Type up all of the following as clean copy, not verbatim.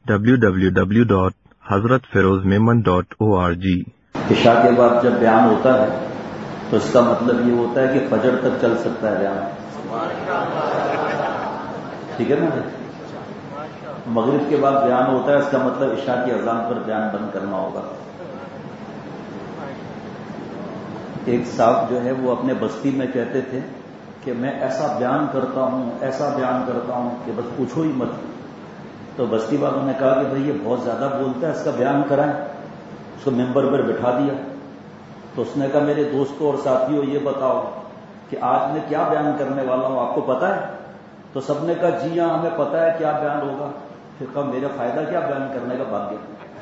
www.hazratfirozmemon.org۔ عشاء کے بعد جب بیان ہوتا ہے تو اس کا مطلب یہ ہوتا ہے کہ فجر تک چل سکتا ہے بیان، ٹھیک ہے نا؟ مغرب کے بعد بیان ہوتا ہے، اس کا مطلب عشاء کی اذان پر بیان بند کرنا ہوگا۔ ایک صاحب جو ہے وہ اپنے بستی میں کہتے تھے کہ میں ایسا بیان کرتا ہوں کہ بس پوچھو ہی مت۔ تو بستی والوں نے کہا کہ بھئی یہ بہت زیادہ بولتا ہے، اس کا بیان کرائیں۔ اس کو ممبر پر بٹھا دیا تو اس نے کہا میرے دوستوں اور ساتھیوں یہ بتاؤ کہ آج میں کیا بیان کرنے والا ہوں، آپ کو پتا ہے؟ تو سب نے کہا جی ہاں ہمیں پتا ہے کیا بیان ہوگا۔ پھر کہا میرا فائدہ کیا بیان کرنے کا، بھاگ گیا۔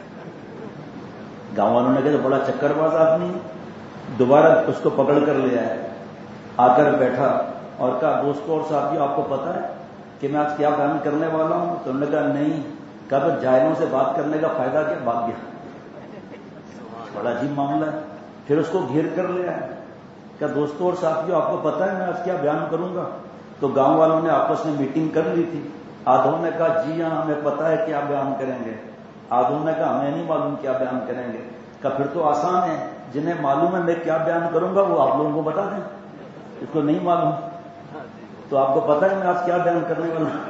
گاؤں والوں نے کہا تو بڑا چکر باز آدمی ہے۔ دوبارہ اس کو پکڑ کر لے آئے، آ کر بیٹھا اور کہا دوستوں اور ساتھیوں آپ کو پتا ہے کہ میں آج کیا بیان کرنے والا ہوں؟ تو انہوں نے کہا نہیں۔ کہا تو جاہلوں سے بات کرنے کا فائدہ کیا، بھاگ گیا۔ بڑا عجیب معاملہ ہے۔ پھر اس کو گھیر کر لے آئے، کہا دوستوں اور ساتھیوں آپ کو پتا ہے میں آج کیا بیان کروں گا؟ تو گاؤں والوں نے آپس میں میٹنگ کر لی تھی۔ آدھوں نے کہا جی ہاں ہمیں پتا ہے کیا بیان کریں گے، آدھوں نے کہا ہمیں نہیں معلوم کیا بیان کریں گے۔ کہا پھر تو آسان ہے، جنہیں معلوم ہے میں کیا بیان کروں گا وہ آپ لوگوں کو بتا دیں، اس کو نہیں معلوم تو آپ کو پتا ہے میں آج کیا بیان کرنے والا ہوں۔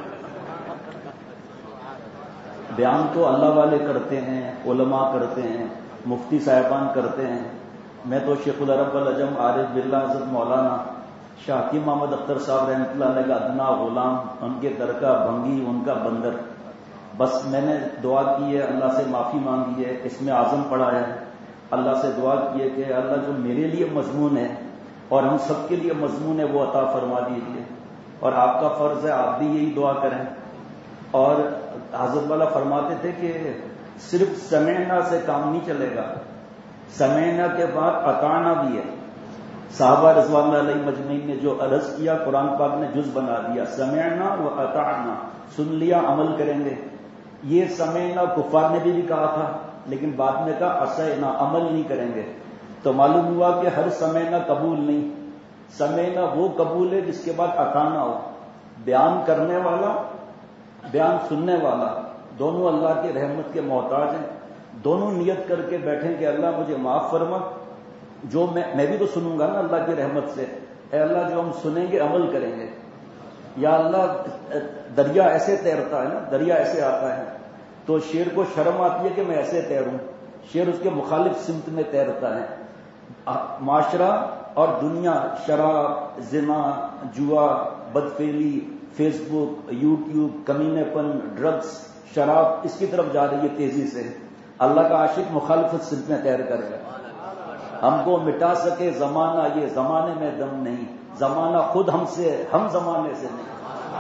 بیان تو اللہ والے کرتے ہیں، علماء کرتے ہیں، مفتی صاحبان کرتے ہیں۔ میں تو شیخ العرب العجم عارف باللہ حضرت مولانا شاہ حکیم محمد اختر صاحب رحمۃ اللہ علیہ کا ادنا غلام، ان کے در کا بھنگی، ان کا بندر۔ بس میں نے دعا کی ہے، اللہ سے معافی مانگی ہے، اس میں اعظم پڑھا ہے، اللہ سے دعا کی ہے کہ اللہ جو میرے لیے مضمون ہے اور ہم سب کے لیے مضمون ہے وہ عطا فرما دیجیے، اور آپ کا فرض ہے آپ بھی یہی دعا کریں۔ اور حضرت والا فرماتے تھے کہ صرف سمعنا سے کام نہیں چلے گا، سمعنا کے بعد اطعنا بھی ہے۔ صحابہ رضوان اللہ علیہ مجمعین نے جو عرض کیا قرآن پاک نے جز بنا دیا، سمعنا و اطعنا، سن لیا عمل کریں گے۔ یہ سمعنا کفار نے بھی کہا تھا لیکن بعد میں کہا اسعنا، عمل نہیں کریں گے۔ تو معلوم ہوا کہ ہر سمعنا قبول نہیں، سمعنا وہ قبول ہے جس کے بعد اطعنا ہو۔ بیان کرنے والا، بیان سننے والا، دونوں اللہ کے رحمت کے محتاج ہیں۔ دونوں نیت کر کے بیٹھیں کہ اللہ مجھے معاف فرما، جو میں بھی تو سنوں گا نا اللہ کی رحمت سے، اے اللہ جو ہم سنیں گے عمل کریں گے۔ یا اللہ دریا ایسے تیرتا ہے نا، دریا ایسے آتا ہے تو شیر کو شرم آتی ہے کہ میں ایسے تیروں، شیر اس کے مخالف سمت میں تیرتا ہے۔ معاشرہ اور دنیا، شراب، زنا، جوا، بدفعلی، فیس بک، یوٹیوب، کمینے پن، ڈرگس، شراب، اس کی طرف جا رہی ہے تیزی سے۔ اللہ کا عاشق مخالفت سمت میں تیر کرے گا۔ ہم کو مٹا سکے زمانہ، یہ زمانے میں دم نہیں، زمانہ خود ہم سے، ہم زمانے سے نہیں۔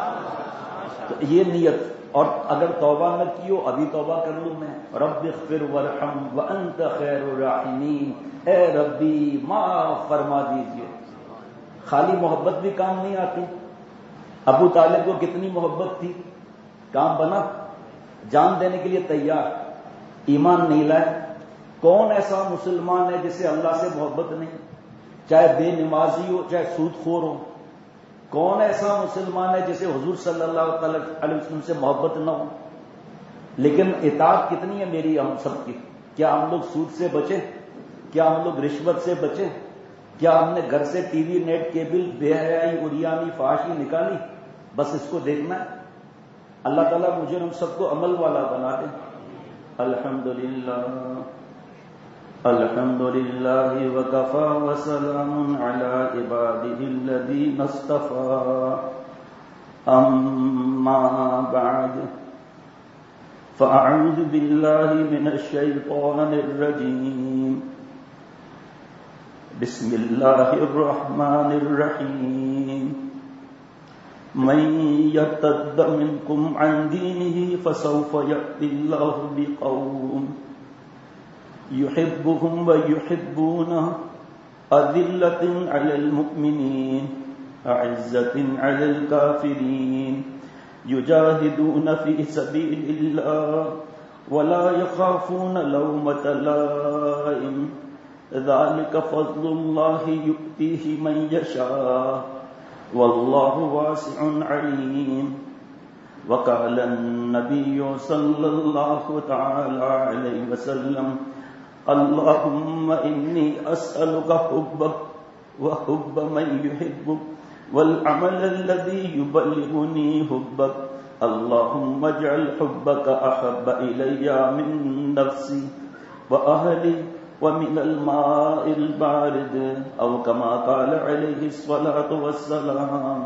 تو یہ نیت، اور اگر توبہ نہ کیو ابھی توبہ کر لوں میں، رب اغفر وارحم وانت خیر الراحمین، اے ربی معاف فرما دیجئے۔ خالی محبت بھی کام نہیں آتی۔ ابو طالب کو کتنی محبت تھی، کام بنا؟ جان دینے کے لیے تیار، ایمان نہیں لائے۔ کون ایسا مسلمان ہے جسے اللہ سے محبت نہیں، چاہے بے نمازی ہو چاہے سود خور ہو؟ کون ایسا مسلمان ہے جسے حضور صلی اللہ علیہ وسلم سے محبت نہ ہو؟ لیکن اطاعت کتنی ہے میری ہم سب کی؟ کیا ہم لوگ سود سے بچے؟ کیا ہم لوگ رشوت سے بچے؟ کیا ہم نے گھر سے ٹی وی، نیٹ، کیبل، بے حیائی، اریانی، فحاشی نکالی؟ بس اس کو دیکھنا ہے۔ اللہ تعالیٰ مجھے ہم سب کو عمل والا بنا دے۔ الحمدللہ الحمدللہ وکفی وسلام علی عبادہ الذین اصطفی، اما بعد فاعوذ باللہ من الشیطان الرجیم، بسم اللہ الرحمن الرحیم، من یرتد منکم عن دینہ فسوف یأتی اللہ بقوم یحبهم ویحبونہ اذلۃ علی المؤمنین اعزۃ علی الکافرین یجاہدون فی سبیل اللہ ولا یخافون لومۃ لائم ذلک فضل اللہ یؤتیہ من یشاء واللہ واسع علیم۔ وقال النبي صلى الله تعالى عليه وسلم اللهم إني أسألك حبك وحب من يحبك والعمل الذي يبلغني حبك اللهم اجعل حبك أحب إلي من نفسي وأهلي ومن الماء البارد أو كما قال عليه الصلاة والسلام.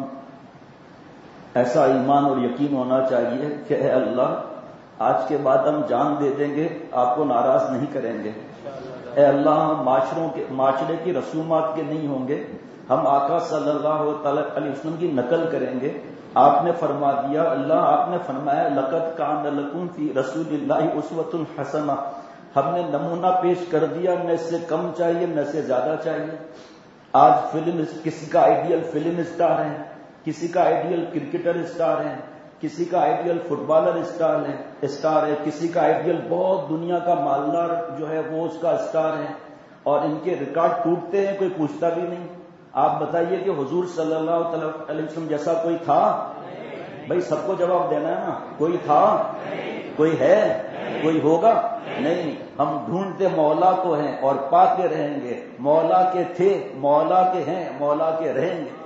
ایسا ایمان اور یقین ہونا چاہیے کہ اے اللہ آج کے بعد ہم جان دے دیں گے، آپ کو ناراض نہیں کریں گے. اے اللہ ہم معاشرے کی رسومات کے نہیں ہوں گے، ہم آقا صلی اللہ علیہ وسلم کی نقل کریں گے. آپ نے فرما دیا، اللہ آپ نے فرمایا لقد کان لکم فی رسول اللہ اسوۃ حسنہ، ہم نے نمونہ پیش کر دیا، نہ اس سے کم چاہیے نہ سے زیادہ چاہیے. آج فلم کسی کا آئیڈیل فلم اسٹار ہے، کسی کا آئیڈیل کرکٹر اسٹار ہے، کسی کا آئیڈیل فٹ بالر اسٹار ہے، کسی کا آئیڈیل بہت دنیا کا مالدار جو ہے وہ اس کا اسٹار ہے، اور ان کے ریکارڈ ٹوٹتے ہیں، کوئی پوچھتا بھی نہیں. آپ بتائیے کہ حضور صلی اللہ علیہ وسلم جیسا کوئی تھا؟ بھائی سب کو جواب دینا ہے نا. کوئی تھا؟ کوئی ہے؟ کوئی ہوگا؟ نہیں. ہم ڈھونڈتے مولا کو ہیں اور پاتے رہیں گے. مولا کے تھے، مولا کے ہیں، مولا کے رہیں گے.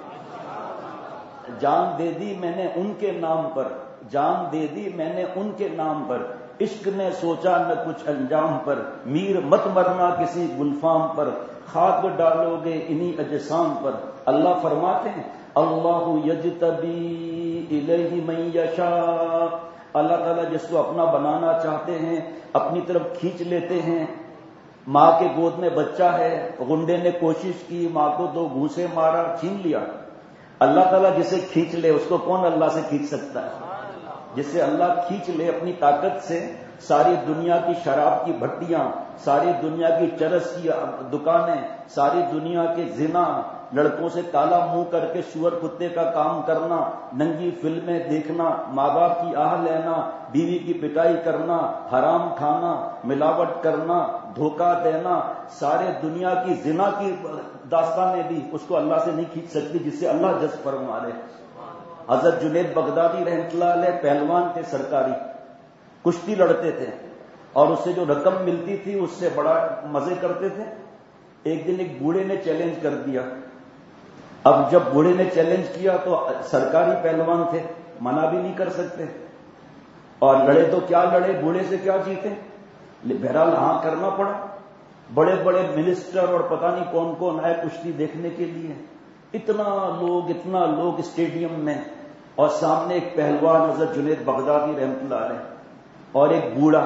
جان دے دی میں نے ان کے نام پر، جان دے دی میں نے ان کے نام پر، عشق نے سوچا نہ کچھ انجام پر. میر مت مرنا کسی گلفام پر، خاک ڈالو گے انہی اجسام پر. اللہ فرماتے ہیں اللہ یجتبی الیہ من یشاء، اللہ تعالیٰ جس کو اپنا بنانا چاہتے ہیں اپنی طرف کھینچ لیتے ہیں. ماں کے گود میں بچہ ہے، غنڈے نے کوشش کی، ماں کو 2 گھوسے مارا، چھین لیا. اللہ تعالیٰ جسے کھینچ لے اس کو کون اللہ سے کھینچ سکتا ہے؟ جسے اللہ کھینچ لے اپنی طاقت سے، ساری دنیا کی شراب کی بھٹیاں، ساری دنیا کی چرس کی دکانیں، ساری دنیا کے زنا، لڑکوں سے کالا منہ کر کے سور کتے کا کام کرنا، ننگی فلمیں دیکھنا، ماں باپ کی آہ لینا، بیوی کی پٹائی کرنا، حرام کھانا، ملاوٹ کرنا، دھوکہ دینا، سارے دنیا کی زنا کی داستانیں بھی اس کو اللہ سے نہیں کھینچ سکتی جس سے اللہ جذب فرما لے. حضرت جنید بغدادی رحمۃ اللہ علیہ پہلوان تھے، سرکاری کشتی لڑتے تھے، اور اس سے جو رقم ملتی تھی اس سے بڑا مزے کرتے تھے. ایک دن ایک بوڑھے نے چیلنج کر دیا. اب جب بوڑھے نے چیلنج کیا تو سرکاری پہلوان تھے، منع بھی نہیں کر سکتے، اور لڑے تو کیا لڑے، بوڑھے سے کیا جیتے. بہرحال ہاں کرنا پڑا. بڑے بڑے منسٹر اور پتہ نہیں کون کون آئے کشتی دیکھنے کے لیے. اتنا لوگ اسٹیڈیم میں، اور سامنے ایک پہلوان حضرت جنید بغدادی رحمۃ اللہ علیہ اور ایک بوڑھا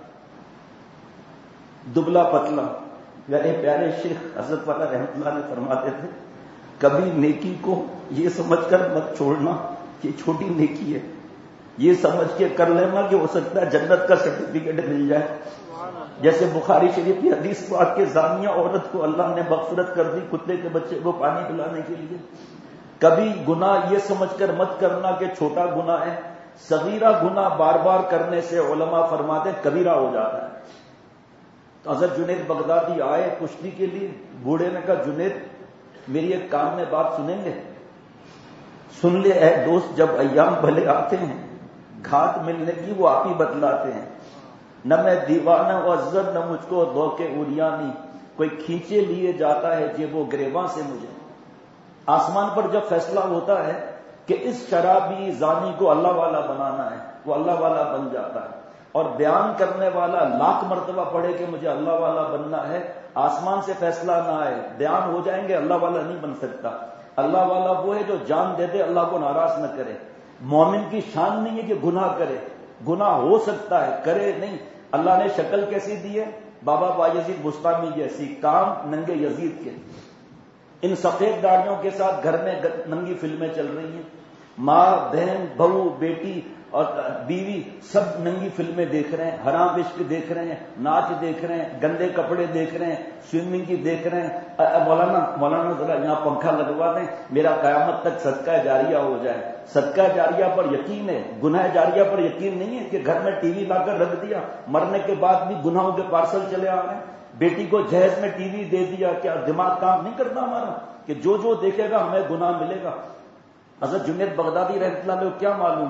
دبلا پتلا. میرے پیارے شیخ حضرت والا رحمۃ اللہ نے فرماتے تھے کبھی نیکی کو یہ سمجھ کر مت چھوڑنا کہ چھوٹی نیکی ہے، یہ سمجھ کے کر لینا کہ ہو سکتا ہے جنت کا سرٹیفکیٹ مل جائے. جیسے بخاری شریف کی حدیث پاک کے زانیہ عورت کو اللہ نے مغفرت کر دی کتے کے بچے کو پانی پلانے کے لیے. کبھی گناہ یہ سمجھ کر مت کرنا کہ چھوٹا گناہ ہے. صغیرہ گناہ بار بار کرنے سے علماء فرماتے کبیرہ ہو جاتا ہے. تو حضرت جنید بغدادی آئے کشتی کے لیے. بوڑھے نے کہا جنید میری ایک کان میں بات سنیں گے؟ سن لے اے دوست، جب ایام بھلے آتے ہیں گھات ملنے کی وہ آپ ہی بتلاتے ہیں. نہ میں دیوانہ و عزت نہ مجھ کو دھوکے اوریانی، کوئی کھینچے لیے جاتا ہے جیب و گریباں سے مجھے. آسمان پر جب فیصلہ ہوتا ہے کہ اس شرابی زانی کو اللہ والا بنانا ہے، وہ اللہ والا بن جاتا ہے. اور بیان کرنے والا لاکھ مرتبہ پڑھے کہ مجھے اللہ والا بننا ہے، آسمان سے فیصلہ نہ آئے، بیان ہو جائیں گے، اللہ والا نہیں بن سکتا. اللہ والا وہ ہے جو جان دے دے، اللہ کو ناراض نہ کرے. مومن کی شان نہیں ہے کہ گناہ کرے، گناہ ہو سکتا ہے کرے نہیں. اللہ نے شکل کیسی دی ہے؟ بابا بایزید بستانی جیسی، کام ننگے یزید کے. ان سفید داڑھیوں کے ساتھ گھر میں ننگی فلمیں چل رہی ہیں. ماں بہن بہو بیٹی اور بیوی سب ننگی فلمیں دیکھ رہے ہیں، حرام عشق دیکھ رہے ہیں، ناچ دیکھ رہے ہیں، گندے کپڑے دیکھ رہے ہیں، سوئمنگ کی دیکھ رہے ہیں. مولانا ذرا یہاں پنکھا لگوا دیں، میرا قیامت تک صدقہ جاریہ ہو جائے. صدقہ جاریہ پر یقین ہے، گناہ جاریہ پر یقین نہیں ہے. کہ گھر میں ٹی وی لا کر رکھ دیا، مرنے کے بعد بھی گناہوں کے پارسل چلے آ رہے ہیں. بیٹی کو جہیز میں ٹی وی دے دیا، کیا دماغ کام نہیں کرتا ہمارا کہ جو جو دیکھے گا ہمیں گناہ ملے گا؟ حضرت جنید بغدادی رحمۃ اللہ علیہ کیا معلوم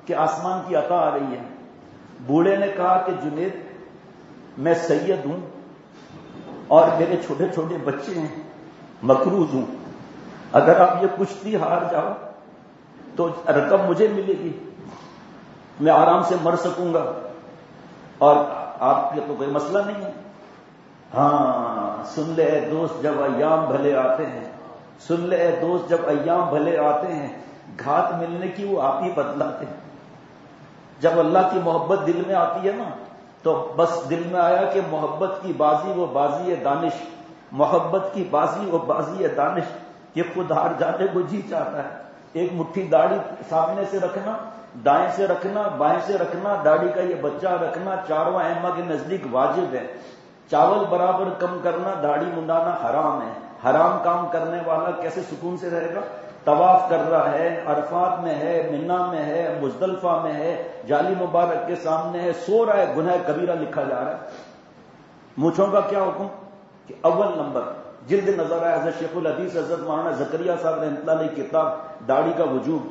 کہ آسمان کی عطا آ رہی ہے. بوڑھے نے کہا کہ جنید میں سید ہوں اور میرے چھوٹے چھوٹے بچے ہیں, مقروض ہوں, اگر آپ یہ کشتی ہار جاؤ تو رقم مجھے ملے گی, میں آرام سے مر سکوں گا, اور آپ کے تو کوئی مسئلہ نہیں ہے. ہاں سن لے اے دوست جب ایام بھلے آتے ہیں, سن لے اے دوست جب ایام بھلے آتے ہیں, گھات ملنے کی وہ آپ ہی بتلاتے ہیں. جب اللہ کی محبت دل میں آتی ہے نا تو بس دل میں آیا کہ محبت کی بازی وہ بازی ہے دانش, محبت کی بازی وہ بازی ہے دانش, کہ خود ہار جانے کو جی چاہتا ہے. ایک مٹھی داڑھی سامنے سے رکھنا, دائیں سے رکھنا, بائیں سے رکھنا, داڑھی کا یہ بچہ رکھنا چارواں ائمہ کے نزدیک واجب ہے. چاول برابر کم کرنا, داڑھی منڈانا حرام ہے. حرام کام کرنے والا کیسے سکون سے رہے گا؟ طواف کر رہا ہے, عرفات میں ہے, منا میں ہے, مزدلفہ میں ہے, جالی مبارک کے سامنے ہے, سو رہا ہے, گناہ کبیرہ لکھا جا رہا ہے. مونچھوں کا کیا حکم کہ اول نمبر جلد نظر آیا حضرت شیخ الحدیث حضرت مولانا زکریا صاحب رحمۃ اللہ علیہ کتاب داڑھی کا وجوب.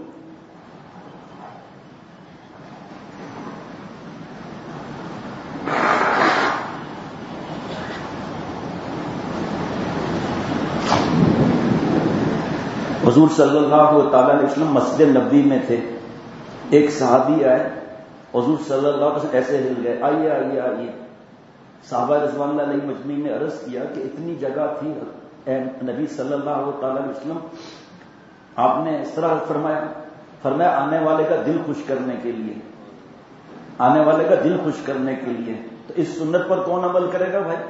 حضور صلی اللہ تعالی علیہ وسلم مسجد نبوی میں تھے, ایک صحابی آئے, حضور صلی اللہ علیہ وسلم ایسے ہل گئے, آئیے آئیے آئیے. صحابہ رضوان اللہ علیہ مجمعین نے عرض کیا کہ اتنی جگہ تھی اے نبی صلی اللہ تعالی علیہ وسلم, آپ نے اس طرح فرمایا آنے والے کا دل خوش کرنے کے لیے, آنے والے کا دل خوش کرنے کے لیے. تو اس سنت پر کون عمل کرے گا بھائی؟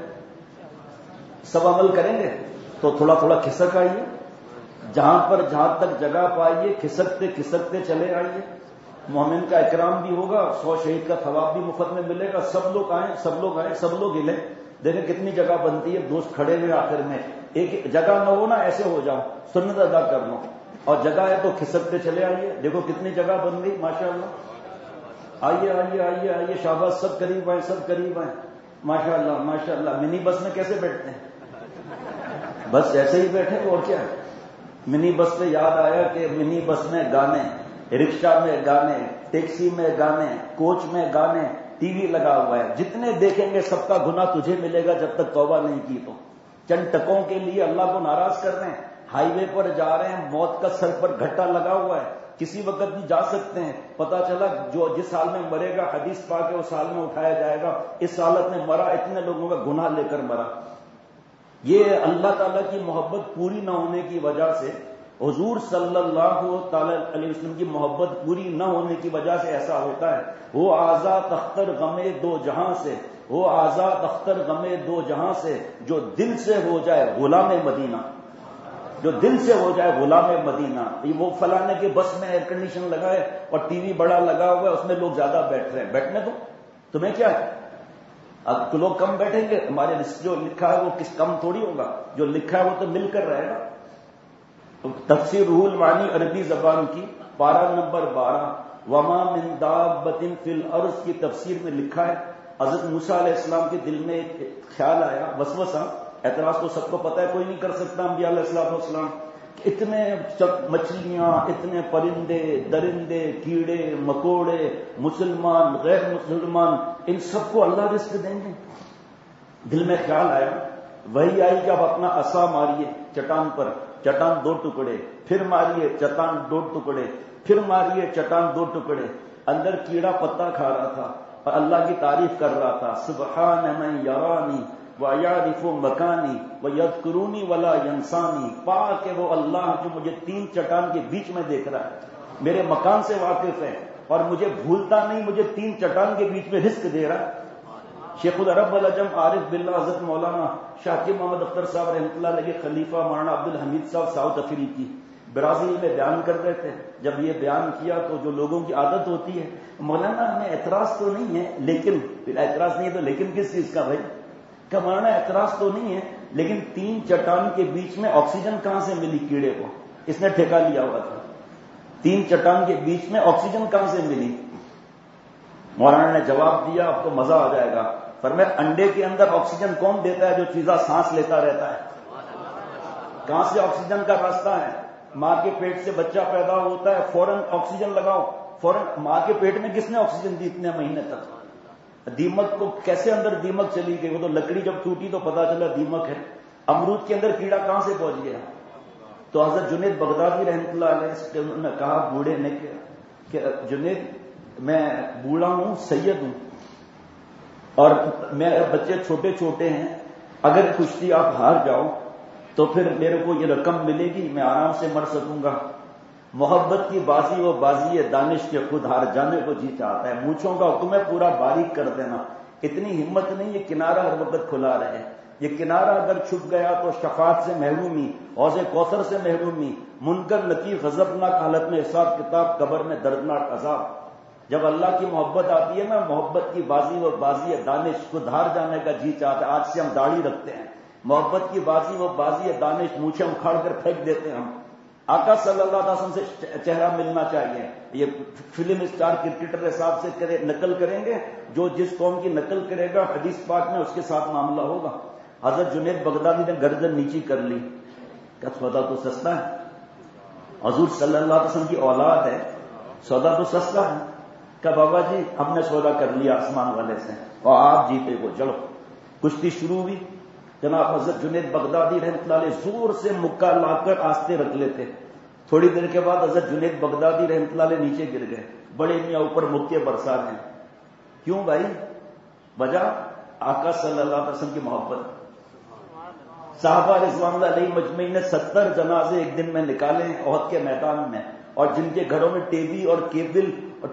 سب عمل کریں گے تو تھوڑا تھوڑا کھسک آئیے, جہاں تک جگہ پائیے کھسکتے کھسکتے چلے آئیے. مومن کا اکرام بھی ہوگا, 100 شہید کا ثواب بھی مفت میں ملے گا. سب لوگ آئیں, سب لوگ آئیں, سب لوگ ہلیں. دیکھیں کتنی جگہ بنتی ہے, دوست کھڑے ہوئے آخر میں, ایک جگہ نہ ہو نا ایسے ہو جاؤ, سنت ادا کر لو, اور جگہ ہے تو کھسکتے چلے آئیے. دیکھو کتنی جگہ بن گئی ماشاء اللہ. آئیے آئیے آئیے آئیے, شاباش, سب قریب آئیں, سب قریب آئیں. ماشاء اللہ ماشاء اللہ. منی بس میں کیسے بیٹھتے ہیں؟ بس ایسے ہی بیٹھے, اور کیا ہے. منی بس پہ یاد آیا کہ منی بس میں گانے, رکشہ میں گانے, ٹیکسی میں گانے, کوچ میں گانے, ٹی وی لگا ہوا ہے. جتنے دیکھیں گے سب کا گناہ تجھے ملے گا جب تک توبہ نہیں کی تو. چند ٹکوں کے لیے اللہ کو ناراض کر رہے ہیں, ہائی وے پر جا رہے ہیں, موت کا سر پر گھٹا لگا ہوا ہے, کسی وقت بھی جا سکتے ہیں. پتا چلا جو جس حال میں مرے گا حدیث پاک ہے اس حال میں اٹھایا جائے گا. اس حالت میں مرا, اتنے لوگوں کا گناہ لے کر مرا. یہ اللہ تعالیٰ کی محبت پوری نہ ہونے کی وجہ سے, حضور صلی اللہ تعالی علیہ وسلم کی محبت پوری نہ ہونے کی وجہ سے ایسا ہوتا ہے. وہ آزاد اختر غمے دو جہاں سے, وہ آزاد اختر غمے دو جہاں سے, جو دل سے ہو جائے غلام مدینہ, جو دل سے ہو جائے غلام مدینہ. وہ فلانے کے بس میں ایئر کنڈیشن لگا ہے اور ٹی وی بڑا لگا ہوا ہے, اس میں لوگ زیادہ بیٹھ رہے ہیں, بیٹھنے دو, تمہیں کیا ہے. اب تو لوگ کم بیٹھیں گے, ہمارے جو لکھا ہے وہ کس کم تھوڑی ہوگا, جو لکھا ہے وہ تو مل کر رہے گا. تفسیر روح المعانی عربی زبان کی پارہ نمبر 12 وما من دابۃ فی الارض کی تفسیر میں لکھا ہے, حضرت موسیٰ علیہ السلام کے دل میں ایک خیال آیا, وسوسہ. اعتراض تو سب کو پتہ ہے, کوئی نہیں کر سکتا انبیاء علیہ السلام. اتنے مچھلیاں, اتنے پرندے, درندے, کیڑے مکوڑے, مسلمان غیر مسلمان, ان سب کو اللہ رزق دیں گے. دل میں خیال آیا, وہی آئی کہ آپ اپنا عصا ماریے چٹان پر, چٹان 2 ٹکڑے, پھر ماریے چٹان 2 ٹکڑے, پھر ماریے چٹان 2 ٹکڑے. اندر کیڑا پتا کھا رہا تھا اور اللہ کی تعریف کر رہا تھا, سبحان من یرانی وَيَعْرِفُ مَكَانِي وَيَذْكُرُونِي وَلَا يَنْسَانِي. پاک ہے وہ اللہ جو مجھے 3 چٹان کے بیچ میں دیکھ رہا ہے, میرے مکان سے واقف ہے اور مجھے بھولتا نہیں, مجھے 3 چٹان کے بیچ میں رزق دے رہا ہے. شیخ العرب والعجم عارف باللہ حضرت مولانا شاکر محمد اختر صاحب رحمۃ اللہ علیہ خلیفہ مولانا عبد الحمید صاحب ساؤتھ افریقی برازیل میں بیان کر رہے تھے. جب یہ بیان کیا تو جو لوگوں کی عادت ہوتی ہے, مولانا ہمیں اعتراض تو نہیں ہے, لیکن اعتراض نہیں ہے تو لیکن کس چیز کا بھائی, کہ مولانا اعتراض تو نہیں ہے لیکن 3 چٹان کے بیچ میں آکسیجن کہاں سے ملی کیڑے کو, اس نے ٹھیکہ لیا ہوا تھا. 3 چٹان کے بیچ میں آکسیجن کہاں سے ملی؟ مولانا نے جواب دیا, اب تو مزہ آ جائے گا. فرمایا انڈے کے اندر آکسیجن کون دیتا ہے؟ جو چیزا سانس لیتا رہتا ہے. کہاں سے آکسیجن کا راستہ ہے؟ ماں کے پیٹ سے بچہ پیدا ہوتا ہے, فوراً آکسیجن لگاؤ, فوراً ماں کے پیٹ میں کس نے آکسیجن دی اتنے مہینے تک؟ دیمک کو کیسے اندر دیمک چلی گئی؟ وہ تو لکڑی جب ٹوٹی تو پتا چلا دیمک ہے. امرود کے اندر کیڑا کہاں سے پہنچ گیا؟ تو حضرت جنید بغدادی رحمۃ اللہ علیہ انہوں نے کہا بوڑھے نے کہ جنید میں بوڑھا ہوں، سید ہوں، اور میرے بچے چھوٹے چھوٹے ہیں، اگر کشتی آپ ہار جاؤ تو پھر میرے کو یہ رقم ملے گی، میں آرام سے مر سکوں گا. محبت کی بازی وہ بازی ہے، دانش کے خود ہار جانے کو جی چاہتا ہے. مونچھوں کا حکم ہے پورا باریک کر دینا. اتنی ہمت نہیں، یہ کنارہ ہر وقت کھلا رہے. یہ کنارہ اگر چھپ گیا تو شفاعت سے محرومی، حوض کوثر سے محرومی، منکر نکیر غضبناک حالت میں حساب کتاب، قبر میں دردناک عذاب. جب اللہ کی محبت آتی ہے نا، محبت کی بازی وہ بازی ہے، دانش خود ہار جانے کا جی چاہتا ہے. آج سے ہم داڑھی رکھتے ہیں. محبت کی بازی وہ بازی ہے، دانش مونچھیں اکھاڑ کر پھینک دیتے ہیں ہم. آقا صلی اللہ علیہ وسلم سے چہرہ ملنا چاہیے. یہ فلم اسٹار کرکٹر حساب سے نقل کریں گے، جو جس قوم کی نقل کرے گا حدیث پاک میں اس کے ساتھ معاملہ ہوگا. حضرت جنید بغدادی نے گردن نیچی کر لی کہ سودا تو سستا ہے، حضور صلی اللہ علیہ وسلم کی اولاد ہے، سودا تو سستا ہے. کہ بابا جی ہم نے سودا کر لیا آسمان والے سے اور آپ جیتے کو چلو. کشتی شروع ہوئی. جناب حضرت جنید بغدادی رحمۃ اللہ علیہ زور سے مکہ لا کر آستے رکھ لیتے. تھوڑی دیر کے بعد حضرت جنید بغدادی رحمۃ اللہ علیہ نیچے گر گئے. بڑے میاں اوپر مکے برسا رہے ہیں. کیوں بھائی؟ وجہ آقا صلی اللہ علیہ وسلم کی محبت. صحابہ رضوان اللہ علیہ مجمعین نے 70 جنازے ایک دن میں نکالے احد کے میدان میں، اور جن کے گھروں میں ٹی وی اور کیبل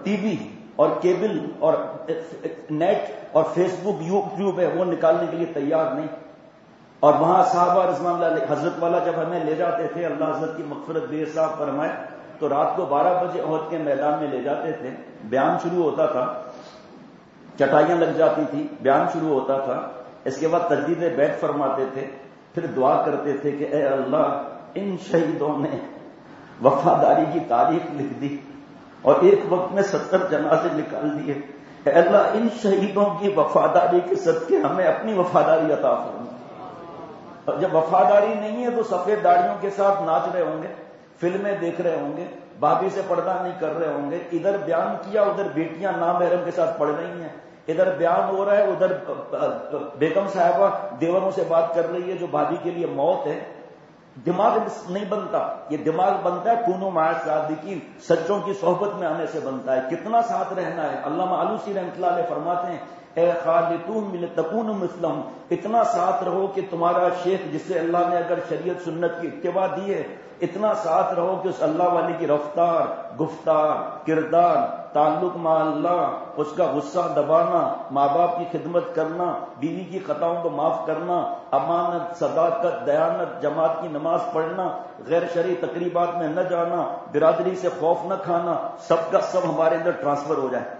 اور نیٹ اور فیس بک یوٹیوب ہے، وہ نکالنے کے لیے تیار نہیں. اور وہاں صحابہ رضوان اللہ علیہ حضرت والا جب ہمیں لے جاتے تھے، اللہ حضرت کی مغفرت بے حساب فرمائے، تو رات کو 12 بجے احد کے میدان میں لے جاتے تھے. بیان شروع ہوتا تھا، چٹائیاں لگ جاتی تھی، بیان شروع ہوتا تھا. اس کے بعد تجدید بیت فرماتے تھے، پھر دعا کرتے تھے کہ اے اللہ ان شہیدوں نے وفاداری کی تاریخ لکھ دی اور ایک وقت میں 70 جنازے نکال دیے. اے اللہ ان شہیدوں کی وفاداری کے صدقے ہمیں اپنی وفاداری عطا فرما. اور جب وفاداری نہیں ہے تو سفید داڑھیوں کے ساتھ ناچ رہے ہوں گے، فلمیں دیکھ رہے ہوں گے، بھابھی سے پردہ نہیں کر رہے ہوں گے. ادھر بیان کیا، ادھر بیٹیاں نامحرم کے ساتھ پڑھ رہی ہیں. ادھر بیان ہو رہا ہے، ادھر بیگم صاحبہ دیوروں سے بات کر رہی ہے جو بھابھی کے لیے موت ہے. دماغ نہیں بنتا. یہ دماغ بنتا ہے کونوا مع الصادقین، سچوں کی صحبت میں آنے سے بنتا ہے. کتنا ساتھ رہنا ہے. علامہ آلوسی رحمۃ اللہ علیہ فرماتے ہیں اے خالدون تکون مثلہم، اتنا ساتھ رہو کہ تمہارا شیخ جس سے اللہ نے اگر شریعت سنت کی اتباع دی ہے، اتنا ساتھ رہو کہ اس اللہ والے کی رفتار، گفتار، کردار، تعلق مع اللہ، اس کا غصہ دبانا، ماں باپ کی خدمت کرنا، بیوی کی خطاؤں کو معاف کرنا، امانت، صداقت، دیانت، جماعت کی نماز پڑھنا، غیر شرعی تقریبات میں نہ جانا، برادری سے خوف نہ کھانا، سب کا سب ہمارے اندر ٹرانسفر ہو جائے.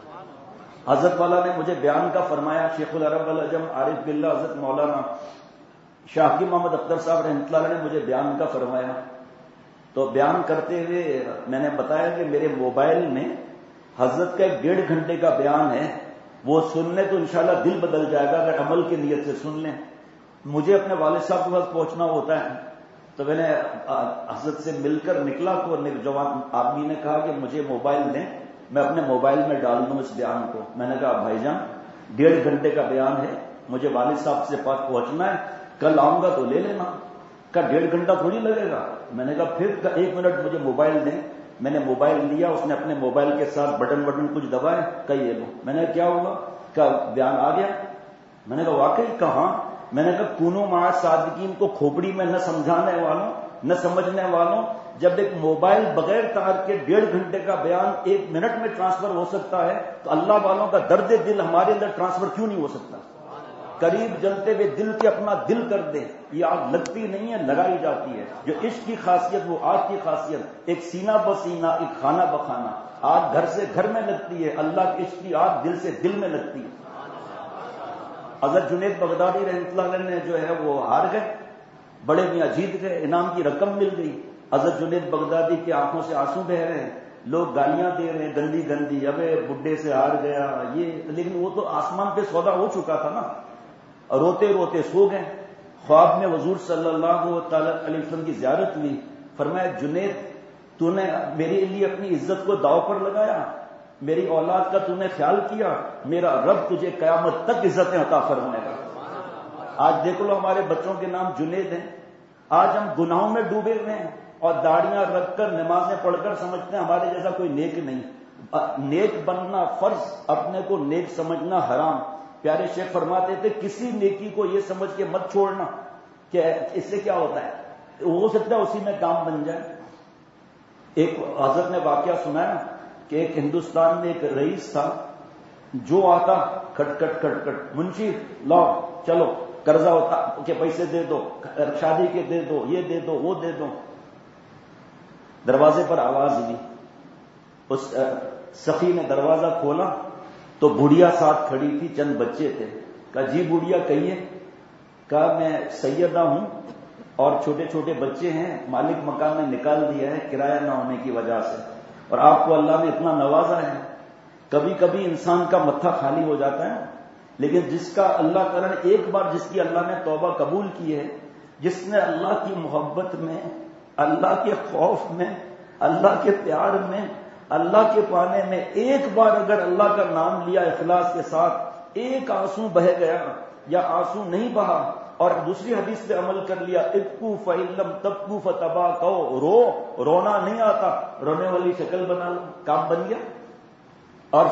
حضرت والا نے مجھے بیان کا فرمایا. شیخ العرب العجم عارف باللہ حضرت مولانا شاہ حکیم محمد اختر صاحب رحمۃ اللہ نے مجھے بیان کا فرمایا. تو بیان کرتے ہوئے میں نے بتایا کہ میرے موبائل میں حضرت کا 1.5 گھنٹے کا بیان ہے، وہ سن لیں تو انشاءاللہ دل بدل جائے گا اگر عمل کی نیت سے سن لیں. مجھے اپنے والد صاحب کے پاس پہنچنا ہوتا ہے، تو میں نے حضرت سے مل کر نکلا تو جوان آدمی نے کہا کہ مجھے موبائل دیں، میں اپنے موبائل میں ڈال دوں اس بیان کو. میں نے کہا بھائی جان 1.5 گھنٹے کا بیان ہے، مجھے والد صاحب سے پاس پہنچنا ہے، کل آؤں گا تو لے لینا. کا 1.5 گھنٹہ تھوڑی لگے گا. میں نے کہا پھر 1 منٹ مجھے موبائل دیں. میں نے موبائل لیا، اس نے اپنے موبائل کے ساتھ بٹن کچھ دبائے، کہا یہ لو. میں نے کیا ہوگا؟ کیا بیان آ گیا؟ میں نے کہا واقعی کہاں؟ میں نے کہا کونوا مع الصادقین کو کھوپڑی میں نہ سمجھانے والوں، نہ سمجھنے والوں، جب ایک موبائل بغیر تار کے 1.5 گھنٹے کا بیان 1 منٹ میں ٹرانسفر ہو سکتا ہے، تو اللہ والوں کا درد دل ہمارے اندر ٹرانسفر کیوں نہیں ہو سکتا؟ قریب جلتے ہوئے دل کے اپنا دل کر دیں. یہ آگ لگتی نہیں ہے، لگائی جاتی ہے. جو عشق کی خاصیت وہ آگ کی خاصیت، ایک سینہ بسینہ، ایک خانہ بخانہ. آگ گھر سے گھر میں لگتی ہے، اللہ کے عشق کی آگ دل سے دل میں لگتی ہے. حضرت جنید بغدادی رحمۃ اللہ علیہ نے جو ہے وہ ہار گئے، بڑے میاں جیت گئے، انعام کی رقم مل گئی. حضرت جنید بغدادی کی آنکھوں سے آنسو بہ رہے ہیں، لوگ گالیاں دے رہے ہیں گندی گندی، ابے بڈھے سے ہار گیا یہ. لیکن وہ تو آسمان پہ سودا ہو چکا تھا نا. روتے روتے سو گئے. خواب میں حضور صلی اللہ تعالی علیہ وسلم کی زیارت ہوئی. فرمایا جنید تو نے میرے لیے اپنی عزت کو داؤ پر لگایا، میری اولاد کا تو نے خیال کیا، میرا رب تجھے قیامت تک عزتیں عطا فرمائے گا۔ آج دیکھ لو ہمارے بچوں کے نام جنید ہیں، آج ہم گناہوں میں ڈوبے ہوئے ہیں اور داڑیاں رکھ کر نمازیں پڑھ کر سمجھتے ہیں ہمارے جیسا کوئی نیک نہیں۔ نیک بننا فرض، اپنے کو نیک سمجھنا حرام۔ پیارے شیخ فرماتے تھے کسی نیکی کو یہ سمجھ کے مت چھوڑنا کہ اس سے کیا ہوتا ہے، ہو سکتا ہے اسی میں کام بن جائے۔ ایک حضرت نے واقعہ سنا ہے کہ ایک ہندوستان میں ایک رئیس تھا، جو آتا کھٹ کھٹ کھٹ کھٹ، منشی لاؤ چلو قرضہ ہوتا کہ پیسے دے دو، شادی کے دے دو، یہ دے دو، وہ دے دو۔ دروازے پر آواز ہوئی، اس سخی نے دروازہ کھولا تو بڑھیا ساتھ کھڑی تھی، چند بچے تھے۔ کہا جی بڑھیا کہیے۔ کہا میں سیدہ ہوں اور چھوٹے چھوٹے بچے ہیں، مالک مکان نے نکال دیا ہے کرایہ نہ ہونے کی وجہ سے، اور آپ کو اللہ نے اتنا نوازا ہے۔ کبھی کبھی انسان کا متھا خالی ہو جاتا ہے، لیکن جس کا اللہ تعالیٰ نے ایک بار جس کی اللہ نے توبہ قبول کی ہے، جس نے اللہ کی محبت میں، اللہ کے خوف میں، اللہ کے پیار میں، اللہ کے پانے میں ایک بار اگر اللہ کا نام لیا اخلاص کے ساتھ، ایک آنسو بہ گیا یا آنسو نہیں بہا اور دوسری حدیث پہ عمل کر لیا، ابکو فإن لم تبکو فتباکو، رونا نہیں آتا، رونے والی شکل بنا لو، کام بن گیا۔ اور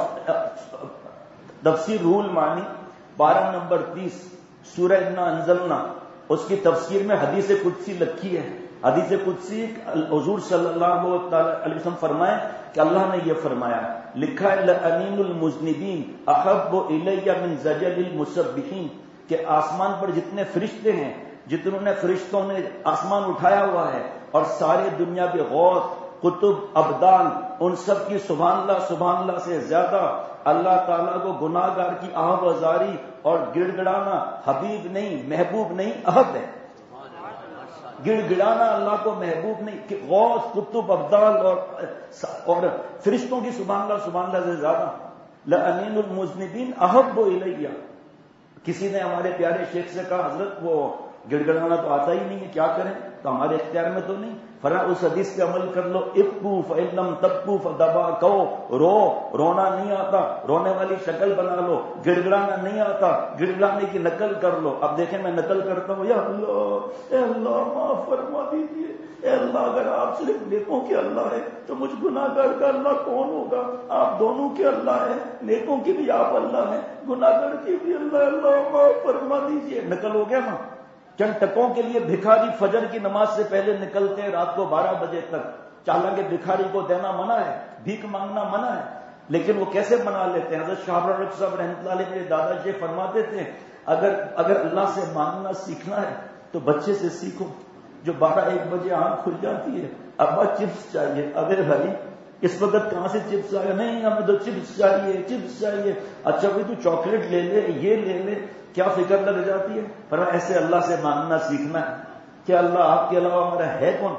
تفسیر روح المعانی 12 نمبر 30 سورہ انا انزلنا، اس کی تفسیر میں حدیث قدسی لکھی ہے۔ حدیث قدسی حضور صلی اللہ علیہ وسلم فرمائے کہ اللہ نے یہ فرمایا، لکھا ہے لَأَنِينُ الْمُذْنِبِينَ أَحَبُّ إِلَيَّ مِنْ زَجَلِ الْمُسَبِّحِينَ، کہ آسمان پر جتنے فرشتے ہیں، جتنوں نے فرشتوں نے آسمان اٹھایا ہوا ہے، اور سارے دنیا کے غوث قطب ابدال، ان سب کی سبحان اللہ سے زیادہ اللہ تعالیٰ کو گناہ گار کی آہ وزاری اور گڑ گڑانا حبیب نہیں، محبوب نہیں، احب ہے۔ گڑ گڑانا اللہ کو محبوب نہیں، کہ غوث قطب ابدال اور فرشتوں کی سبحان اللہ سے زیادہ لَأَنِينُ الْمُذْنِبِينَ أَحَبُّ إِلَيَّ۔ کسی نے ہمارے پیارے شیخ سے کہا حضرت وہ گڑ گڑانا تو آتا ہی نہیں ہے، کیا کریں؟ تو ہمارے اختیار میں تو نہیں۔ فرمایا اس حدیث پہ عمل کر لو، ابکو فإن لم تبکو فتباکو، رونا نہیں آتا، رونے والی شکل بنا لو، گڑ گڑانا نہیں آتا، گڑ گڑانے کی نقل کر لو۔ اب دیکھیں میں نقل کرتا ہوں، یا اللہ اے اللہ معاف فرما دیجیے، اے اللہ اگر آپ صرف نیکوں کے اللہ ہے تو مجھ گناہ گار کا اللہ کون ہوگا؟ آپ دونوں کے اللہ ہیں، نیکوں کی بھی آپ اللہ ہیں، گناہ گار کی بھی اللہ، اللہ معاف فرما دیجیے۔ نقل ہو گیا نا۔ چند ٹکوں کے لیے بھکاری فجر کی نماز سے پہلے نکلتے ہیں رات کو 12 بجے تک، حالانکہ بھکاری کو دینا منع ہے، بھیک مانگنا منع ہے، لیکن وہ کیسے منا لیتے ہیں؟ حضرت شاہ رخ صاحب رحمۃ اللہ علیہ میرے دادا جی فرماتے تھے اگر اللہ سے مانگنا سیکھنا ہے تو بچے سے سیکھو، جو 12-1 بجے آنکھ کھل جاتی ہے، ابا چپس چاہیے، ابے بھائی اس وقت کہاں سے چپس آئے؟ نہیں ہمیں تو چپس چاہیے۔ اچھا بھائی تو چاکلیٹ لے لے، یہ لے لے، کیا فکر لگ جاتی ہے؟ پر ایسے اللہ سے مانگنا سیکھنا ہے کہ اللہ آپ کے علاوہ ہمارا ہے کون؟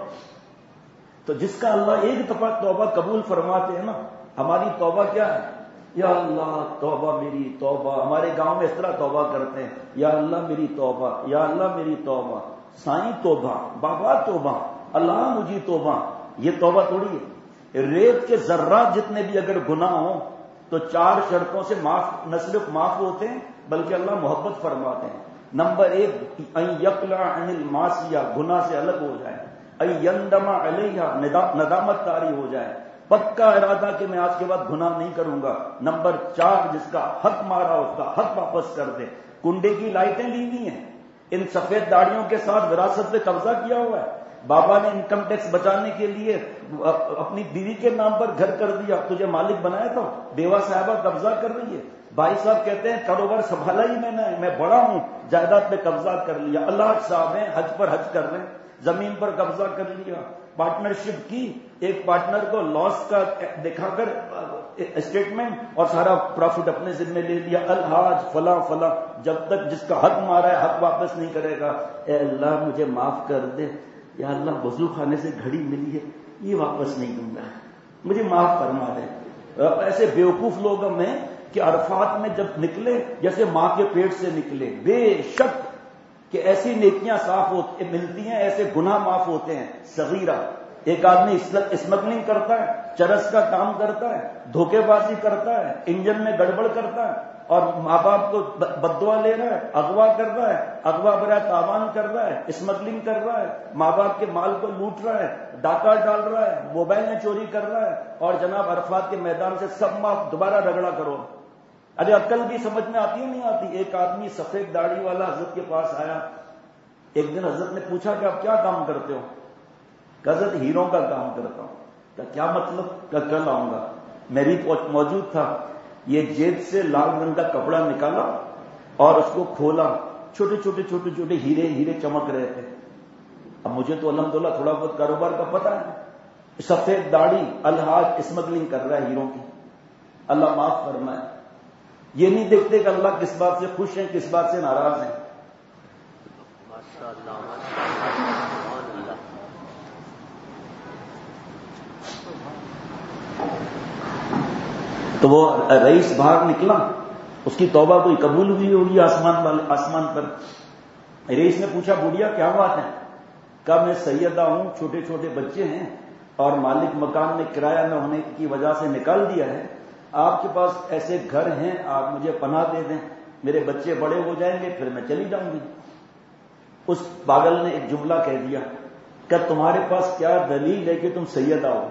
تو جس کا اللہ ایک دفعہ توبہ قبول فرماتے ہیں نا، ہماری توبہ کیا ہے؟ یا اللہ توبہ میری توبہ۔ ہمارے گاؤں میں اس طرح توبہ کرتے ہیں، یا اللہ میری توبہ، یا اللہ میری توبہ، سائیں توبہ، بابا توبہ، اللہ مجھے توبہ۔ یہ توبہ تھوڑی ہے۔ ریت کے ذرات جتنے بھی اگر گناہ ہوں تو 4 شرطوں سے نہ صرف معاف ہوتے ہیں بلکہ اللہ محبت فرماتے ہیں۔ نمبر 1 ان یقلع عن المعصیہ، گناہ سے الگ ہو جائے، ان یندم علیہا، ندامت طاری ہو جائے، پکا ارادہ کہ میں آج کے بعد گناہ نہیں کروں گا۔ نمبر 4 جس کا حق مارا اس کا حق واپس کر دے۔ کنڈے کی لائٹیں لی ہوئی ہیں، ان سفید داڑیوں کے ساتھ وراثت پہ قبضہ کیا ہوا ہے، بابا نے انکم ٹیکس بچانے کے لیے اپنی بیوی کے نام پر گھر کر دیا، تجھے مالک بنایا تھا، بیوہ صاحبہ قبضہ کر رہی ہے، بھائی صاحب کہتے ہیں کاروبار سنبھالا ہی میں بڑا ہوں، جائیداد پہ قبضہ کر لیا، اللہ صاحب ہیں حج پر حج کر رہے ہیں، زمین پر قبضہ کر لیا، پارٹنرشپ کی، ایک پارٹنر کو لاس کا دکھا کر اسٹیٹمنٹ اور سارا پروفٹ اپنے ذمہ لے لیا، الحاج فلاں فلاں، جب تک جس کا حق مارا ہے حق واپس نہیں کرے گا۔ اے اللہ مجھے معاف کر دے، یا اللہ وضو خانے سے گھڑی ملی ہے یہ واپس نہیں دوں گا، مجھے معاف فرما دے۔ ایسے بیوقوف لوگ ہمیں کہ عرفات میں جب نکلے جیسے ماں کے پیٹ سے نکلے، بے شک کہ ایسی نیکیاں صاف ملتی ہیں، ایسے گناہ معاف ہوتے ہیں، صغیرہ ایک آدمی اسمگلنگ کرتا ہے، چرس کا کام کرتا ہے، دھوکے بازی کرتا ہے، انجن میں گڑبڑ کرتا ہے، اور ماں باپ کو بددعا لے رہا ہے، اغوا کر رہا ہے، اغوا برائے تاوان کر رہا ہے، اسمگلنگ کر رہا ہے، ماں باپ کے مال کو لوٹ رہا ہے، ڈاکہ ڈال رہا ہے، موبائلیں چوری کر رہا ہے، اور جناب عرفات کے میدان سے سب معاف، دوبارہ رگڑا کرو. ارے عقل بھی سمجھ میں آتی ہے نہیں آتی؟ ایک آدمی سفید داڑھی والا حضرت کے پاس آیا. ایک دن حضرت نے پوچھا کہ آپ کیا کام کرتے ہو؟ کہ حضرت ہیروں کا کام کرتا ہوں. کہ کیا مطلب؟ کہ کل آؤں گا. میں بھی موجود تھا. یہ جیب سے لال رنگ کا کپڑا نکالا اور اس کو کھولا، چھوٹے چھوٹے چھوٹے چھوٹے ہیرے چمک رہے تھے. اب مجھے تو الحمدللہ تھوڑا بہت کاروبار کا پتہ ہے. سفید داڑھی الحاج اسمگلنگ کر رہا ہے ہیروں کی. اللہ معاف فرمائے. یہ نہیں دیکھتے کہ اللہ کس بات سے خوش ہیں، کس بات سے ناراض ہیں. تو وہ رئیس باہر نکلا، اس کی توبہ کوئی قبول ہوئی ہوگی آسمان پر. رئیس نے پوچھا بڑھیا کیا بات ہے؟ کہا میں سیدہ ہوں، چھوٹے چھوٹے بچے ہیں اور مالک مکان نے کرایہ نہ ہونے کی وجہ سے نکال دیا ہے. آپ کے پاس ایسے گھر ہیں، آپ مجھے پناہ دے دیں، میرے بچے بڑے ہو جائیں گے پھر میں چلی جاؤں گی. اس پاگل نے ایک جملہ کہہ دیا کہ تمہارے پاس کیا دلیل ہے کہ تم سیدہ ہو؟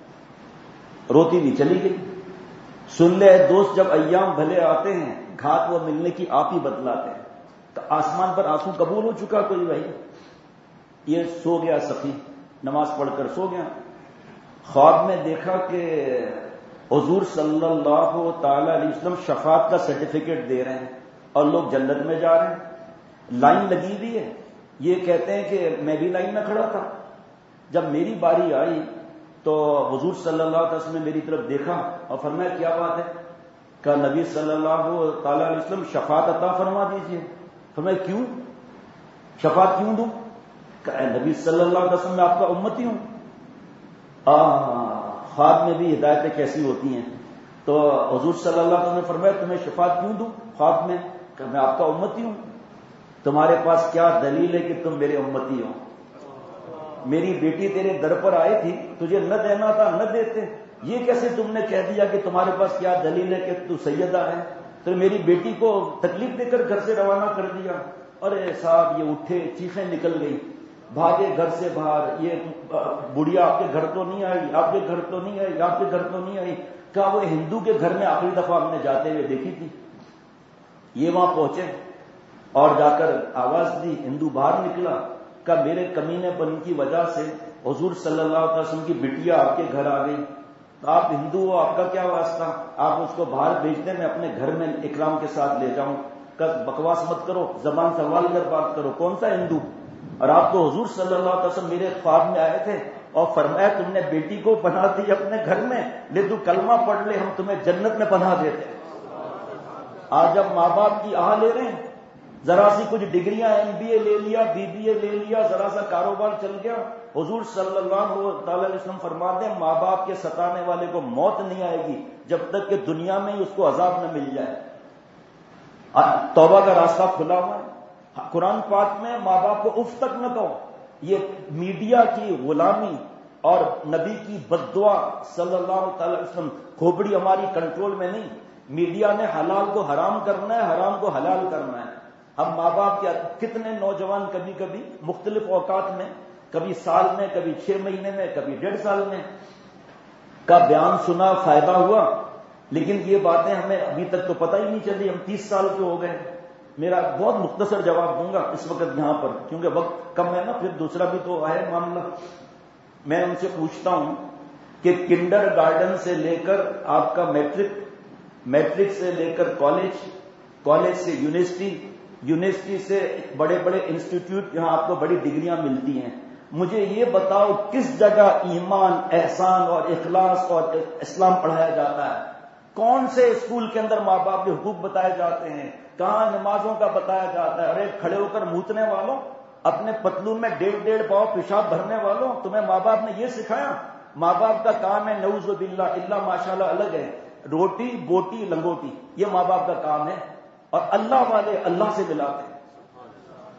روتی بھی چلی گئی. سن لے دوست، جب ایام بھلے آتے ہیں گھات وہ ملنے کی آپ ہی بتلاتے ہیں. تو آسمان پر آنسو قبول ہو چکا کوئی بھائی؟ یہ سو گیا سخی، نماز پڑھ کر سو گیا. خواب میں دیکھا کہ حضور صلی اللہ تعالی علیہ وسلم شفاعت کا سرٹیفکیٹ دے رہے ہیں اور لوگ جنت میں جا رہے ہیں. لائن لگی ہوئی ہے. یہ کہتے ہیں کہ میں بھی لائن میں کھڑا تھا. جب میری باری آئی تو حضور صلی اللہ علیہ وسلم نے میری طرف دیکھا اور فرمایا کیا بات ہے؟ کہ نبی صلی اللہ تعالی علیہ وسلم شفاعت عطا فرما دیجیے. فرمایا کیوں؟ شفاعت کیوں دوں؟ کہ اے نبی صلی اللہ علیہ وسلم میں آپ کا امتی ہوں. خواب میں بھی ہدایتیں کیسی ہوتی ہیں. تو حضور صلی اللہ علیہ وسلم نے فرمایا تمہیں شفاعت کیوں دوں خواب میں؟ کہ میں آپ کا امتی ہوں. تمہارے پاس کیا دلیل ہے کہ تم میرے امتی ہو؟ میری بیٹی تیرے در پر آئی تھی، تجھے نہ دینا تھا نہ دیتے. یہ کیسے تم نے کہہ دیا کہ تمہارے پاس کیا دلیل ہے کہ تو سیدہ ہے؟ تو میری بیٹی کو تکلیف دے کر گھر سے روانہ کر دیا. ارے صاحب یہ اٹھے، چیخیں نکل گئی، بھاگے گھر سے باہر. یہ بڑھیا آپ کے گھر تو نہیں آئی، آپ کے گھر تو نہیں آئی، آپ کے گھر تو نہیں آئی. کہا وہ ہندو کے گھر میں آخری دفعہ ہم نے جاتے ہوئے دیکھی تھی. یہ وہاں پہنچے اور جا کر آواز دی. ہندو باہر نکلا. کہ میرے کمینے پن کی وجہ سے حضور صلی اللہ علیہ وسلم کی بٹیا آپ کے گھر آ گئی. تو آپ ہندو ہو، آپ کا کیا واسطہ؟ آپ اس کو باہر بھیج دیں، میں اپنے گھر میں اکرام کے ساتھ لے جاؤں. کہ بکواس مت کرو، زبان سنبھال کر بات کرو. کون سا ہندو؟ اور آپ کو حضور صلی اللہ علیہ وسلم میرے خواب میں آئے تھے اور فرمایا تم نے بیٹی کو پناہ دی اپنے گھر میں، لے تو کلمہ پڑھ لے، ہم تمہیں جنت میں پناہ دیتے ہیں. آج جب ماں باپ کی آہ لے رہے ہیں، ذرا سی کچھ ڈگریاں MBA لے لیا، BBA لے لیا، ذرا سا کاروبار چل گیا. حضور صلی اللہ تعالی علیہ وسلم فرماتے ہیں ماں باپ کے ستانے والے کو موت نہیں آئے گی جب تک کہ دنیا میں ہی اس کو عذاب نہ مل جائے. توبہ کا راستہ کھلا ہوا ہے. قرآن پاک میں ماں باپ کو اف تک نہ کہو. یہ میڈیا کی غلامی اور نبی کی بددعا صلی اللہ تعالی علیہ وسلم. کھوپڑی ہماری کنٹرول میں نہیں. میڈیا نے حلال کو حرام کرنا ہے، حرام کو حلال کرنا ہے. ہم ماں باپ کے کتنے نوجوان کبھی کبھی مختلف اوقات میں، کبھی سال میں، کبھی 6 مہینے میں، کبھی 1.5 سال میں کا بیان سنا، فائدہ ہوا، لیکن یہ باتیں ہمیں ابھی تک تو پتہ ہی نہیں چلی. ہم 30 سال کے ہو گئے. میرا بہت مختصر جواب دوں گا اس وقت یہاں پر کیونکہ وقت کم ہے نا، پھر دوسرا بھی تو ہے معاملہ. میں ان سے پوچھتا ہوں کہ کنڈر گارڈن سے لے کر آپ کا میٹرک سے لے کر کالج سے یونیورسٹی سے بڑے بڑے انسٹیٹیوٹ، یہاں آپ کو بڑی ڈگریاں ملتی ہیں. مجھے یہ بتاؤ کس جگہ ایمان، احسان اور اخلاص اور اسلام پڑھایا جاتا ہے؟ کون سے اسکول کے اندر ماں باپ کے حقوق بتائے جاتے ہیں؟ کہاں نمازوں کا بتایا جاتا ہے؟ ارے کھڑے ہو کر موتنے والوں، اپنے پتلون میں 1.5 پاؤ پیشاب بھرنے والوں، تمہیں ماں باپ نے یہ سکھایا؟ ماں باپ کا کام ہے نعوذ باللہ، اللہ ماشاءاللہ الگ ہے، روٹی بوٹی لنگوٹی، یہ ماں باپ کا کام ہے. اور اللہ والے اللہ سے ملاتے ہیں.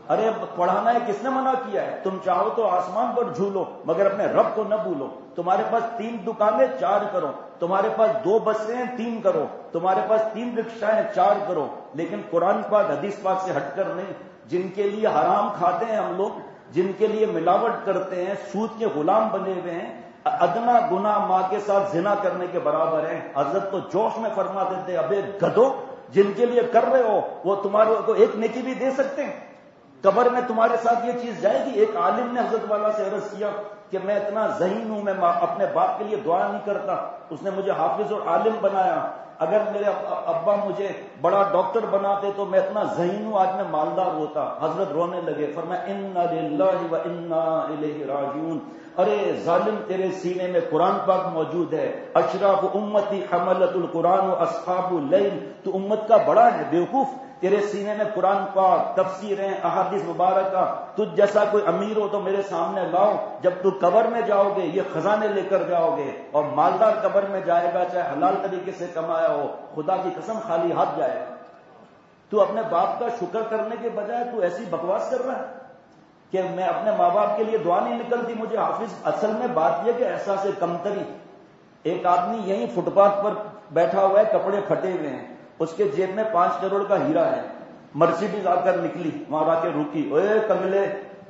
ارے پڑھانا ہے کس نے منع کیا ہے؟ تم چاہو تو آسمان پر جھولو مگر اپنے رب کو نہ بھولو. تمہارے پاس 3 دکانیں 4 کرو، تمہارے پاس 2 بسیں 3 کرو، تمہارے پاس 3 رکشائیں 4 کرو، لیکن قرآن پاک حدیث پاک سے ہٹ کر نہیں. جن کے لیے حرام کھاتے ہیں ہم لوگ، جن کے لیے ملاوٹ کرتے ہیں، سود کے غلام بنے ہوئے ہیں، ادنا گناہ ماں کے ساتھ زنا کرنے کے برابر ہے. حضرت تو جوش میں فرماتے تھے ابے گدھو، جن کے لیے کر رہے ہو وہ تمہارے کو ایک نیکی بھی دے سکتے ہیں. قبر میں تمہارے ساتھ یہ چیز جائے گی؟ ایک عالم نے حضرت والا سے عرض کیا کہ میں اتنا ذہین ہوں، میں اپنے باپ کے لیے دعا نہیں کرتا، اس نے مجھے حافظ اور عالم بنایا. اگر میرے ابا مجھے بڑا ڈاکٹر بناتے تو میں اتنا ذہین ہوں، آج میں مالدار ہوتا. حضرت رونے لگے، فرمایا انا للہ و انا الیہ راجعون. ارے ظالم، تیرے سینے میں قرآن پاک موجود ہے. اشراف امتی حملت القرآن و اصحاب اللیل. تو امت کا بڑا ہے بیوقوف، تیرے سینے میں قرآن پاک، تفسیریں، احادیث مبارکہ. تجھ جیسا کوئی امیر ہو تو میرے سامنے لاؤ. جب تو قبر میں جاؤ گے یہ خزانے لے کر جاؤ گے، اور مالدار قبر میں جائے گا چاہے حلال طریقے سے کمایا ہو، خدا کی قسم خالی ہاتھ جائے گا. تو اپنے باپ کا شکر کرنے کے بجائے تو ایسی بکواس کر رہا ہے کہ میں اپنے ماں باپ کے لیے دعا نہیں نکلتی مجھے حافظ. اصل میں بات یہ کہ احساس کمتری. ایک آدمی یہیں فٹ پاتھ پر بیٹھا ہوا ہے، کپڑے پھٹے ہوئے ہیں، اس کے جیب میں 5 کروڑ کا ہیرا ہے. مرسیڈیز آ کر نکلی، وہاں آ کے روکی، اوے کملے،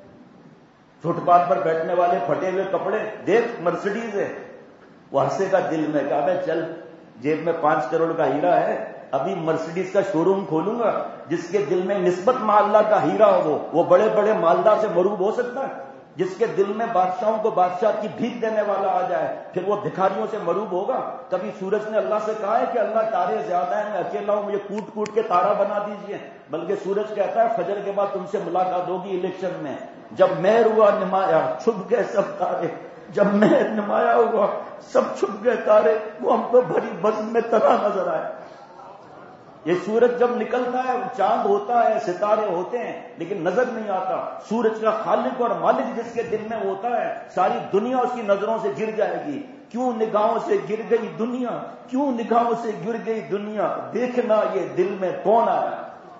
فٹ پاتھ پر بیٹھنے والے پھٹے ہوئے کپڑے دیکھ، مرسیڈیز ہے. وہ ہنسے کا دل میں، کہا میں چل، جیب میں 5 کروڑ کا ہیرا ہے، ابھی مرسیڈیز کا شو روم کھولوں گا. جس کے دل میں نسبت ماللہ کا ہیرا ہو وہ بڑے بڑے مالدار سے مروب ہو سکتا ہے؟ جس کے دل میں بادشاہوں کو بادشاہ کی بھیک دینے والا آ جائے پھر وہ بھکاریوں سے مروب ہوگا؟ کبھی سورج نے اللہ سے کہا ہے کہ اللہ تارے زیادہ ہیں، میں اکیلا ہوں، مجھے کوٹ کوٹ کے تارا بنا دیجئے؟ بلکہ سورج کہتا ہے فجر کے بعد تم سے ملاقات ہوگی الیکشن میں. جب مہر ہوا نمایا چھپ گئے سب تارے، جب مہر نمایا ہوا سب چھپ گئے تارے. وہ ہم کو بھری بزم میں تنا نظر آئے. یہ سورج جب نکلتا ہے چاند ہوتا ہے، ستارے ہوتے ہیں، لیکن نظر نہیں آتا. سورج کا خالق اور مالک جس کے دل میں ہوتا ہے، ساری دنیا اس کی نظروں سے گر جائے گی. کیوں نگاہوں سے گر گئی دنیا، کیوں نگاہوں سے گر گئی دنیا، دیکھنا یہ دل میں کون آیا.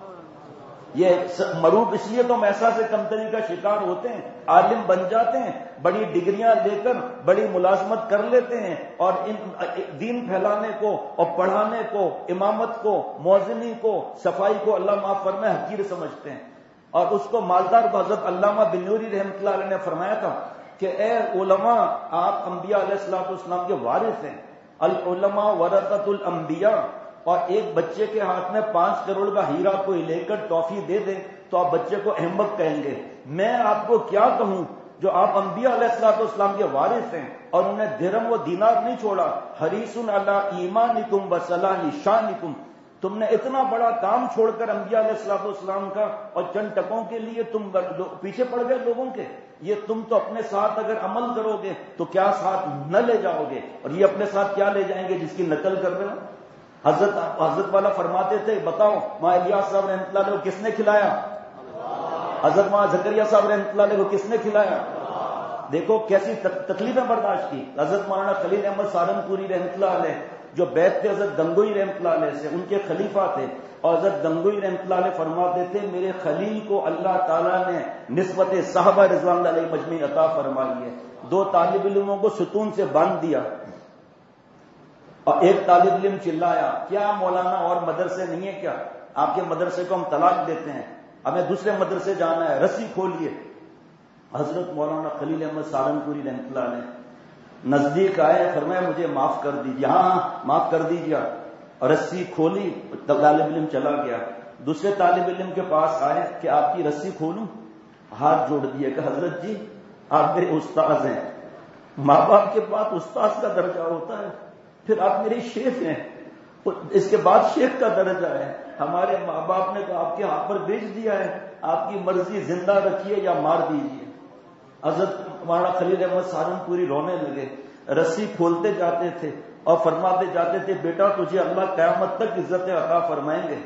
یہ مروب اس لیے تو ہم احساس کمتری کا شکار ہوتے ہیں. عالم بن جاتے ہیں، بڑی ڈگریاں لے کر بڑی ملازمت کر لیتے ہیں، اور دین پھیلانے کو اور پڑھانے کو، امامت کو، مؤذنی کو، صفائی کو اللہ معاف فرمائے حقیر سمجھتے ہیں. اور اس کو مالدار کو حضرت علامہ بنوری رحمۃ اللہ علیہ نے فرمایا تھا کہ اے علماء، آپ انبیاء علیہ الصلوۃ والسلام کے وارث ہیں. العلماء ورثۃ الانبیاء. اور ایک بچے کے ہاتھ میں 5 کروڑ کا ہیرا کوئی لے کر ٹافی دے دیں تو آپ بچے کو احمق کہیں گے. میں آپ کو کیا کہوں جو آپ انبیاء علیہ الصلوۃ والسلام کے وارث ہیں اور انہیں درہم و دینار نہیں چھوڑا. حریص علی ایمانکم و صلاح شانکم. تم نے اتنا بڑا کام چھوڑ کر انبیاء علیہ الصلوۃ والسلام کا، اور چند ٹکوں کے لیے تم پیچھے پڑ گئے لوگوں کے. یہ تم تو اپنے ساتھ اگر عمل کرو گے تو کیا ساتھ نہ لے جاؤ گے، اور یہ اپنے ساتھ کیا لے جائیں گے جس کی نقل کر رہے ہو. حضرت والا فرماتے تھے بتاؤ ماں الیاس صاحب رحمۃ اللہ علیہ کو کس نے کھلایا؟ حضرت ماں زکریا صاحب رحمۃ اللہ علیہ کو کس نے کھلایا؟ دیکھو کیسی تکلیفیں برداشت کی. حضرت مولانا خلیل احمد سہارنپوری رحمۃ اللہ علیہ جو بیت تھے حضرت گنگوئی رحمۃ اللہ علیہ سے، ان کے خلیفہ تھے، اور حضرت گنگوئی رحمۃ اللہ علیہ فرماتے تھے میرے خلیل کو اللہ تعالیٰ نے نسبت صحابہ رضوان اللہ علیہ مجمعین عطا فرمائی ہے. 2 طالب علموں کو ستون سے باندھ دیا، اور ایک طالب علم چلایا کیا مولانا اور مدرسے نہیں ہے کیا؟ آپ کے مدرسے کو ہم طلاق دیتے ہیں، ہمیں دوسرے مدرسے جانا ہے، رسی کھولیے. حضرت مولانا خلیل احمد سہارنپوری رحمۃ اللہ علیہ نزدیک آئے، فرمایا مجھے معاف کر دیجیے. ہاں معاف کر دیجیے. اور رسی کھولی، طالب علم چلا گیا. دوسرے طالب علم کے پاس آئے کہ آپ کی رسی کھولوں، ہاتھ جوڑ دیے کہ حضرت جی آپ میرے استاذ ہیں. ماں باپ کے بعد استاذ کا درجہ ہوتا ہے، پھر آپ میرے شیخ ہیں، اس کے بعد شیخ کا درجہ ہے. ہمارے ماں باپ نے تو آپ کے ہاتھ پر بیچ دیا ہے، آپ کی مرضی، زندہ رکھیے یا مار دیجیے. حضرت مولانا خلیل احمد سہارنپوری رونے لگے، رسی کھولتے جاتے تھے اور فرماتے جاتے تھے بیٹا تجھے اللہ قیامت تک عزت عطا فرمائیں گے.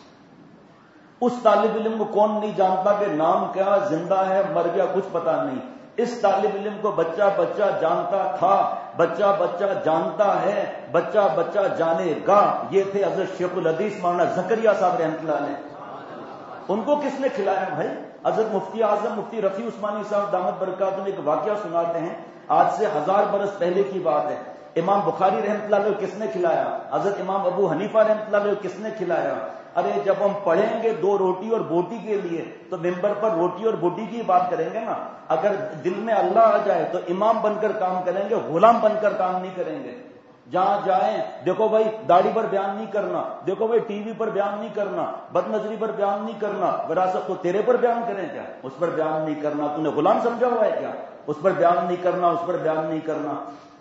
اس طالب علم کو کون نہیں جانتا کہ نام کیا، زندہ ہے مر گیا کچھ پتا نہیں. اس طالب علم کو بچہ بچہ جانتا تھا، بچہ بچہ جانتا ہے، بچہ بچہ جانے گا. یہ تھے حضرت شیخ الحدیث مولانا زکریا صاحب رحمۃ اللہ علیہ. ان کو کس نے کھلایا بھائی؟ حضرت مفتی اعظم مفتی رفیع عثمانی صاحب دامت برکاتہ ایک واقعہ سناتے ہیں، آج سے 1000 برس پہلے کی بات ہے۔ امام بخاری رحمۃ اللہ علیہ کس نے کھلایا؟ حضرت امام ابو حنیفہ رحمۃ اللہ علیہ کس نے کھلایا؟ ارے جب ہم پڑھیں گے 2 روٹی اور بوٹی کے لیے تو ممبر پر روٹی اور بوٹی کی بات کریں گے نا۔ اگر دل میں اللہ آ جائے تو امام بن کر کام کریں گے، غلام بن کر کام نہیں کریں گے۔ جہاں جائیں دیکھو بھائی داڑھی پر بیان نہیں کرنا، دیکھو بھائی ٹی وی پر بیان نہیں کرنا، بد نظری پر بیان نہیں کرنا، وراثت تو تیرے پر بیان کریں کیا؟ اس پر بیان نہیں کرنا، تو نے غلام سمجھا ہوا ہے کیا؟ اس پر بیان نہیں کرنا، اس پر بیان نہیں کرنا۔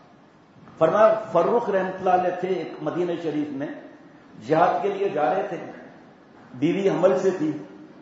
فرمایا فروخ رحمۃ اللہ علیہ تھے ایک مدینہ شریف میں، جہاد کے لیے جا رہے تھے، بیوی حمل سے تھی،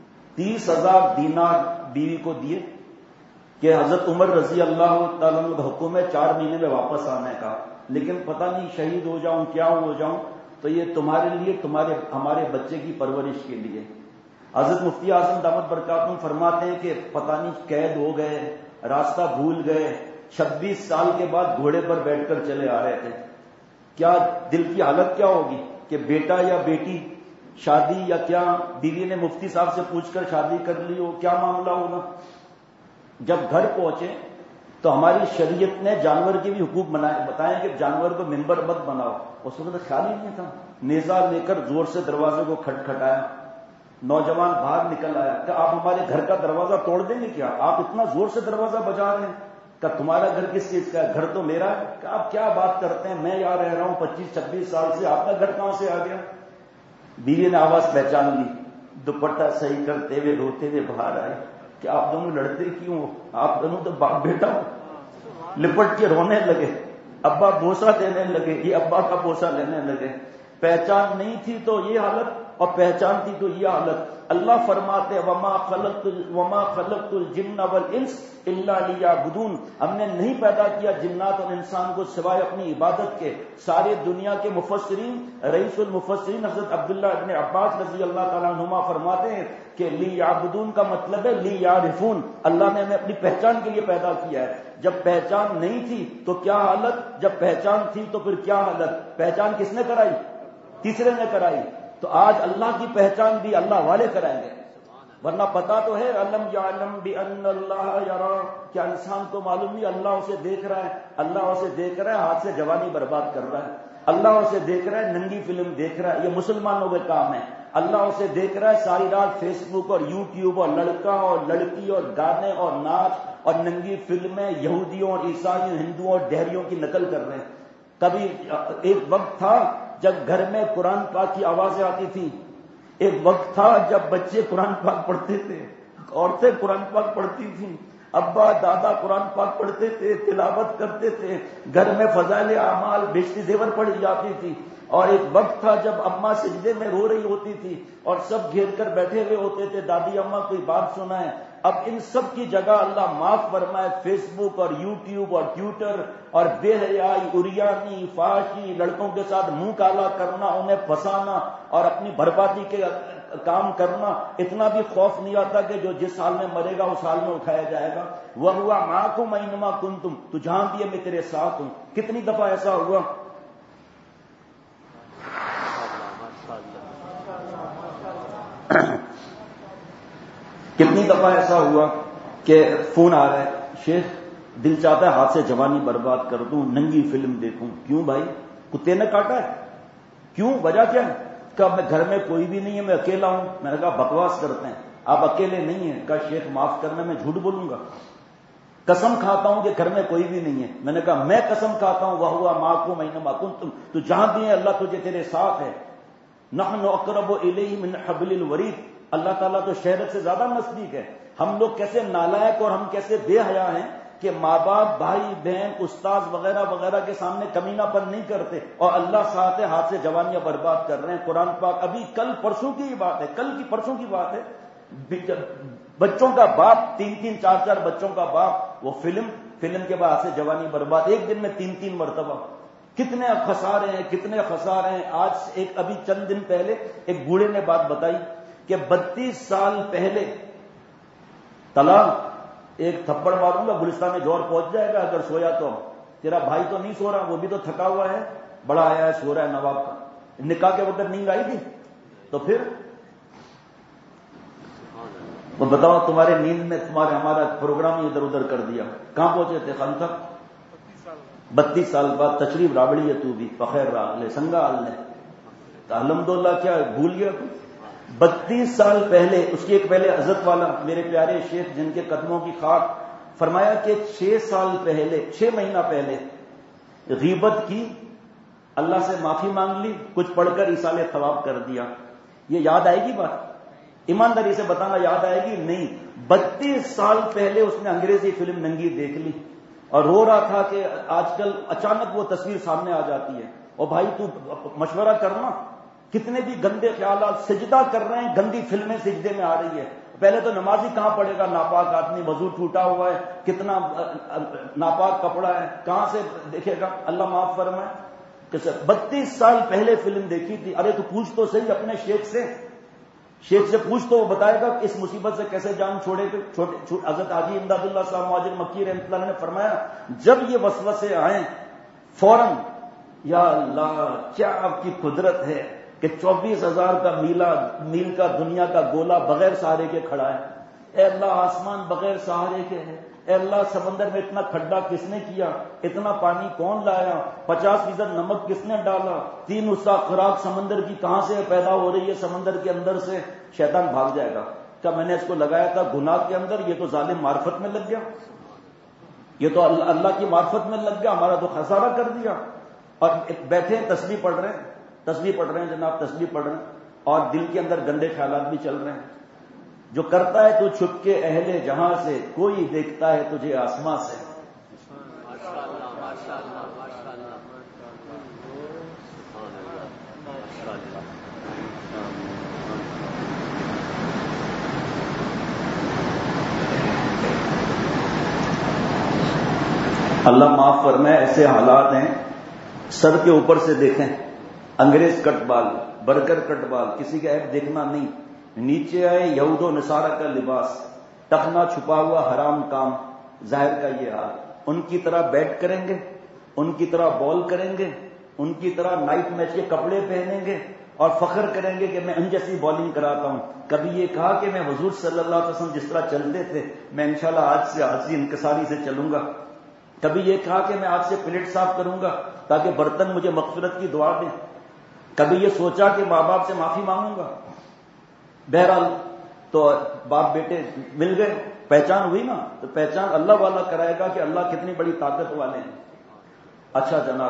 30,000 دینار بیوی کو دیے کہ حضرت عمر رضی اللہ تعالیٰ عنہ کا حکم ہے 4 مہینے میں واپس آنے کا، لیکن پتہ نہیں شہید ہو جاؤں کیا ہو جاؤں، تو یہ تمہارے لیے ہمارے بچے کی پرورش کے لیے۔ حضرت مفتی اعظم دامت برکاتہ فرماتے ہیں کہ پتہ نہیں قید ہو گئے، راستہ بھول گئے، 26 سال کے بعد گھوڑے پر بیٹھ کر چلے آ رہے تھے۔ کیا دل کی حالت کیا ہوگی کہ بیٹا یا بیٹی شادی یا کیا، بیوی نے مفتی صاحب سے پوچھ کر شادی کر لی ہو، کیا معاملہ ہوگا؟ جب گھر پہنچے تو ہماری شریعت نے جانور کے بھی حقوق بتائے کہ جانور کو ممبر مت بناؤ۔ اس وقت خیال ہی نہیں تھا، نیزہ لے کر زور سے دروازے کو کھٹکھٹایا، نوجوان باہر نکل آیا کہ آپ ہمارے گھر کا دروازہ توڑ دیں گے کیا؟ آپ اتنا زور سے دروازہ بجا رہے ہیں کہ تمہارا گھر کس چیز کا ہے؟ گھر تو میرا ہے۔ کہ آپ کیا بات کرتے ہیں، میں یہاں رہ رہا ہوں 25-26 سال سے، آپ کا گھر کہاں سے آ گیا؟ بیوی نے آواز پہچان لی، دوپٹہ صحیح کرتے ہوئے روتے ہوئے باہر آئے کہ آپ دونوں لڑتے کیوں ہو؟ آپ دونوں تو باپ بیٹا ہو۔ لپٹ کے رونے لگے، ابا بوسہ دینے لگے، یہ ابا کا بوسہ لینے لگے۔ پہچان نہیں تھی تو یہ حالت، اور پہچان تھی تو یہ حالت۔ اللہ فرماتے وما خلقت الجن والانس الا لیعبدون، ہم نے نہیں پیدا کیا جنات اور انسان کو سوائے اپنی عبادت کے۔ سارے دنیا کے مفسرین، رئیس المفسرین حضرت عبداللہ ابن عباس رضی اللہ تعالیٰ عنہما فرماتے ہیں کہ لیعبدون کا مطلب ہے لیعرفون، اللہ نے ہمیں اپنی پہچان کے لیے پیدا کیا ہے۔ جب پہچان نہیں تھی تو کیا حالت، جب پہچان تھی تو پھر کیا حالت؟ پہچان کس نے کرائی؟ تیسرے نے کرائی۔ تو آج اللہ کی پہچان بھی اللہ والے کرائیں گے، ورنہ پتا تو ہے علم یعلم بان اللہ یرا، کیا انسان کو معلوم نہیں اللہ اسے دیکھ رہا ہے؟ اللہ اسے دیکھ رہا ہے، ہاتھ سے جوانی برباد کر رہا ہے، اللہ اسے دیکھ رہا ہے، ننگی فلم دیکھ رہا ہے، یہ مسلمانوں کے کام ہے۔ اللہ اسے دیکھ رہا ہے ساری رات فیس بک اور یوٹیوب اور لڑکا اور لڑکی اور گانے اور ناچ اور ننگی فلمیں یہودیوں اور عیسائیوں ہندوؤں اور ڈہریوں کی نقل کر رہے ہیں۔ کبھی ایک وقت تھا جب گھر میں قرآن پاک کی آوازیں آتی تھی، ایک وقت تھا جب بچے قرآن پاک پڑھتے تھے، عورتیں قرآن پاک پڑھتی تھیں، ابا دادا قرآن پاک پڑھتے تھے، تلاوت کرتے تھے، گھر میں فضائل اعمال بیشتی زیور پڑھی جاتی تھی۔ اور ایک وقت تھا جب اماں سجدے میں رو رہی ہوتی تھی اور سب گھیر کر بیٹھے ہوئے ہوتے تھے، دادی اماں کوئی بات سنائیں۔ اب ان سب کی جگہ اللہ معاف فرمائے فیس بک اور یوٹیوب اور ٹویٹر اور بے حیائی، اریانی، فحاشی، لڑکوں کے ساتھ منہ کالا کرنا، انہیں پھنسانا اور اپنی بربادی کے کام کرنا، اتنا بھی خوف نہیں آتا کہ جو جس حال میں مرے گا اس حال میں اٹھایا جائے گا۔ وَهُوَ مَعَكُمْ أَيْنَمَا كُنتُمْ، تو جہاں بھی ہے میں تیرے ساتھ ہوں۔ کتنی دفعہ ایسا ہوا کتنی دفعہ ایسا ہوا کہ فون آ رہا ہے، شیخ دل چاہتا ہے ہاتھ سے جوانی برباد کر دوں، ننگی فلم دیکھوں۔ کیوں بھائی؟ کتے نے کاٹا ہے؟ کیوں؟ وجہ کیا ہے؟ کہ میں گھر میں کوئی بھی نہیں ہے، میں اکیلا ہوں۔ میں نے کہا بکواس کرتے ہیں، آپ اکیلے نہیں ہیں۔ کہا شیخ معاف کرنا، میں جھوٹ بولوں گا، قسم کھاتا ہوں کہ گھر میں کوئی بھی نہیں ہے۔ میں نے کہا میں قسم کھاتا ہوں وَهُوَ مَعَكُمْ أَيْنَمَا كُنتُمْ، تو جہاں بھی ہے اللہ تجھے تیرے ساتھ ہے۔ نَحْنُ أَقْرَبُ إِلَيْهِ مِنْ حَبْلِ الْوَرِيدِ، اللہ تعالیٰ تو شہرت سے زیادہ نزدیک ہے۔ ہم لوگ کیسے نالائق اور ہم کیسے بے حیا ہیں کہ ماں باپ، بھائی بہن، استاد وغیرہ وغیرہ کے سامنے کمینہ پن نہیں کرتے، اور اللہ ساتھ ہے، ہاتھ سے جوانیاں برباد کر رہے ہیں۔ قرآن پاک ابھی کل پرسوں کی بات ہے، کل کی پرسوں کی بات ہے، بچوں کا باپ، 3-3 4-4 بچوں کا باپ، وہ فلم کے بعد ہاتھ سے جوانی برباد، ایک دن میں 3 مرتبہ۔ کتنے خسارے ہیں، کتنے خسارے ہیں۔ آج ایک ابھی چند دن پہلے ایک بوڑھے نے بات بتائی کہ 32 سال پہلے طلاق، ایک تھپڑ ماروں گا گلستان میں جوہر پہنچ جائے گا اگر سویا تو، تیرا بھائی تو نہیں سو رہا، وہ بھی تو تھکا ہوا ہے، بڑا آیا ہے سو رہا ہے نواب کا، نکاح کے وقت نیند آئی تھی تو پھر وہ بتاؤ تمہارے نیند میں تمہارے ہمارا پروگرام ہی ادھر ادھر کر دیا. کہاں پہنچے تھے خان صاحب؟ 32 سال بعد تشریف راوڑی ہے تو بھی بخیر راغلے سنگا حال نے الحمدللہ. کیا بھول گیا؟ 32 سال پہلے. اس کی ایک پہلے حضرت والا میرے پیارے شیخ جن کے قدموں کی خاک، فرمایا کہ 6 سال پہلے 6 مہینہ پہلے غیبت کی، اللہ سے معافی مانگ لی، کچھ پڑھ کر ایصال ثواب کر دیا. یہ یاد آئے گی بات؟ ایمانداری سے بتانا یاد آئے گی؟ نہیں. 32 سال پہلے اس نے انگریزی فلم ننگی دیکھ لی اور رو رہا تھا کہ آج کل اچانک وہ تصویر سامنے آ جاتی ہے. اور بھائی تو مشورہ کرنا، کتنے بھی گندے خیالات، سجدہ کر رہے ہیں، گندی فلمیں سجدے میں آ رہی ہے. پہلے تو نمازی کہاں پڑے گا؟ ناپاک آدمی، وضو ٹوٹا ہوا ہے، کتنا ناپاک کپڑا ہے، کہاں سے دیکھے گا؟ اللہ معاف فرمائے. کہ 32 سال پہلے فلم دیکھی تھی. ارے تو پوچھ تو صحیح اپنے شیخ سے پوچھ تو وہ بتائے گا اس مصیبت سے کیسے جان چھوڑے گا. حضرت حاجی امداد اللہ صاحب مہاجر مکی رحمۃ اللہ نے فرمایا جب یہ وسوسے آئیں فوراً یا اللہ کیا آپ کی قدرت ہے کہ 24,000 کا میل کا دنیا کا گولا بغیر سہارے کے کھڑا ہے. اے اللہ آسمان بغیر سہارے کے ہے. اے اللہ سمندر میں اتنا کھڈا کس نے کیا؟ اتنا پانی کون لایا؟ 50% نمک کس نے ڈالا؟ 3 حصہ خوراک سمندر کی کہاں سے پیدا ہو رہی ہے؟ سمندر کے اندر سے. شیطان بھاگ جائے گا کیا میں نے اس کو لگایا تھا گناہ کے اندر؟ یہ تو ظالم معرفت میں لگ گیا، یہ تو اللہ کی معرفت میں لگ گیا، ہمارا تو خسارہ کر دیا. اور بیٹھے تسبیح پڑھ رہے ہیں جناب، تسبیح پڑھ رہے ہیں اور دل کے اندر گندے خیالات بھی چل رہے ہیں. جو کرتا ہے تو چھپ کے اہل جہاں سے، کوئی دیکھتا ہے تجھے آسماں سے. اللہ معاف فرمائے. ایسے حالات ہیں سر کے اوپر سے دیکھیں انگریز کٹ بال، برگر کٹ بال، کسی کا عیب دیکھنا نہیں. نیچے آئے یہود و نصارہ کا لباس، ٹخنا چھپا ہوا حرام کام. ظاہر کا یہ حال. ان کی طرح بیٹ کریں گے، ان کی طرح بال کریں گے، ان کی طرح نائٹ میچ کے کپڑے پہنیں گے اور فخر کریں گے کہ میں ان جیسی بالنگ کراتا ہوں. کبھی یہ کہا کہ میں حضور صلی اللہ علیہ وسلم جس طرح چلتے تھے میں انشاءاللہ آج سے حاجی انکساری سے چلوں گا. کبھی یہ کہا کہ میں آج سے پلیٹ صاف کروں گا تاکہ برتن مجھے مغفرت کی دعا دیں. کبھی یہ سوچا کہ ماں باپ سے معافی مانگوں گا. بہرحال تو باپ بیٹے مل گئے، پہچان ہوئی نا، تو پہچان اللہ والا کرائے گا کہ اللہ کتنی بڑی طاقت والے ہیں. اچھا جناب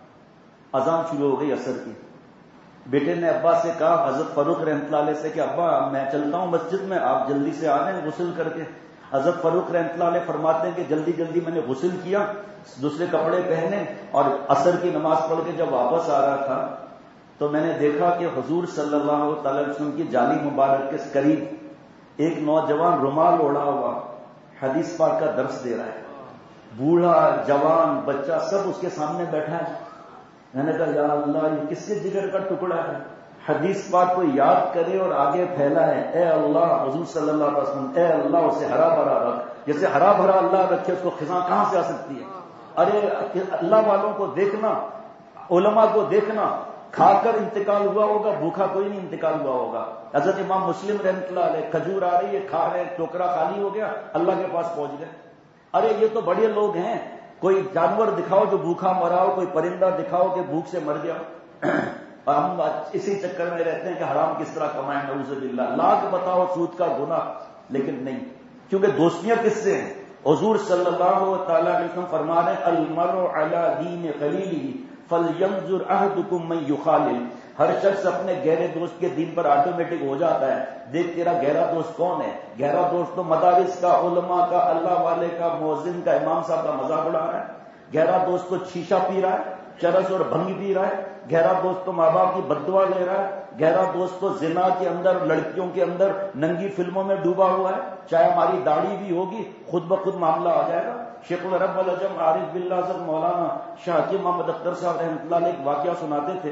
اذان شروع ہو گئی عصر کی. بیٹے نے ابا سے کہا حضرت فاروق رحمۃ اللہ علیہ سے کہ ابا میں چلتا ہوں مسجد میں، آپ جلدی سے آ رہے ہیں غسل کر کے. حضرت فاروق رحمۃ اللہ علیہ فرماتے ہیں کہ جلدی جلدی میں نے غسل کیا، دوسرے کپڑے پہنے اور عصر کی نماز پڑھ کے جب واپس آ رہا تھا تو میں نے دیکھا کہ حضور صلی اللہ تعالی وسلم کی جالی مبارک کے قریب ایک نوجوان رومال اوڑھا ہوا حدیث پاک کا درس دے رہا ہے. بوڑھا جوان بچہ سب اس کے سامنے بیٹھا ہے. میں نے کہا یا اللہ یہ کس کے جگر کا ٹکڑا ہے، حدیث پاک کو یاد کرے اور آگے پھیلا ہے. اے اللہ حضور صلی اللہ علیہ وسلم، اے اللہ اسے ہرا بھرا رکھ. جیسے ہرا بھرا اللہ رکھے اس کو خزاں کہاں سے آ سکتی ہے؟ ارے اللہ والوں کو دیکھنا، علماء کو دیکھنا. کھا کر انتقال ہوا ہوگا، بھوکا کوئی نہیں انتقال ہوا ہوگا. حضرت امام مسلم رحمۃ اللہ علیہ کھجور آ رہی ہے، کھا رہے، ٹوکرا خالی ہو گیا، اللہ کے پاس پہنچ گئے. ارے یہ تو بڑے لوگ ہیں. کوئی جانور دکھاؤ جو بھوکا مرا ہو، کوئی پرندہ دکھاؤ کہ بھوک سے مر گیا. اور ہم اسی چکر میں رہتے ہیں کہ حرام کس طرح کمائیں، نعوذ باللہ. لاکھ بتاؤ سود کا گناہ، لیکن نہیں، کیونکہ دوستیاں کس سے ہیں؟ حضور صلی اللہ تعالی علیہ وسلم فرما رہے ہیں المرء علی دین خلیلہ فلینظر احدکم من یخالل. ہر شخص اپنے گہرے دوست کے دین پر آٹومیٹک ہو جاتا ہے. دیکھ تیرا گہرا دوست کون ہے. گہرا دوست تو مدارس کا، علماء کا، اللہ والے کا، مؤذن کا، امام صاحب کا مذاق اڑا رہا ہے. گہرا دوست تو شیشہ پی رہا ہے، چرس اور بھنگ پی رہا ہے. گہرا دوست تو ماں باپ کی بددعا لے رہا ہے. گہرا دوست تو زنا کے اندر، لڑکیوں کے اندر، ننگی فلموں میں ڈوبا ہوا ہے. چاہے ہماری داڑھی بھی ہوگی خود بخود معاملہ آ جائے گا. شیخ العرب والعجم عارف باللہ حضرت مولانا شاہ حکیم محمد اختر صاحب رحمۃ اللہ علیہ ایک واقعہ سناتے تھے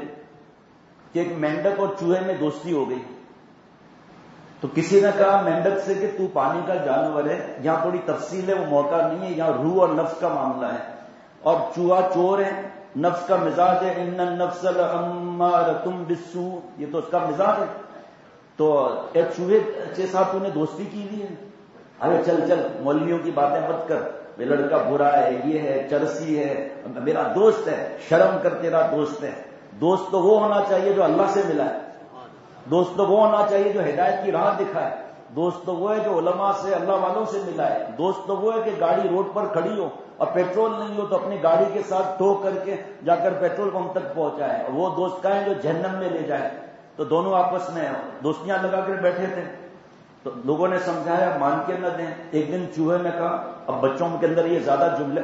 کہ ایک مینڈک اور چوہے میں دوستی ہو گئی. تو کسی نے کہا مینڈک سے کہ تو پانی کا جانور ہے. یہاں تھوڑی تفصیل ہے، وہ موقع نہیں ہے، یہاں روح اور نفس کا معاملہ ہے. اور چوہا چور ہے، نفس کا مزاج ہے ان النفس لامارۃ بالسوء، یہ تو اس کا مزاج ہے. تو ایک چوہے کے ساتھ تو نے دوستی کی ہوئی ہے. ارے چل مولویوں کی باتیں مت کر، یہ لڑکا برا ہے، یہ ہے، چرسی ہے، میرا دوست ہے، شرم کر، تیرا دوست ہے. دوست تو وہ ہونا چاہیے جو اللہ سے ملا ہے. دوست تو وہ ہونا چاہیے جو ہدایت کی راہ دکھائے. دوست تو وہ ہے جو علماء سے، اللہ والوں سے ملا ہے. دوست تو وہ ہے کہ گاڑی روڈ پر کھڑی ہو اور پیٹرول نہیں ہو تو اپنی گاڑی کے ساتھ ٹو کر کے جا کر پیٹرول پمپ تک پہنچائے. وہ دوست کا ہے جو جہنم میں لے جائے. تو دونوں آپس میں دوستیاں لگا کر بیٹھے تھے. تو لوگوں نے سمجھایا، مان کے نہ دیں. ایک دن چوہے نے کہا، اب بچوں کے اندر یہ زیادہ جملے،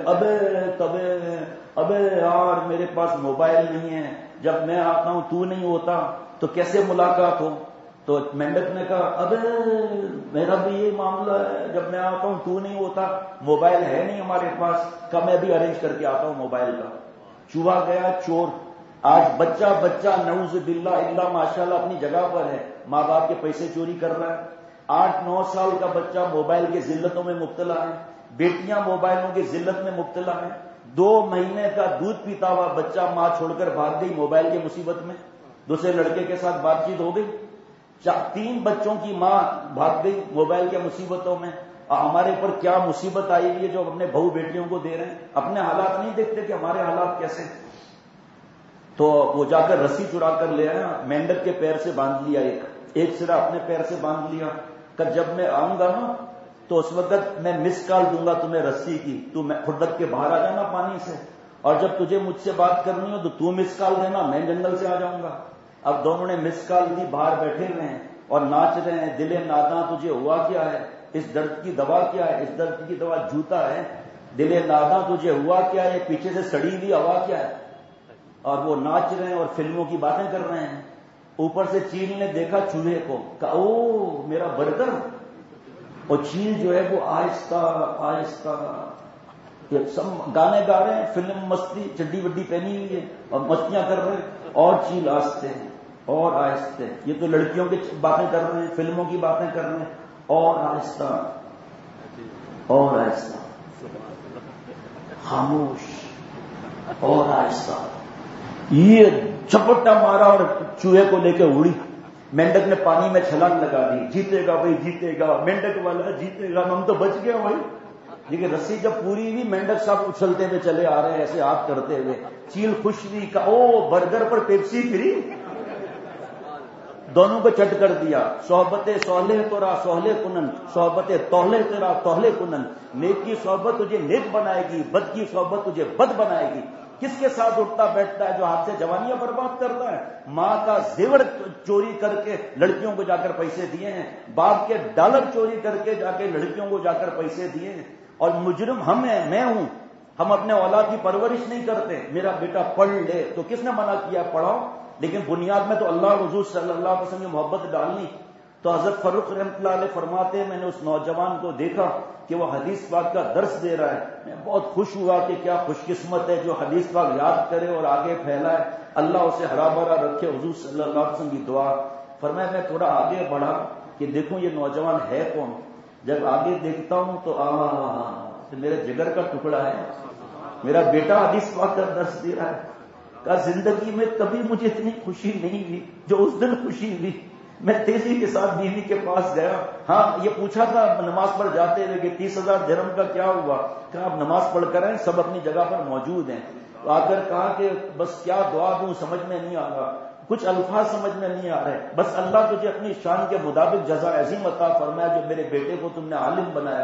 ابے یار میرے پاس موبائل نہیں ہے، جب میں آتا ہوں تو نہیں ہوتا تو کیسے ملاقات ہو. تو مینڈک نے کہا، ابے میرا بھی یہ معاملہ ہے، جب میں آتا ہوں تو نہیں ہوتا، موبائل ہے نہیں ہمارے پاس، کہ میں بھی ارینج کر کے آتا ہوں موبائل کا. چوہا گیا چور. آج بچہ نعوذ باللہ الا ماشاءاللہ اپنی جگہ پر ہے، ماں باپ کے پیسے چوری کر رہا ہے. 8-9 سال کا بچہ موبائل کی ذلتوں میں مبتلا ہے. بیٹیاں موبائلوں کی ذلت میں مبتلا ہیں. 2 مہینے کا دودھ پیتا ہوا بچہ ماں چھوڑ کر بھاگ گئی موبائل کی مصیبت میں. دوسرے لڑکے کے ساتھ بات چیت ہو گئی. 3 بچوں کی ماں بھاگ گئی موبائل کے مصیبتوں میں. ہمارے اوپر کیا مصیبت آئی ہوئی ہے جو اپنے بہو بیٹیوں کو دے رہے ہیں. اپنے حالات نہیں دیکھتے کہ ہمارے حالات کیسے. تو وہ جا کر رسی چرا کر لے آیا، مینڈک کے پیر سے باندھ لیا، ایک سرا اپنے پیر سے باندھ لیا کہ جب میں آؤں گا نا تو اس وقت میں مس کال دوں گا تمہیں رسی کی، تو میں خردک کے باہر آ جانا پانی سے، اور جب تجھے مجھ سے بات کرنی ہو تو تو مس کال دینا، میں جنگل سے آ جاؤں گا. اب دونوں نے مس کال دی، باہر بیٹھے ہوئے ہیں اور ناچ رہے ہیں. دل ناداں تجھے ہوا کیا ہے، اس درد کی دوا کیا ہے، اس درد کی دوا جوتا ہے. دل ناداں تجھے ہوا کیا ہے، پیچھے سے سڑی ہوئی ہوا کیا ہے. اور وہ ناچ رہے ہیں اور فلموں کی باتیں کر رہے ہیں. اوپر سے چیل نے دیکھا چوہے کو، کہا او میرا برگر. اور چیل جو ہے وہ آہستہ آہستہ سب گانے گا رہے ہیں، فلم مستی، چڈی وڈی پہنی ہوئی ہے اور مستیاں کر رہے ہیں، اور چیل آہستہ ہیں اور آہستہ. یہ تو لڑکیوں کی باتیں کر رہے ہیں، فلموں کی باتیں کر رہے ہیں، اور آہستہ اور آہستہ، خاموش اور آہستہ. یہ جھپٹا مارا اور چوہے کو لے کے اڑی. مینڈک نے پانی میں چھلانگ لگا دی. جیتے گا بھائی جیتے گا، مینڈک والا جیتے گا، ہم تو بچ گئے بھائی. لیکن رسی جب پوری ہوئی، مینڈک صاحب اچھلتے ہوئے چلے آ رہے ہیں ایسے ہاتھ کرتے ہوئے. چیل خوش ہوئی کہ او برگر پر پیپسی فری. دونوں کو چٹ کر دیا. صحبت صالح تورا صالح کنن، صحبت توحلے تیرا توحلے کنن. نیک کی صحبت تجھے نیک بنائے گی، بد کی صحبت تجھے بد بنائے گی. کس کے ساتھ اٹھتا بیٹھتا ہے جو ہاتھ سے جوانیاں برباد کرتا ہے. ماں کا زیور چوری کر کے لڑکیوں کو جا کر پیسے دیے ہیں، باپ کے ڈالر چوری کر کے جا کے لڑکیوں کو جا کر پیسے دیے ہیں. اور مجرم ہم ہیں، میں ہوں. ہم اپنے اولاد کی پرورش نہیں کرتے. میرا بیٹا پڑھ لے تو کس نے منع کیا پڑھاؤ، لیکن بنیاد میں تو اللہ حضور صلی اللہ علیہ وسلم کی محبت ڈالنی. تو حضرت فاروق رحمۃ اللہ علیہ فرماتے ہیں، میں نے اس نوجوان کو دیکھا کہ وہ حدیث پاک کا درس دے رہا ہے. میں بہت خوش ہوا کہ کیا خوش قسمت ہے جو حدیث پاک یاد کرے اور آگے پھیلائے. اللہ اسے ہرا بھرا رکھے. حضور صلی اللہ علیہ وسلم کی دعا. فرمایا میں تھوڑا آگے بڑھا کہ دیکھوں یہ نوجوان ہے کون. جب آگے دیکھتا ہوں تو میرے جگر کا ٹکڑا ہے، میرا بیٹا حدیث پاک کا درس دے رہا ہے. کہ زندگی میں کبھی مجھے اتنی خوشی نہیں ہوئی جو اس دن خوشی ہوئی. میں تیزی کے ساتھ بیوی کے پاس گیا. ہاں یہ پوچھا تھا نماز پڑھ جاتے ہوئے کہ 30,000 درہم کا کیا ہوا. کہا آپ نماز پڑھ کر آئیں، سب اپنی جگہ پر موجود ہیں. آ کر کہا کہ بس کیا دعا دوں سمجھ میں نہیں آ رہا، کچھ الفاظ سمجھ میں نہیں آ رہے. بس اللہ تجھے اپنی شان کے مطابق جزا عظیم عطا فرمایا جو میرے بیٹے کو تم نے عالم بنایا.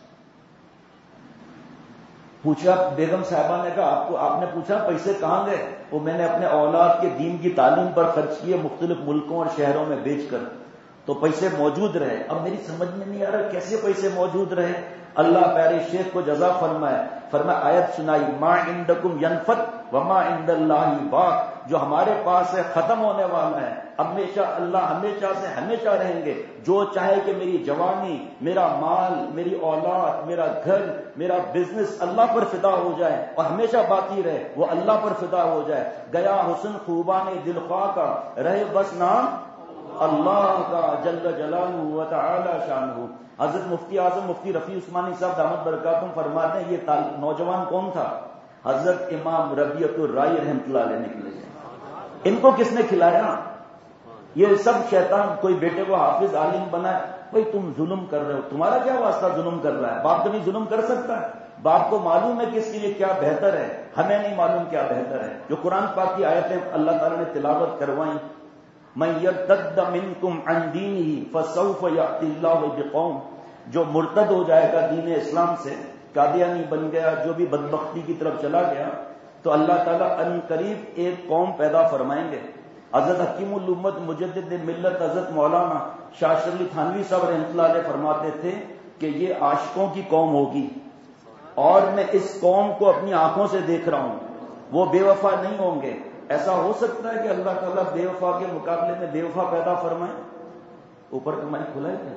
پوچھا بیگم صاحبہ نے کہا آپ نے پوچھا پیسے کہاں گئے. وہ میں نے اپنے اولاد کے دین کی تعلیم پر خرچ کیے مختلف ملکوں اور شہروں میں بیچ کر. تو پیسے موجود رہے. اب میری سمجھ میں نہیں آ رہا کیسے پیسے موجود رہے. اللہ پیارے شیخ کو جزا فرمایا آیت سنائی، ما عندکم ینفد وما عند اللہ باق. جو ہمارے پاس ہے ختم ہونے والا ہے، ہمیشہ اللہ ہمیشہ سے ہمیشہ رہیں گے. جو چاہے کہ میری جوانی، میرا مال، میری اولاد، میرا گھر، میرا بزنس اللہ پر فدا ہو جائے اور ہمیشہ باقی رہے، وہ اللہ پر فدا ہو جائے. گیا حسن خوبان دل خواہ کا، رہے بس نام اللہ کا جل جلالہ و تعالی شانہ. حضرت مفتی اعظم مفتی رفیع عثمانی صاحب دامت برکاتہم فرماتے ہیں یہ نوجوان کون تھا؟ حضرت امام ربیعۃ الرائی رحمۃ اللہ علیہ نکلے. ان کو کس نے کھلایا؟ یہ سب شیطان کوئی بیٹے کو حافظ عالم بنائے، بھائی تم ظلم کر رہے ہو، تمہارا کیا واسطہ ظلم کر رہا ہے؟ باپ کبھی ظلم کر سکتا ہے؟ باپ کو معلوم ہے کہ اس کے لیے کیا بہتر ہے، ہمیں نہیں معلوم کیا بہتر ہے۔ جو قرآن پاک کی آیتیں اللہ تعالیٰ نے تلاوت کروائیں، من یرتد منکم عن دینہ فسوف یأتی اللہ بقوم، جو مرتد ہو جائے گا دین اسلام سے، قادیانی بن گیا، جو بھی بدبختی کی طرف چلا گیا، تو اللہ تعالیٰ ان قریب ایک قوم پیدا فرمائیں گے۔ حضرت حکیم الامت مجدد ملت حضرت مولانا شاہ اشرف علی تھانوی صاحب رحمۃ اللہ علیہ فرماتے تھے کہ یہ عاشقوں کی قوم ہوگی، اور میں اس قوم کو اپنی آنکھوں سے دیکھ رہا ہوں، وہ بے وفا نہیں ہوں گے۔ ایسا ہو سکتا ہے کہ اللہ تعالیٰ بے وفا کے مقابلے میں بے وفا پیدا فرمائے؟ اوپر کا مائک کھلا ہے کیا؟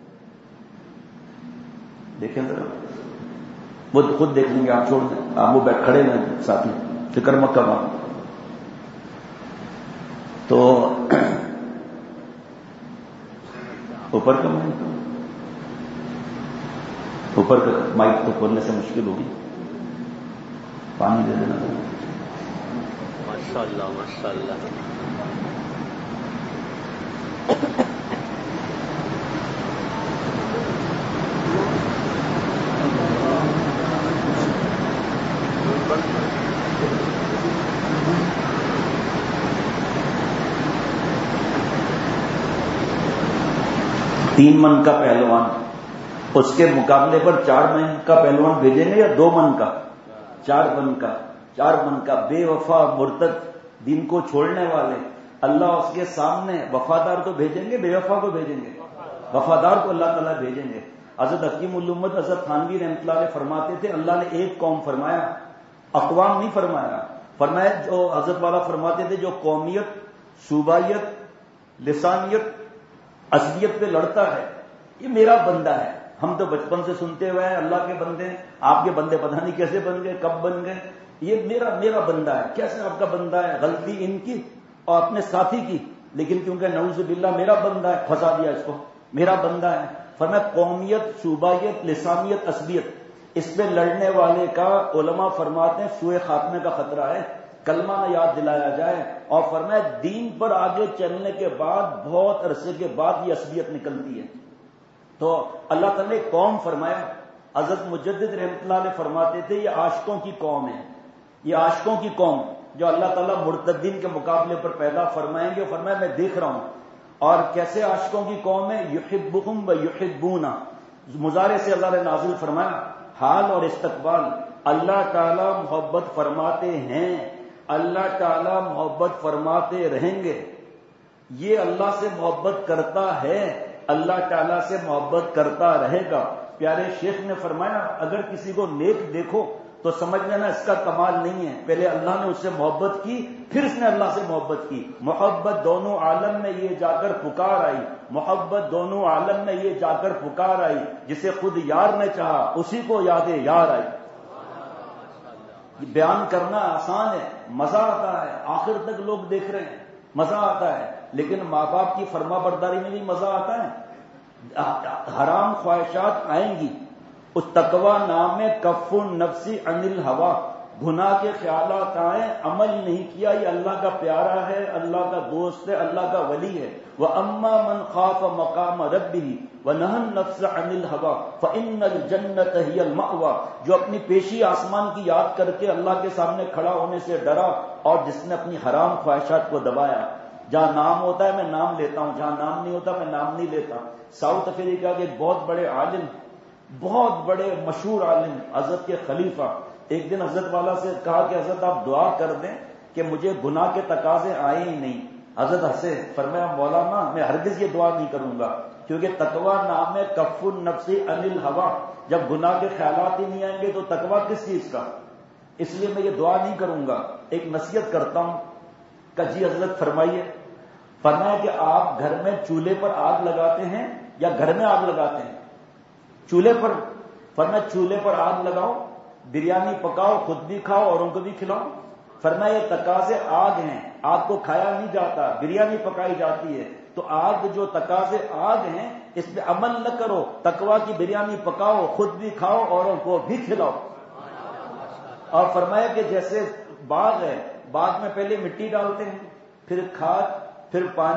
دیکھیں ذرا، وہ خود دیکھ لیں گے، آپ چھوڑ دیں، آپ وہ بیٹھ کھڑے ہیں ساتھی، فکر مت کرنا۔ تو اوپر کا مائک، اوپر کا مائک تو کھولنے سے مشکل ہوگی، پانی دے دینا۔ ماشاءاللہ ماشاءاللہ۔ تین من کا پہلوان، اس کے مقابلے پر 4 من کا پہلوان بھیجیں گے یا 2 من کا؟ 4 من کا، 4 من کا بے وفا مرتد دین کو چھوڑنے والے، اللہ اس کے سامنے وفادار کو بھیجیں گے، بے وفا کو بھیجیں گے؟ وفادار کو اللہ تعالیٰ بھیجیں گے۔ حضرت حکیم الامت حضرت تھانوی رحمۃ اللہ علیہ فرماتے تھے اللہ نے ایک قوم فرمایا، اقوام نہیں فرمایا، فرمایا جو حضرت والا فرماتے تھے جو قومیت، صوبائیت، لسانیت، عصبیت پہ لڑتا ہے، یہ میرا بندہ ہے۔ ہم تو بچپن سے سنتے ہوئے ہیں اللہ کے بندے ہیں، آپ کے بندے پتہ نہیں کیسے بن گئے، کب بن گئے، یہ میرا بندہ ہے۔ کیسے آپ کا بندہ ہے؟ غلطی ان کی اور اپنے ساتھی کی، لیکن کیونکہ نعوذ باللہ میرا بندہ ہے، پھنسا دیا اس کو، میرا بندہ ہے۔ فرمایا قومیت، صوبائیت، لسانیت، عصبیت، اس پہ لڑنے والے کا علماء فرماتے ہیں سوء خاتمے کا خطرہ ہے، کلمہ نہ یاد دلایا جائے۔ اور فرمایا دین پر آگے چلنے کے بعد بہت عرصے کے بعد یہ عصبیت نکلتی ہے۔ تو اللہ تعالیٰ نے قوم فرمایا، حضرت مجدد رحمۃ اللہ علیہ فرماتے تھے یہ عاشقوں کی قوم ہے، یہ عاشقوں کی قوم جو اللہ تعالیٰ مرتدین کے مقابلے پر پیدا فرمائیں گے۔ فرمایا میں دیکھ رہا ہوں، اور کیسے عاشقوں کی قوم ہے، یحبہم و یحبونا، مضارع سے اللہ نے نازل فرمایا، حال اور استقبال، اللہ تعالیٰ محبت فرماتے ہیں، اللہ تعالیٰ محبت فرماتے رہیں گے، یہ اللہ سے محبت کرتا ہے، اللہ تعالیٰ سے محبت کرتا رہے گا۔ پیارے شیخ نے فرمایا اگر کسی کو نیک دیکھو تو سمجھ لینا اس کا کمال نہیں ہے، پہلے اللہ نے اس سے محبت کی، پھر اس نے اللہ سے محبت کی۔ محبت دونوں عالم میں یہ جا کر پکار آئی، محبت دونوں عالم میں یہ جا کر پکار آئی، جسے خود یار نے چاہا اسی کو یاد یار آئی۔ بیان کرنا آسان ہے، مزہ آتا ہے، آخر تک لوگ دیکھ رہے ہیں، مزہ آتا ہے، لیکن ماں باپ کی فرما برداری میں بھی مزہ آتا ہے۔ حرام خواہشات آئیں گی، اس تقوی نام میں کف النفس عن الہوا، گناہ کے خیالات آئیں، عمل نہیں کیا، یہ اللہ کا پیارا ہے، اللہ کا دوست ہے، اللہ کا ولی ہے۔ وَأَمَّا مَنْ خَافَ مَقَامَ رَبِّهِ وَنَهَى النَّفْسَ عَنِ الْهَوَىٰ فَإِنَّ الْجَنَّةَ هِيَ الْمَأْوَىٰ، جو اپنی پیشی آسمان کی یاد کر کے اللہ کے سامنے کھڑا ہونے سے ڈرا، اور جس نے اپنی حرام خواہشات کو دبایا۔ جہاں نام ہوتا ہے میں نام لیتا ہوں، جہاں نام نہیں ہوتا میں نام نہیں لیتا۔ ساؤتھ افریقہ کے ایک بہت بڑے عالم، بہت بڑے مشہور عالم، حضرت کے خلیفہ، ایک دن حضرت والا سے کہا کہ حضرت آپ دعا کر دیں کہ مجھے گناہ کے تقاضے آئے ہی نہیں۔ حضرت ہنسے، فرمایا مولانا میں ہرگز یہ دعا نہیں کروں گا، کیونکہ تقوی نام ہے کف النفس عن الہوا، جب گناہ کے خیالات ہی نہیں آئیں گے تو تقوی کس چیز کا؟ اس لیے میں یہ دعا نہیں کروں گا۔ ایک نصیحت کرتا ہوں کہ جی حضرت فرمائیے۔ فرمایا کہ آپ گھر میں چولہے پر آگ لگاتے ہیں یا گھر میں آگ لگاتے ہیں؟ چولہے پر۔ فرمایا چولہے پر آگ لگاؤ، بریانی پکاؤ، خود بھی کھاؤ اوروں کو بھی کھلاؤ۔ فرمایا یہ تقاضے آگ ہیں، آگ کو کھایا نہیں جاتا، بریانی پکائی جاتی ہے، تو آگ جو تقاضے آگ ہیں اس پہ عمل نہ کرو، تقویٰ کی بریانی پکاؤ، خود بھی کھاؤ اوروں کو بھی کھلاؤ۔ اور فرمایا کہ جیسے باغ ہے، باغ میں پہلے مٹی ڈالتے ہیں، پھر کھاد، پھر پانی،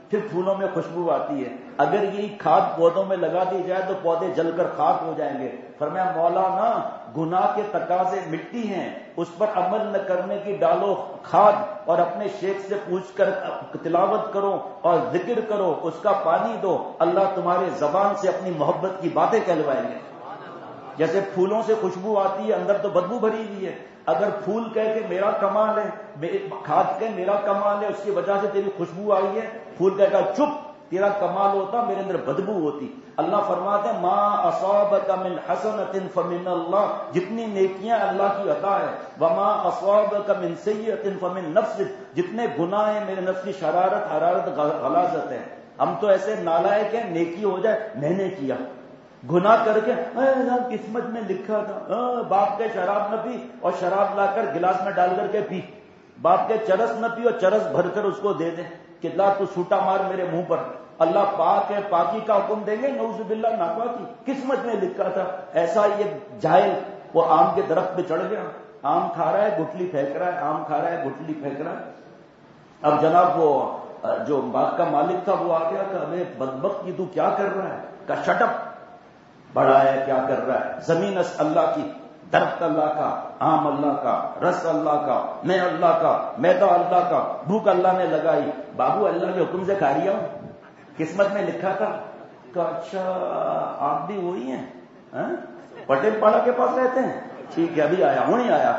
پھر پھولوں میں خوشبو آتی ہے. اگر یہ کھاد پودوں میں لگا دی جائے تو پودے جل کر خاک ہو جائیں گے. فرمایا مولانا گناہ کے تقاضے مٹی ہیں، اس پر عمل نہ کرنے کی ڈالو کھاد، اور اپنے شیخ سے پوچھ کر تلاوت کرو اور ذکر کرو، اس کا پانی دو، اللہ تمہارے زبان سے اپنی محبت کی باتیں کہلوائیں گے. جیسے پھولوں سے خوشبو آتی ہے، اندر تو بدبو بھری ہوئی ہے. اگر پھول کہے کہ میرا کمال ہے، کھاد کہے میرا کمال ہے، اس کی وجہ سے تیری خوشبو آئی ہے، پھول کہے گا چپ تیرا کمال ہوتا میرے اندر بدبو ہوتی. اللہ فرماتے ہیں ما اصابک من حسنۃ فمن اللہ، جتنی نیکیاں اللہ کی عطا ہے، وما اصابک من سیئۃ فمن نفسک، جتنے گناہ ہیں میرے نفس کی شرارت حرارت غلاظت ہے. ہم تو ایسے نالائق ہیں، نیکی ہو جائے میں نے کیا، گناہ کر کے قسمت میں لکھا تھا. باپ کے شراب نہ پی اور شراب لا کر گلاس میں ڈال کر کے پی، باپ کے چرس نہ پی اور چرس بھر کر اس کو دے دے کہ لا تو سوٹا مار میرے منہ پر. اللہ پاک ہے، پاکی کا حکم دیں گے، نعوذ باللہ ناپاکی قسمت میں لکھا تھا. ایسا یہ جاہل وہ آم کے درخت پہ چڑھ گیا، آم کھا رہا ہے گٹلی پھینک رہا ہے، آم کھا رہا ہے گٹلی پھینک رہا ہے. اب جناب وہ جو باغ کا مالک تھا وہ آ گیا کہ ہمیں بدبخت کی تو کیا کر رہا ہے؟ کہ شٹ اپ، بڑا ہے کیا کر رہا ہے؟ زمین اللہ کی، درخت اللہ کا، آم اللہ کا، رس اللہ کا، میں اللہ کا، میدا اللہ کا، بھوک اللہ نے لگائی. بابو اللہ کے حکم سے کھا رہی ہوں، قسمت میں لکھا تھا. کہ اچھا آپ بھی وہی ہیں، پٹیل پاڑا کے پاس رہتے ہیں؟ ٹھیک ہے ابھی آیا ہوں، نہیں آیا.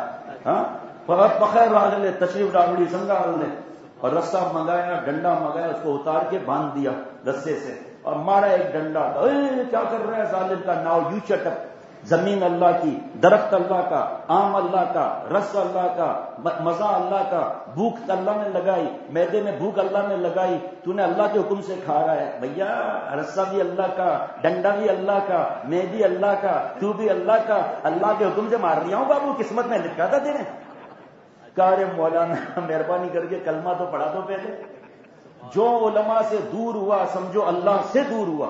فقط بخیر راگلے تشریف ڈاوڑی سنگال نے، اور رسہ منگایا، ڈنڈا منگایا، اس کو اتار کے باندھ دیا رسے سے اور مارا ایک ڈنڈا. کیا کر رہا ہے ظالم کا؟ Now you shut up. زمین اللہ کی، درخت اللہ کا، آم اللہ کا، رس اللہ کا، مزہ اللہ کا، بھوک اللہ نے لگائی، میدے میں بھوک اللہ نے لگائی، تو نے اللہ کے حکم سے کھا رہا ہے. بھیا رسہ بھی اللہ کا، ڈنڈا بھی اللہ کا، میں بھی اللہ کا، تو بھی اللہ کا، اللہ کے حکم سے مار رہا ہوں بابو، قسمت میں لکھا تھا تیرے. کارے مولانا مہربانی کر کے کلمہ تو پڑھا دو پہلے. جو علماء سے دور ہوا سمجھو اللہ سے دور ہوا.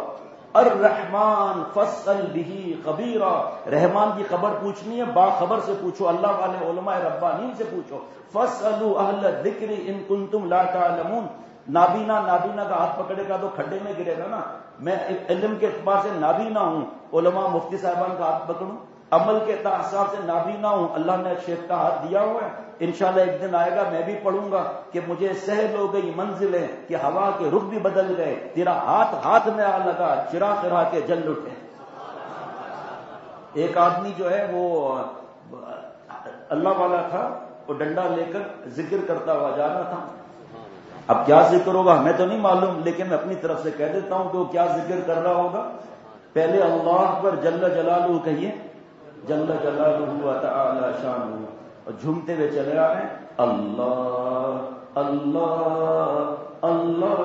الرحمن فاسأل به خبیرا، رحمان کی خبر پوچھنی ہے باخبر سے پوچھو، اللہ والے علماء ربانین سے پوچھو. فاسألوا اہل الذکر ان کنتم لا تعلمون. نابینا کا ہاتھ پکڑے گا تو کھڈے میں گرے گا نا. میں علم کے اعتبار سے نابینا ہوں، علماء مفتی صاحبان کا ہاتھ پکڑوں. عمل کے حساب سے نابینا ہوں، اللہ نے شیخ کا ہاتھ دیا ہوا ہے. انشاءاللہ ایک دن آئے گا میں بھی پڑھوں گا کہ مجھے سہل ہو گئی منزلیں کہ ہوا کے رخ بھی بدل گئے، تیرا ہاتھ میں آ لگا، چراغ را کے جل اٹھے. ایک آدمی جو ہے وہ اللہ والا تھا، وہ ڈنڈا لے کر ذکر کرتا ہوا جا رہا تھا. اب کیا ذکر ہوگا ہمیں تو نہیں معلوم، لیکن میں اپنی طرف سے کہہ دیتا ہوں کہ وہ کیا ذکر کر رہا ہوگا. پہلے اللہ پر جل جلالہ کہیے، جل جلالہ و تعالی شانہ، اور جھومتے ہوئے چلے آ رہے ہیں اللہ اللہ اللہ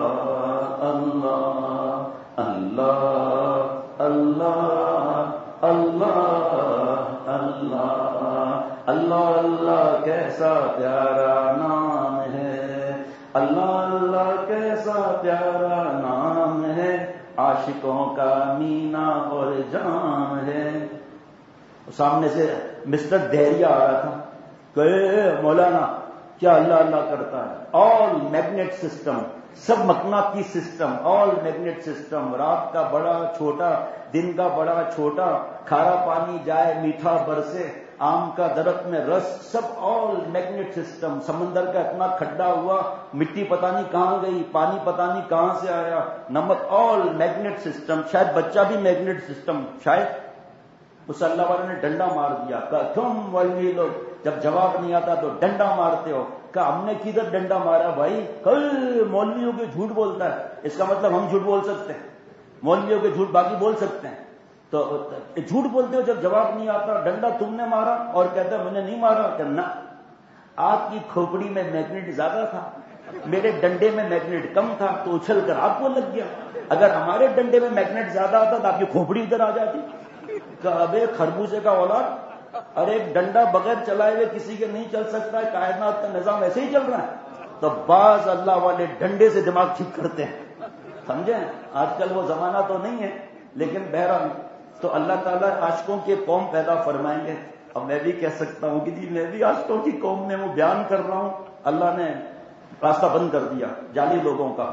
اللہ اللہ اللہ اللہ اللہ اللہ اللہ کیسا پیارا نام ہے، اللہ اللہ کیسا پیارا نام ہے، عاشقوں کا مینا اور جام ہے. سامنے سے مسٹر دہریا آ رہا تھا کہ مولانا کیا اللہ اللہ کرتا ہے؟ آل میگنیٹ سسٹم، سب مقناطیسی سسٹم، آل میگنیٹ سسٹم، رات کا بڑا چھوٹا، دن کا بڑا چھوٹا، کھارا پانی جائے میٹھا برسے، آم کا درخت میں رس، سب آل میگنیٹ سسٹم. سمندر کا اتنا کھڈا ہوا، مٹی پتہ نہیں کہاں گئی، پانی پتہ نہیں کہاں سے آیا، نمک، آل میگنیٹ سسٹم. شاید بچہ بھی میگنیٹ سسٹم، شاید. اس اللہ والے نے ڈنڈا مار دیا. تم مولوی لوگ جب جواب نہیں آتا تو ڈنڈا مارتے ہو. کہ ہم نے کدھر ڈنڈا مارا بھائی؟ کل مولویوں کے جھوٹ بولتا ہے، اس کا مطلب ہم جھوٹ بول سکتے ہیں، مولویوں کے جھوٹ باقی بول سکتے ہیں. تو جھوٹ بولتے ہو جب جواب نہیں آتا. ڈنڈا تم نے مارا اور کہتے ہیں میں نے نہیں مارا. کہنا آپ کی کھوپڑی میں میگنیٹ زیادہ تھا، میرے ڈنڈے میں میگنیٹ کم تھا تو اچھل کر آپ کو لگ گیا. اگر ہمارے ڈنڈے میں میگنیٹ زیادہ آتا تو آپ کی کھوپڑی ادھر آ جاتی. کہ ابے خربوزے کا اولاد، اور ایک ڈنڈا بغیر چلائے ہوئے کسی کے نہیں چل سکتا ہے، کائنات کا نظام ایسے ہی چل رہا ہے. تو بعض اللہ والے ڈنڈے سے دماغ ٹھیک کرتے ہیں، سمجھیں. آج کل وہ زمانہ تو نہیں ہے، لیکن بہرحال تو اللہ تعالیٰ عاشقوں کی قوم پیدا فرمائیں گے. اب میں بھی کہہ سکتا ہوں کہ جی میں بھی عاشقوں کی قوم میں وہ بیان کر رہا ہوں. اللہ نے راستہ بند کر دیا جعلی لوگوں کا.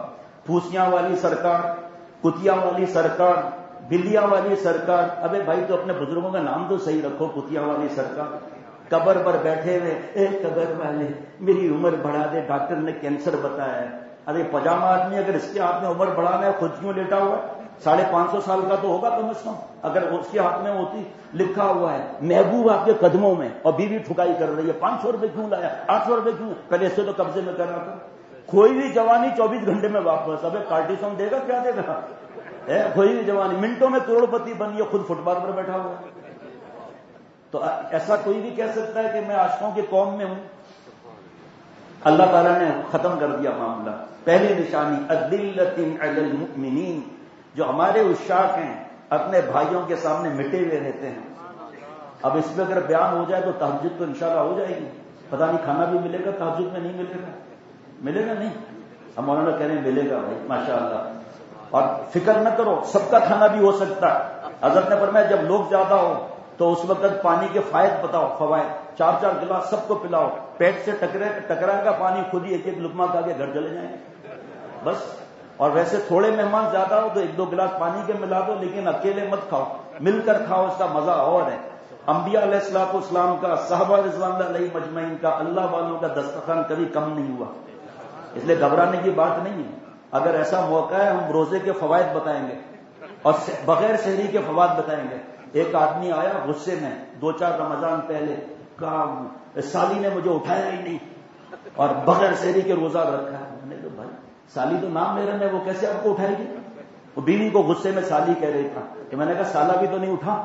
پھوسیاں والی سرکار، کتیا والی سرکار، بلیاں والی سرکار. ابے بھائی تو اپنے بزرگوں کا نام تو صحیح رکھو. کتیا والی سرکار قبر پر بیٹھے ہوئے، اے قبر والے میری عمر بڑھا دے، ڈاکٹر نے کینسر بتایا ہے. ارے پجامہ آدمی اگر اس کے ہاتھ میں عمر بڑھانا ہے خود کیوں لیٹا ہوا ہے؟ 550 سال کا تو ہوگا کم از کم. اگر اس کے ہاتھ میں ہوتی، لکھا ہوا ہے محبوب آپ کے قدموں میں، اور بیوی ٹھکائی کر رہی ہے، 500 روپے کیوں لایا، 800 روپے کیوں، پہلے اس سے تو قبضے میں کرا تھا. کوئی بھی جوانی 24 گھنٹے میں واپس. ابے کارٹیسن دے گا کیا دے گا؟ کوئی بھی جوانی منٹوں میں کروڑ پتی بنی ہے، خود فٹ پاتھ پر بیٹھا ہوا ہے. تو ایسا کوئی بھی کہہ سکتا ہے کہ میں عاشقوں کی قوم میں ہوں؟ اللہ تعالیٰ نے ختم کر دیا معاملہ. پہلی نشانی اذلۃ علی المؤمنین، جو ہمارے عشاق ہیں اپنے بھائیوں کے سامنے مٹے ہوئے رہتے ہیں. اب اس میں اگر بیان ہو جائے تو تہجد تو انشاءاللہ ہو جائے گی. پتہ نہیں کھانا بھی ملے گا تہجد میں؟ نہیں ملے گا. ملے گا نہیں؟ ہم مولانا کہہ رہے ہیں ملے گا بھائی ماشاءاللہ. اور فکر نہ کرو، سب کا کھانا بھی ہو سکتا ہے. حضرت نے فرمایا جب لوگ زیادہ ہو تو اس وقت پانی کے فائد بتاؤ، فوائد. 4 گلاس سب کو پلاؤ، پیٹ سے ٹکرائے گا پانی، خود ہی ایک لقمہ کھا کے گھر چلے جائیں بس. اور ویسے تھوڑے مہمان زیادہ ہو تو 1-2 گلاس پانی کے ملا دو، لیکن اکیلے مت کھاؤ، مل کر کھاؤ، اس کا مزہ اور ہے. انبیاء علیہ الصلوۃ والسلام کا، صحابہ رضوان اللہ علیہ مجمعین کا، اللہ والوں کا دسترخوان کبھی کم نہیں ہوا. اس لیے گھبرانے کی بات نہیں ہے. اگر ایسا موقع ہے ہم روزے کے فوائد بتائیں گے اور بغیر سحری کے فوائد بتائیں گے. ایک آدمی آیا غصے میں 2-4 رمضان پہلے، کہا سالی نے مجھے اٹھایا ہی نہیں اور بغیر سحری کے روزہ رکھا ہے. میں نے کہا بھائی سالی تو نام میرا ہے، وہ کیسے آپ کو اٹھائے گی؟ وہ بیوی کو غصے میں سالی کہہ رہی تھا کہ میں نے کہا سالہ بھی تو نہیں اٹھا.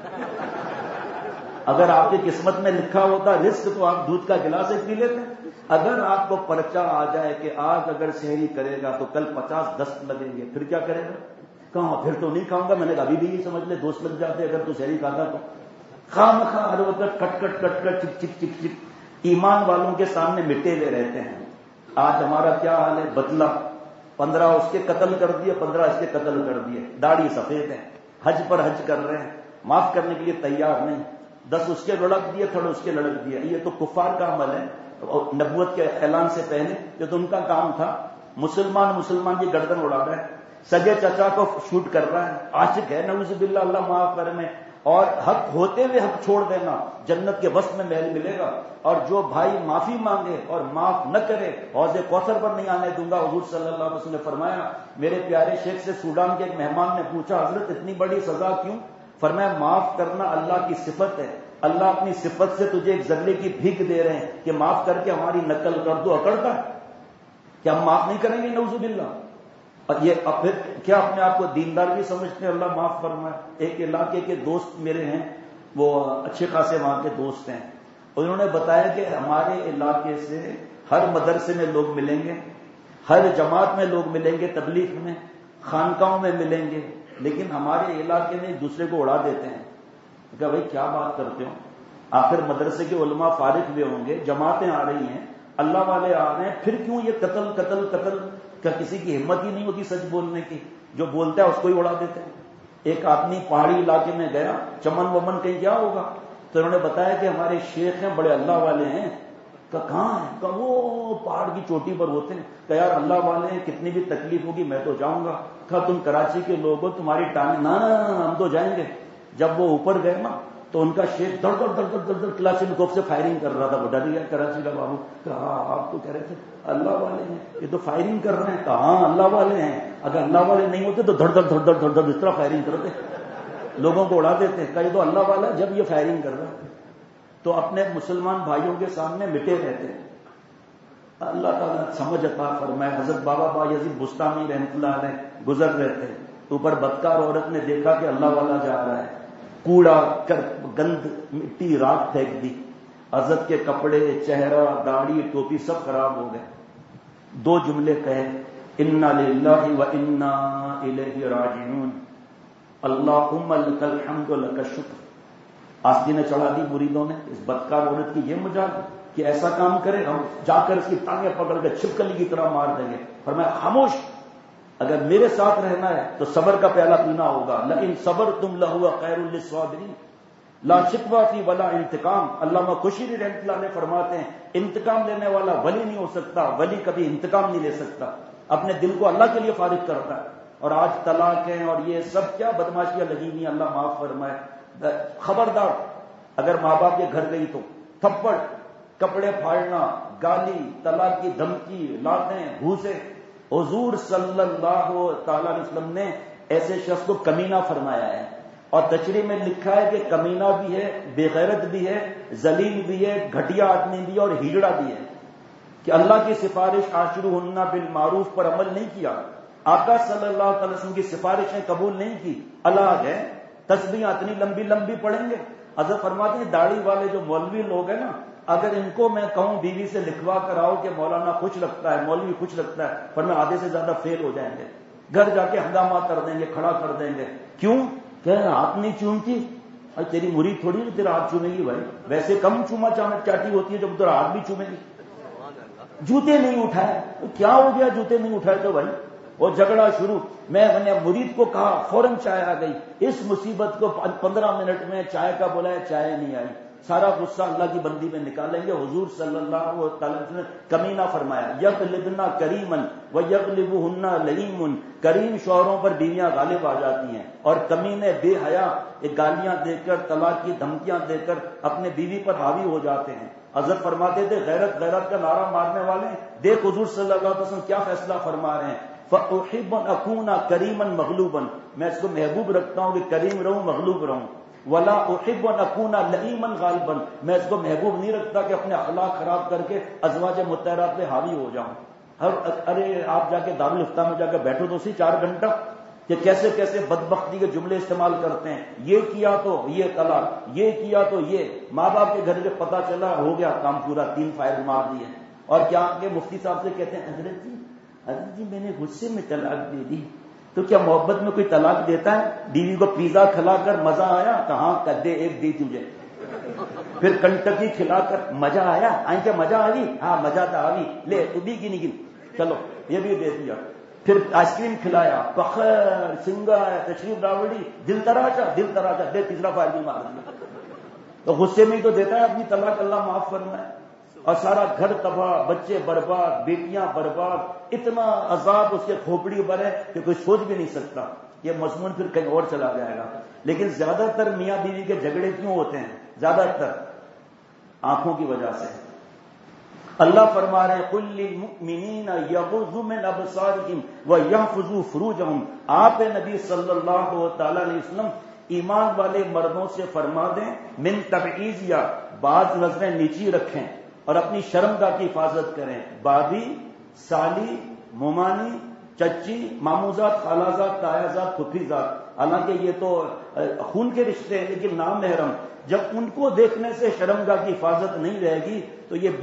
اگر آپ کی قسمت میں لکھا ہوتا رزق تو آپ دودھ کا گلاس ایک پی لیتے. اگر آپ کو پرچہ آ جائے کہ آج اگر سحری کرے گا تو کل 50 دست لگیں گے، پھر کیا کرے گا؟ کہاں پھر تو نہیں کھاؤں گا. میں نے کہا ابھی بھی یہ سمجھ لے دوست لگ جاتے اگر تو سحری کھاتا تو. خام خواہ ہر وقت کٹ کٹ کٹ کٹ چک چک چک چک ایمان والوں کے سامنے مٹے ہوئے رہتے ہیں. آج ہمارا کیا حال ہے؟ بدلا 15 اس کے قتل کر دیے، 15 اس کے قتل کر دیے. داڑھی سفید ہے، حج پر حج کر رہے ہیں، معاف کرنے کے لیے تیار نہیں. 10 اس کے لڑک دیے، تھوڑے اس کے لڑک دیے. یہ تو کفار کا عمل ہے. نبوت کے اعلان سے پہلے جو تو ان کا کام تھا. مسلمان کی گردن اڑا رہا ہے، سگے چچا کو شوٹ کر رہا ہے، عاشق ہے نعوذ باللہ، اللہ معاف کرے میں. اور حق ہوتے ہوئے حق چھوڑ دینا، جنت کے وسط میں محل ملے گا. اور جو بھائی معافی مانگے اور معاف نہ کرے حوض کوثر پر نہیں آنے دوں گا. حضور صلی اللہ علیہ وسلم نے فرمایا، میرے پیارے شیخ سے سوڈان کے ایک مہمان نے پوچھا حضرت اتنی بڑی سزا کیوں؟ فرمایا معاف کرنا اللہ کی صفت ہے. اللہ اپنی صفت سے تجھے ایک ذرے کی بھیک دے رہے ہیں کہ معاف کر کے ہماری نقل کر دو. اکڑتا ہے کہ ہم معاف نہیں کریں گے نعوذ باللہ. اور یہ پھر کیا اپنے آپ کو دیندار بھی سمجھتے ہیں؟ اللہ معاف فرمائے. ایک علاقے کے دوست میرے ہیں، وہ اچھے خاصے وہاں کے دوست ہیں. انہوں نے بتایا کہ ہمارے علاقے سے ہر مدرسے میں لوگ ملیں گے، ہر جماعت میں لوگ ملیں گے، تبلیغ میں، خانقاہوں میں ملیں گے، لیکن ہمارے علاقے میں ایک دوسرے کو اڑا دیتے ہیں. کہ بھائی کیا بات کرتے ہو؟ آخر مدرسے کے علماء فارغ ہوئے ہوں گے، جماعتیں آ رہی ہیں، اللہ والے آ رہے ہیں، پھر کیوں یہ قتل قتل قتل؟ کیا کسی کی ہمت ہی نہیں ہوتی سچ بولنے کی؟ جو بولتا ہے اس کو ہی اڑا دیتے ہیں. ایک آدمی پہاڑی علاقے میں گیا، چمن ومن کہیں کیا ہوگا، تو انہوں نے بتایا کہ ہمارے شیخ ہیں، بڑے اللہ والے ہیں. کہاں ہیں؟ کہ وہ پہاڑ کی چوٹی پر ہوتے ہیں. کہ یار اللہ والے ہیں، کتنی بھی تکلیف ہوگی میں تو جاؤں گا. کہا تم کراچی کے لوگ ہو، تمہاری ٹانگ نہ ہم تو جائیں گے. جب وہ اوپر گئے نا تو ان کا شیخ دڑ دڑ دڑ دڑ دڑ دڑ کلاشنکوف سے فائرنگ کر رہا تھا. وہ ڈر گیا کراچی کا بابو. کہا آپ تو کہہ رہے تھے اللہ والے ہیں، یہ تو فائرنگ کر رہے ہیں. کہا ہاں اللہ والے ہیں، اگر اللہ والے نہیں ہوتے تو دھڑ دھڑ دھڑ دھڑ دھڑ دھڑ اس طرح فائرنگ کرتے، لوگوں کو اڑا دیتے. کہا یہ تو اللہ والا ہے جب یہ فائرنگ کر رہا ہے. تو اپنے مسلمان بھائیوں کے سامنے مٹے رہتے ہیں. اللہ تعالیٰ سمجھ عطا فرمائے. حضرت بابا بایزید بستانی رحمۃ اللہ علیہ گزر رہے تھے، اوپر بدکار عورت نے دیکھا کہ اللہ والا جا رہا ہے، کوڑا گند مٹی راکھ پھینک دی. حضرت کے کپڑے، چہرہ، داڑھی، ٹوپی سب خراب ہو گئے. 2 جملے کہے، انا للہ و انا الیہ راجعون، اللہم لک الحمد و لک الشکر. آستینیں چڑھا دی مریدوں نے اس بدکار عورت کی. یہ مجال کہ ایسا کام کرے، ہم جا کر اس کی ٹانگیں پکڑ کے چھپکلی کی طرح مار دیں گے. فرمایا خاموش، اگر میرے ساتھ رہنا ہے تو صبر کا پیالہ پینا ہوگا. لیکن صبر تم لہو خیر للصابرین لا شکوہ فی ولا انتقام. علامہ خشیری رحمۃ اللہ علیہ فرماتے ہیں انتقام لینے والا ولی نہیں ہو سکتا، ولی کبھی انتقام نہیں لے سکتا. اپنے دل کو اللہ کے لیے فارغ کرتا ہے. اور آج طلاقیں اور یہ سب کیا بدماشیاں لگی ہوئی، اللہ معاف فرمائے. خبردار اگر ماں باپ کے گھر گئی تو تھپڑ، کپڑے پھاڑنا، گالی، طلاق کی دھمکی، لاتیں، گھوسے. حضور صلی اللہ تعالی علیہ وسلم نے ایسے شخص کو کمینہ فرمایا ہے، اور تشریح میں لکھا ہے کہ کمینہ بھی ہے، بے غیرت بھی ہے، ذلیل بھی ہے، گھٹیا آدمی بھی ہے اور ہجڑا بھی ہے. کہ اللہ کی سفارش عاشروہن بالمعروف پر عمل نہیں کیا، آقا صلی اللہ علیہ وسلم کی سفارشیں قبول نہیں کی. اللہ ہے تسبیحاں اتنی لمبی لمبی پڑھیں گے. حضرت فرماتے ہیں داڑھی والے جو مولوی لوگ ہیں نا، اگر ان کو میں کہوں بیوی سے لکھوا کر آؤ کہ مولانا خوش لگتا ہے، مولوی خوش لگتا ہے، پر میں آدھے سے زیادہ فیل ہو جائیں گے. گھر جا کے ہنگامہ کر دیں گے، کھڑا کر دیں گے. کیوں کہ ہاتھ نہیں چومتی؟ اور تیری مرید تھوڑی نا تیرا ہاتھ چومے گی بھائی، ویسے کم چوما چاٹی ہوتی ہے جب تیرا ہاتھ بھی چومے گی. جوتے نہیں اٹھائے تو کیا ہو گیا؟ جوتے نہیں اٹھائے تو بھائی وہ جھگڑا شروع. میں نے مرید کو کہا، فوراً چائے آ گئی. اس مصیبت کو 15 منٹ میں چائے کا بولا، چائے نہیں آئی. سارا غصہ اللہ کی بندی میں نکالیں گے. حضور صلی اللہ علیہ وسلم نے کمینہ فرمایا، یغلبنا کریمن ویغلبہن لئیم. کریم شوہروں پر بیویاں غالب آ جاتی ہیں، اور کمینے بے حیا گالیاں دے کر، طلاق کی دھمکیاں دے کر اپنے بیوی پر حاوی ہو جاتے ہیں. حضرت فرماتے تھے غیرت غیرت کا نعرہ مارنے والے دیکھ حضور صلی اللہ علیہ وسلم کیا فیصلہ فرما رہے ہیں. فَأُحِبُّ أَنْ أَكُونَ كَرِيمًا مَغْلُوبًا، میں اس کو محبوب رکھتا ہوں کہ کریم رہوں، مغلوب رہوں. وَلَا أُحِبُّ أَنْ أَكُونَ لَئِيمًا غَالِبًا، میں اس کو محبوب نہیں رکھتا کہ اپنے اخلاق خراب کر کے ازواج مطہرات پہ حاوی ہو جاؤں. ارے آپ جا کے دارالفتہ میں جا کے بیٹھو تو 4 گھنٹہ کہ کیسے کیسے بدبختی کے جملے استعمال کرتے ہیں. یہ کیا تو یہ طلاق، یہ کیا تو یہ. ماں باپ کے گھر جب پتا چلا ہو گیا کام پورا، 3 فائل مار دیے. اور کیا کہ مفتی صاحب سے کہتے ہیں حضرت جی میں نے غصے میں طلاق دے دی. تو کیا محبت میں کوئی طلاق دیتا ہے؟ بیوی کو پیزا کھلا کر مزہ آیا تو ہاں کر دے، ایک دی تجھے. پھر کنٹکی کھلا کر مزہ آیا، آئیں کیا مزہ آئی؟ ہاں مزہ تو آئی، لے تو بھی گنی گن، چلو یہ بھی دے دیا. پھر آئس کریم کھلایا، پخر سنگار تشریف راوڑی، دل تراشا دے، تیسرا فائل بھی مار دیا. تو غصے میں ہی تو دیتا ہے اپنی طلاق، اللہ معاف کرنا ہے. اور سارا گھر تباہ، بچے برباد، بیٹیاں برباد، اتنا عذاب اس کے کھوپڑی پر ہے کہ کوئی سوچ بھی نہیں سکتا. یہ مضمون پھر کہیں اور چلا جائے گا. لیکن زیادہ تر میاں بیوی کے جھگڑے کیوں ہوتے ہیں؟ زیادہ تر آنکھوں کی وجہ سے. اللہ فرما رہے قل للمؤمنین یغضوا من ابصارہم ویحفظوا فروجہم. آپ نبی صلی اللہ تعالی علیہ وسلم ایمان والے مردوں سے فرما دیں من تبعیض، یا بعض نظریں نیچی رکھیں اور اپنی شرمگاہ کی حفاظت کریں. بابی، سالی، ممانی، چچی، ماموزاد، خالازاد، تایازاد، پھپھیزاد، حالانکہ یہ تو خون کے رشتے ہیں لیکن نامحرم. جب ان کو دیکھنے سے شرمگاہ کی حفاظت نہیں رہے گی تو یہ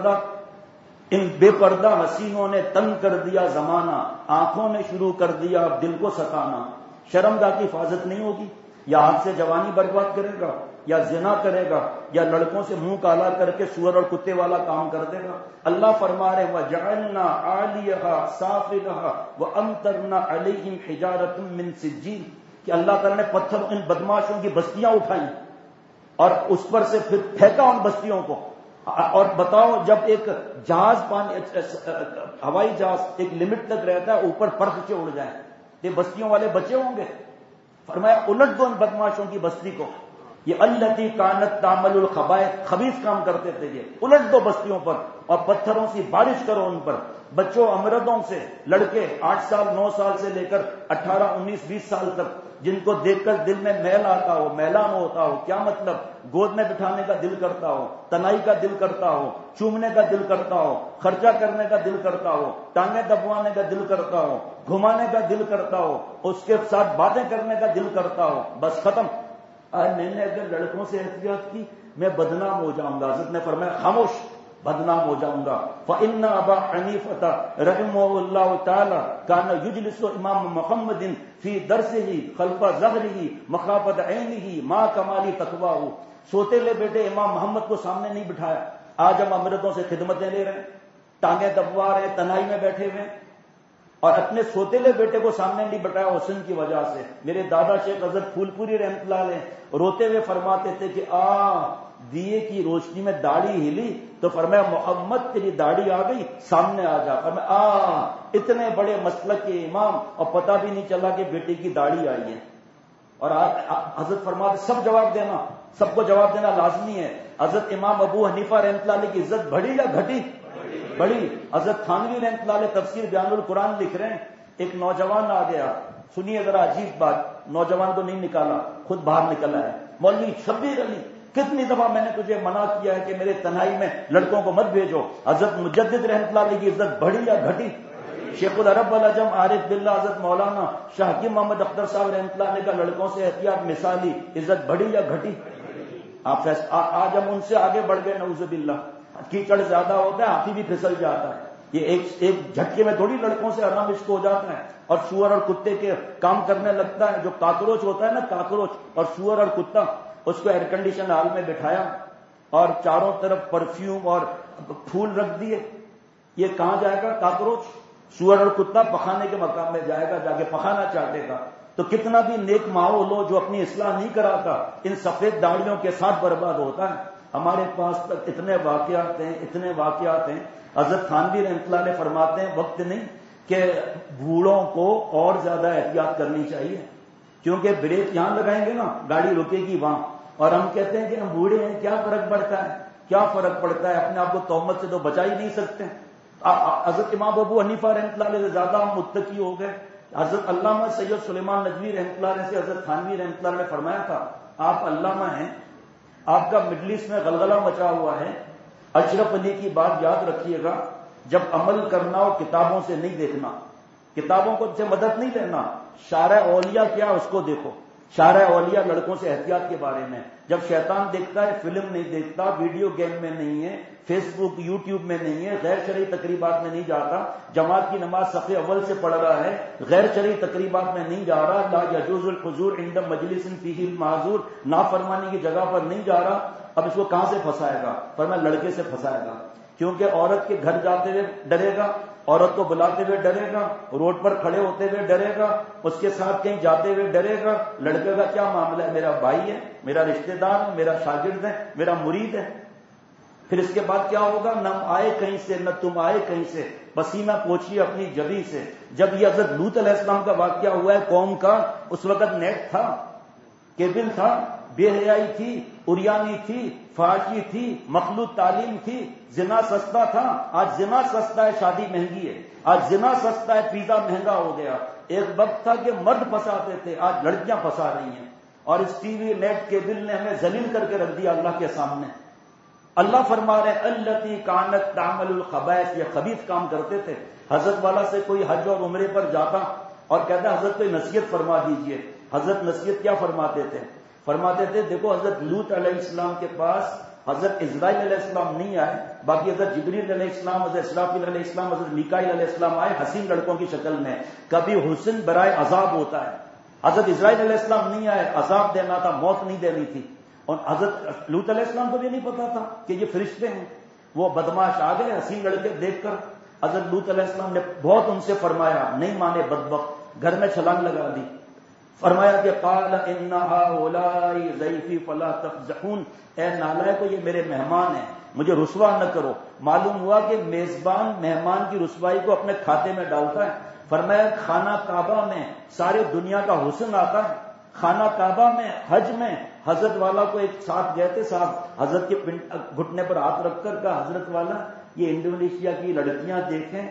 ان بے پردہ حسینوں نے تنگ کر دیا زمانہ، آنکھوں نے شروع کر دیا دل کو ستانا. شرمگاہ کی حفاظت نہیں ہوگی، یا ہاتھ سے جوانی برباد کرے گا، یا زنا کرے گا، یا لڑکوں سے منہ کالا کر کے سور اور کتے والا کام کر دے گا. اللہ فرما رہے وَجَعَلْنَا عَالِيَهَا سَافِلَهَا وَأَمْطَرْنَا عَلَيْهِمْ حِجَارَةً مِّن سِجِّيلٍ، کہ اللہ تعالیٰ نے پتھر ان بدماشوں کی بستیاں اٹھائیں اور اس پر سے پھر پھینکا ان بستیوں کو. اور بتاؤ جب ایک جہاز ہوائی جہاز ایک لمٹ تک رہتا ہے، اوپر پرکھ کے اڑ جائے، یہ بستیوں والے بچے ہوں گے. فرمایا الٹ دو ان بدماشوں کی بستی کو. یہ التی کانت تعمل الخبائث، خبیث کام کرتے تھے، یہ الٹ دو بستیوں پر اور پتھروں سے بارش کرو ان پر. بچوں امردوں سے، لڑکے 8 سال 9 سال سے لے کر 18 19 20 سال تک، جن کو دیکھ کر دل میں میل آتا ہو، میلان ہوتا ہو. کیا مطلب؟ گود میں بٹھانے کا دل کرتا ہو، تنائی کا دل کرتا ہو، چومنے کا دل کرتا ہو، خرچہ کرنے کا دل کرتا ہو، ٹانگیں دبوانے کا دل کرتا ہو، گھمانے کا دل کرتا ہو، اس کے ساتھ باتیں کرنے کا دل کرتا ہو. بس ختم. میں نے اگر لڑکوں سے احتیاط کی میں بدنام ہو جاؤں گا. حضرت نے فرمایا خاموش، بدنام ہو جاؤں گا. فإن أبا حنیفة رحمه اللہ تعالی كان يجلس امام محمد في درسه خلف ظهره مخافة عینه مع کمال تقواه. سوتےلے بیٹے امام محمد کو سامنے نہیں بٹھایا. آج ہم امرتوں سے خدمتیں لے رہے ہیں، ٹانگیں دبوا رہے ہیں، تنہائی میں بیٹھے ہوئے، اور اپنے سوتےلے بیٹے کو سامنے نہیں بٹھایا حسن کی وجہ سے. میرے دادا شیخ حضرت پھول پوری رحمۃ اللہ علیہ روتے ہوئے فرماتے تھے کہ دیے کی روشنی میں داڑھی ہلی تو فرمایا محمد تیری داڑھی آ گئی، سامنے آ جا۔ فرمایا اتنے بڑے مسلک کے امام اور پتہ بھی نہیں چلا کہ بیٹے کی داڑھی آئی ہے۔ اور حضرت فرماتے سب جواب دینا، سب کو جواب دینا لازمی ہے۔ حضرت امام ابو حنیفہ رحمۃ اللہ علیہ کی عزت بڑھی یا گھٹی؟ بڑی۔ حضرت تھانوی رحمۃ اللہ علیہ تفسیر بیان القرآن لکھ رہے ہیں، ایک نوجوان آ گیا، سنیے ذرا عجیب بات، نوجوان کو نہیں نکالا، خود باہر نکلا ہے، مولوی شبیر علی کتنی دفعہ میں نے تجھے منع کیا ہے کہ میرے تنہائی میں لڑکوں کو مت بھیجو۔ حضرت مجدد رحمۃ اللہ علیہ کی عزت بڑھی یا گھٹی؟ شیخ العرب والعجم عارف باللہ حضرت مولانا شاہ حکیم محمد اختر صاحب رحمۃ اللہ علیہ کا لڑکوں سے احتیاط مثالی عزت بڑھی یا گھٹی؟ آج ہم ان سے آگے بڑھ گئے، نعوذ باللہ۔ کیچڑ زیادہ ہوتا ہے، ہاتھی بھی پھسل جاتا ہے، یہ ایک جھٹکے میں تھوڑی لڑکوں سے آرام عشق ہو جاتا ہے اور سور اور کتے کے کام کرنے لگتا ہے۔ جو کاکروچ ہوتا ہے نا، کاکروچ اور سور اور کتا، اس کو ایئر کنڈیشن ہال میں بٹھایا اور چاروں طرف پرفیوم اور پھول رکھ دیے، یہ کہاں جائے گا؟ کاکروچ، سور اور کتا پخانے کے مقام میں جائے گا، جا کے پخانا چاہتے گا۔ تو کتنا بھی نیک ماحول ہو، جو اپنی اصلاح نہیں کراتا ان سفید داڑیوں کے ساتھ برباد ہوتا ہے۔ ہمارے پاس تک اتنے واقعات ہیں۔ حضرت تھانوی رحمۃ اللہ علیہ فرماتے ہیں وقت نہیں کہ بوڑھوں کو اور زیادہ احتیاط کرنی چاہیے، کیونکہ بریک یہاں لگائیں گے نا گاڑی رکے گی وہاں، اور ہم کہتے ہیں کہ ہم بوڑھے ہیں، کیا فرق پڑتا ہے؟ کیا فرق پڑتا ہے؟ اپنے آپ کو تہمت سے تو بچا ہی نہیں سکتے۔ حضرت امام ابو حنیفہ رحمۃ اللہ علیہ سے زیادہ ہم متقی ہو گئے۔ حضرت علامہ سید سلیمان ندوی رحمۃ اللہ علیہ سے حضرت تھانوی رحمۃ اللہ علیہ نے فرمایا تھا، آپ علامہ ہیں، آپ کا مڈل ایسٹ میں غلغلہ مچا ہوا ہے، اشرف علی کی بات یاد رکھیے گا، جب عمل کرنا ہو کتابوں سے نہیں دیکھنا، کتابوں کو سے مدد نہیں لینا، شارع اولیاء کیا اس کو دیکھو۔ شارع اولیاء لڑکوں سے احتیاط کے بارے میں، جب شیطان دیکھتا ہے فلم نہیں دیکھتا، ویڈیو گیم میں نہیں ہے، فیس بک یوٹیوب میں نہیں ہے، غیر شرعی تقریبات میں نہیں جاتا، جماعت کی نماز صف اول سے پڑھ رہا ہے، غیر شرعی تقریبات میں نہیں جا رہا، لا یجوز الحضور عند مجلس فیہ المعذور، نافرمانی کی جگہ پر نہیں جا رہا، اب اس کو کہاں سے پھنسائے گا؟ فرمایا لڑکے سے پھنسائے گا، کیونکہ عورت کے گھر جاتے ہوئے ڈرے گا، عورت کو بلاتے ہوئے ڈرے گا، روڈ پر کھڑے ہوتے ہوئے ڈرے گا، اس کے ساتھ کہیں جاتے ہوئے ڈرے گا۔ لڑکے کا کیا معاملہ ہے؟ میرا بھائی ہے، میرا رشتہ دار ہے، میرا شاگرد ہے، میرا مرید ہے۔ پھر اس کے بعد کیا ہوگا؟ نہ آئے کہیں سے نہ تم آئے کہیں سے، پسینہ پوچھیے اپنی جبی سے۔ جب یہ حضرت لوط علیہ السلام کا واقعہ ہوا ہے قوم کا، اس وقت نیٹ تھا، کیبل تھا، بے حیائی تھی، اریانی تھی، فحاشی تھی، مخلوط تعلیم تھی، زنا سستا تھا۔ آج زنا سستا ہے، شادی مہنگی ہے۔ آج زنا سستا ہے، پیزا مہنگا ہو گیا۔ ایک وقت تھا کہ مرد پھنساتے تھے، آج لڑکیاں پھنسا رہی ہیں، اور اس ٹی وی نیٹ کیبل نے ہمیں ذلیل کر کے رکھ دیا اللہ کے سامنے۔ اللہ فرما رہے التی کانت تعمل الخبائث، یہ خبیث کام کرتے تھے۔ حضرت والا سے کوئی حج اور عمرے پر جاتا اور کہتا حضرت کوئی نصیحت فرما دیجئے۔ حضرت نصیحت کیا فرماتے تھے؟ فرماتے تھے دیکھو حضرت لوط علیہ السلام کے پاس حضرت اسرائیل علیہ السلام نہیں آئے، باقی حضرت جبریل علیہ السلام، حضرت اسرافیل علیہ السلام، حضرت میکائیل علیہ السلام آئے حسین لڑکوں کی شکل میں۔ کبھی حسن برائے عذاب ہوتا ہے، حضرت اسرائیل علیہ السلام نہیں آئے، عذاب دینا تھا، موت نہیں دینی تھی۔ اور حضرت لوط علیہ السلام کو بھی نہیں پتا تھا کہ یہ فرشتے ہیں، وہ بدماش آ گئے حسین لڑکے دیکھ کر۔ حضرت لوط علیہ السلام نے بہت ان سے فرمایا، نہیں مانے بدبخت، گھر میں چھلانگ لگا دی۔ فرمایا کہ قال ان هؤلاء ضیفی فلا تفضحون، اے نالائقو یہ میرے مہمان ہیں، مجھے رسوا نہ کرو۔ معلوم ہوا کہ میزبان مہمان کی رسوائی کو اپنے کھاتے میں ڈالتا ہے۔ فرمایا خانہ کعبہ میں سارے دنیا کا حسن آتا ہے، خانہ کعبہ میں حج میں حضرت والا کو ایک ساتھ گئے تھے، صاحب حضرت کے گھٹنے پر ہاتھ رکھ کر کہا حضرت والا یہ انڈونیشیا کی لڑکیاں دیکھیں،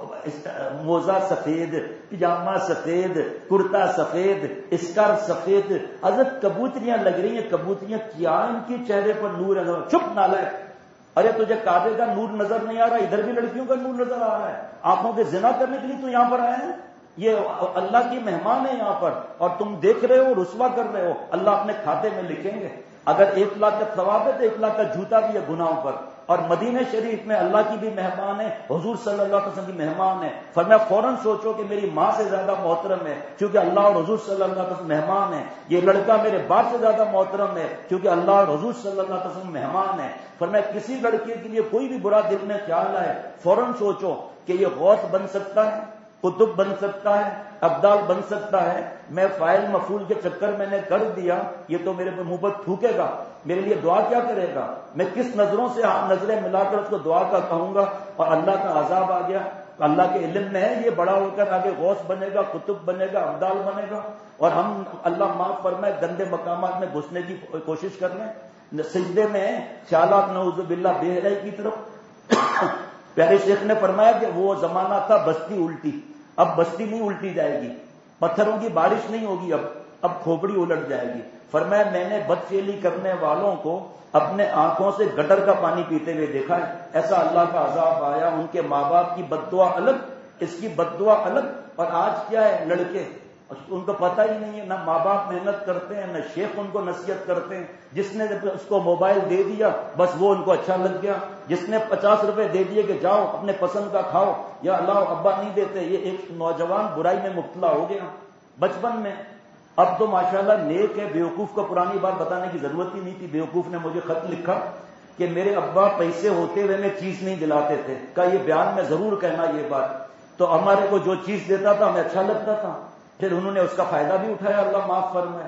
موزہ سفید، پجامہ سفید، کرتا سفید، اسکارف سفید، حضرت کبوتریاں لگ رہی ہیں، کبوتریاں کیا ان کی چہرے پر نور ہے؟ چپ نالائق، ارے تجھے کعبے کا نور نظر نہیں آ رہا؟ ادھر بھی لڑکیوں کا نور نظر آ رہا ہے، آنکھوں کے زنا کرنے کے لیے تو یہاں پر آئے ہیں؟ یہ اللہ کی مہمان ہے یہاں پر، اور تم دیکھ رہے ہو، رسوا کر رہے ہو۔ اللہ اپنے کھاتے میں لکھیں گے۔ اگر 1 لاکھ کا ثواب ہے تو 1 لاکھ کا جھوٹا بھی ہے گناہوں پر۔ اور مدینہ شریف میں اللہ کی بھی مہمان ہے، حضور صلی اللہ علیہ وسلم کی مہمان ہے۔ فرمایا فوراً سوچو کہ میری ماں سے زیادہ محترم ہے کیونکہ اللہ اور حضور صلی اللہ علیہ وسلم مہمان ہے، یہ لڑکا میرے باپ سے زیادہ محترم ہے کیونکہ اللہ اور حضور صلی اللہ علیہ وسلم مہمان ہے۔ فرمایا کسی لڑکے کے لیے کوئی بھی برا دل میں خیال آئے فوراً سوچو کہ یہ غوث بن سکتا ہے، قطب بن سکتا ہے، ابدال بن سکتا ہے. میں فاعل مفعول کے چکر میں نے کر دیا، یہ تو میرے منہ پر تھوکے گا، میرے لیے دعا کیا کرے گا؟ میں کس نظروں سے نظریں ملا کر اس کو دعا کا کہوں گا؟ اور اللہ کا عذاب آ گیا. اللہ کے علم میں ہے یہ بڑا ہو کر آگے غوث بنے گا، قطب بنے گا، ابدال بنے گا، اور ہم اللہ معاف فرمائے گندے مقامات میں گھسنے کی کوشش کر رہے ہیں. سجدے میں خیالات نعوذ باللہ بے حیائی کی طرف. پیارے شیخ نے فرمایا کہ وہ زمانہ تھا بستی الٹی، اب بستی نہیں الٹی جائے گی، پتھروں کی بارش نہیں ہوگی، اب کھوپڑی الٹ جائے گی. فرمایا میں نے بدچیلی کرنے والوں کو اپنے آنکھوں سے گٹر کا پانی پیتے ہوئے دیکھا ہے. ایسا اللہ کا عذاب آیا. ان کے ماں باپ کی بد دعا الگ، اس کی بد دعا الگ. اور آج کیا ہے، لڑکے ان کو پتہ ہی نہیں ہے، نہ ماں باپ محنت کرتے ہیں، نہ شیخ ان کو نصیحت کرتے ہیں. جس نے اس کو موبائل دے دیا بس وہ ان کو اچھا لگ گیا. جس نے 50 روپے دے دیے کہ جاؤ اپنے پسند کا کھاؤ، یا اللہ ابا نہیں دیتے، یہ ایک نوجوان برائی میں مبتلا ہو گیا بچپن میں. اب تو ماشاءاللہ نیک ہے. بیوقوف کو پرانی بات بتانے کی ضرورت ہی نہیں تھی. بیوقوف نے مجھے خط لکھا کہ میرے ابا پیسے ہوتے ہوئے میں چیز نہیں دلاتے تھے. کہا یہ بیان میں ضرور کہنا یہ بات. تو ہمارے کو جو چیز دیتا تھا ہمیں اچھا لگتا تھا، پھر انہوں نے اس کا فائدہ بھی اٹھایا، اللہ معاف فرمائے.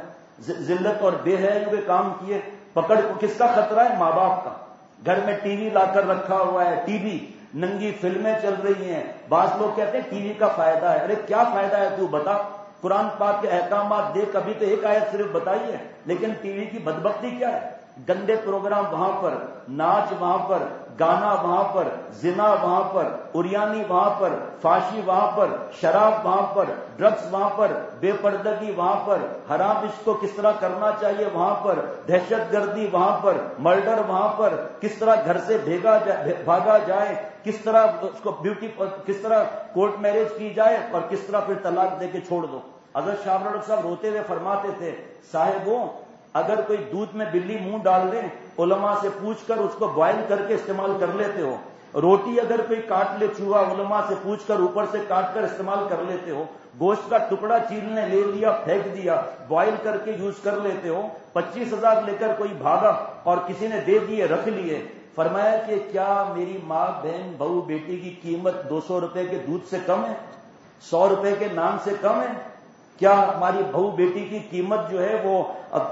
ذلت اور بے حیائی کے کام کیے. پکڑ کس کا خطرہ ہے؟ ماں باپ کا. گھر میں ٹی وی لا کر رکھا ہوا ہے، ٹی وی ننگی فلمیں چل رہی ہیں. بعض لوگ کہتے ہیں ٹی وی کا فائدہ ہے. ارے کیا فائدہ ہے تو بتا. قرآن پاک کے احکامات دیکھ، ابھی تو ایک آیت صرف بتائی ہے، لیکن ٹی وی کی بدبختی کیا ہے؟ گندے پروگرام وہاں پر، ناچ وہاں پر، گانا وہاں پر، زنا وہاں پر، اریانی وہاں پر، فاشی وہاں پر، شراب وہاں پر، ڈرگس وہاں پر، بے پردگی وہاں پر، حرام عشق کو کس طرح کرنا چاہیے وہاں پر، دہشت گردی وہاں پر، مرڈر وہاں پر، کس طرح گھر سے بھاگا جائے، کس طرح اس کو کس طرح کورٹ میرج کی جائے، اور کس طرح پھر طلاق دے کے چھوڑ دو. حضرت شاہ ڈاکٹر صاحب روتے ہوئے فرماتے تھے، صاحبوں اگر کوئی دودھ میں بلی منہ ڈال دے، علماء سے پوچھ کر اس کو بوائل کر کے استعمال کر لیتے ہو. روٹی اگر کوئی کاٹ لے چوہا، علماء سے پوچھ کر اوپر سے کاٹ کر استعمال کر لیتے ہو. گوشت کا ٹکڑا چیل نے لے لیا، پھینک دیا، بوائل کر کے یوز کر لیتے ہو. 25,000 لے کر کوئی بھاگا اور کسی نے دے دیے، رکھ لیے. فرمایا کہ کیا میری ماں بہن بہو بیٹی کی قیمت 200 روپے کے دودھ سے کم ہے؟ 100 روپے کے نان سے کم ہے؟ کیا ہماری بہو بیٹی کی قیمت جو ہے وہ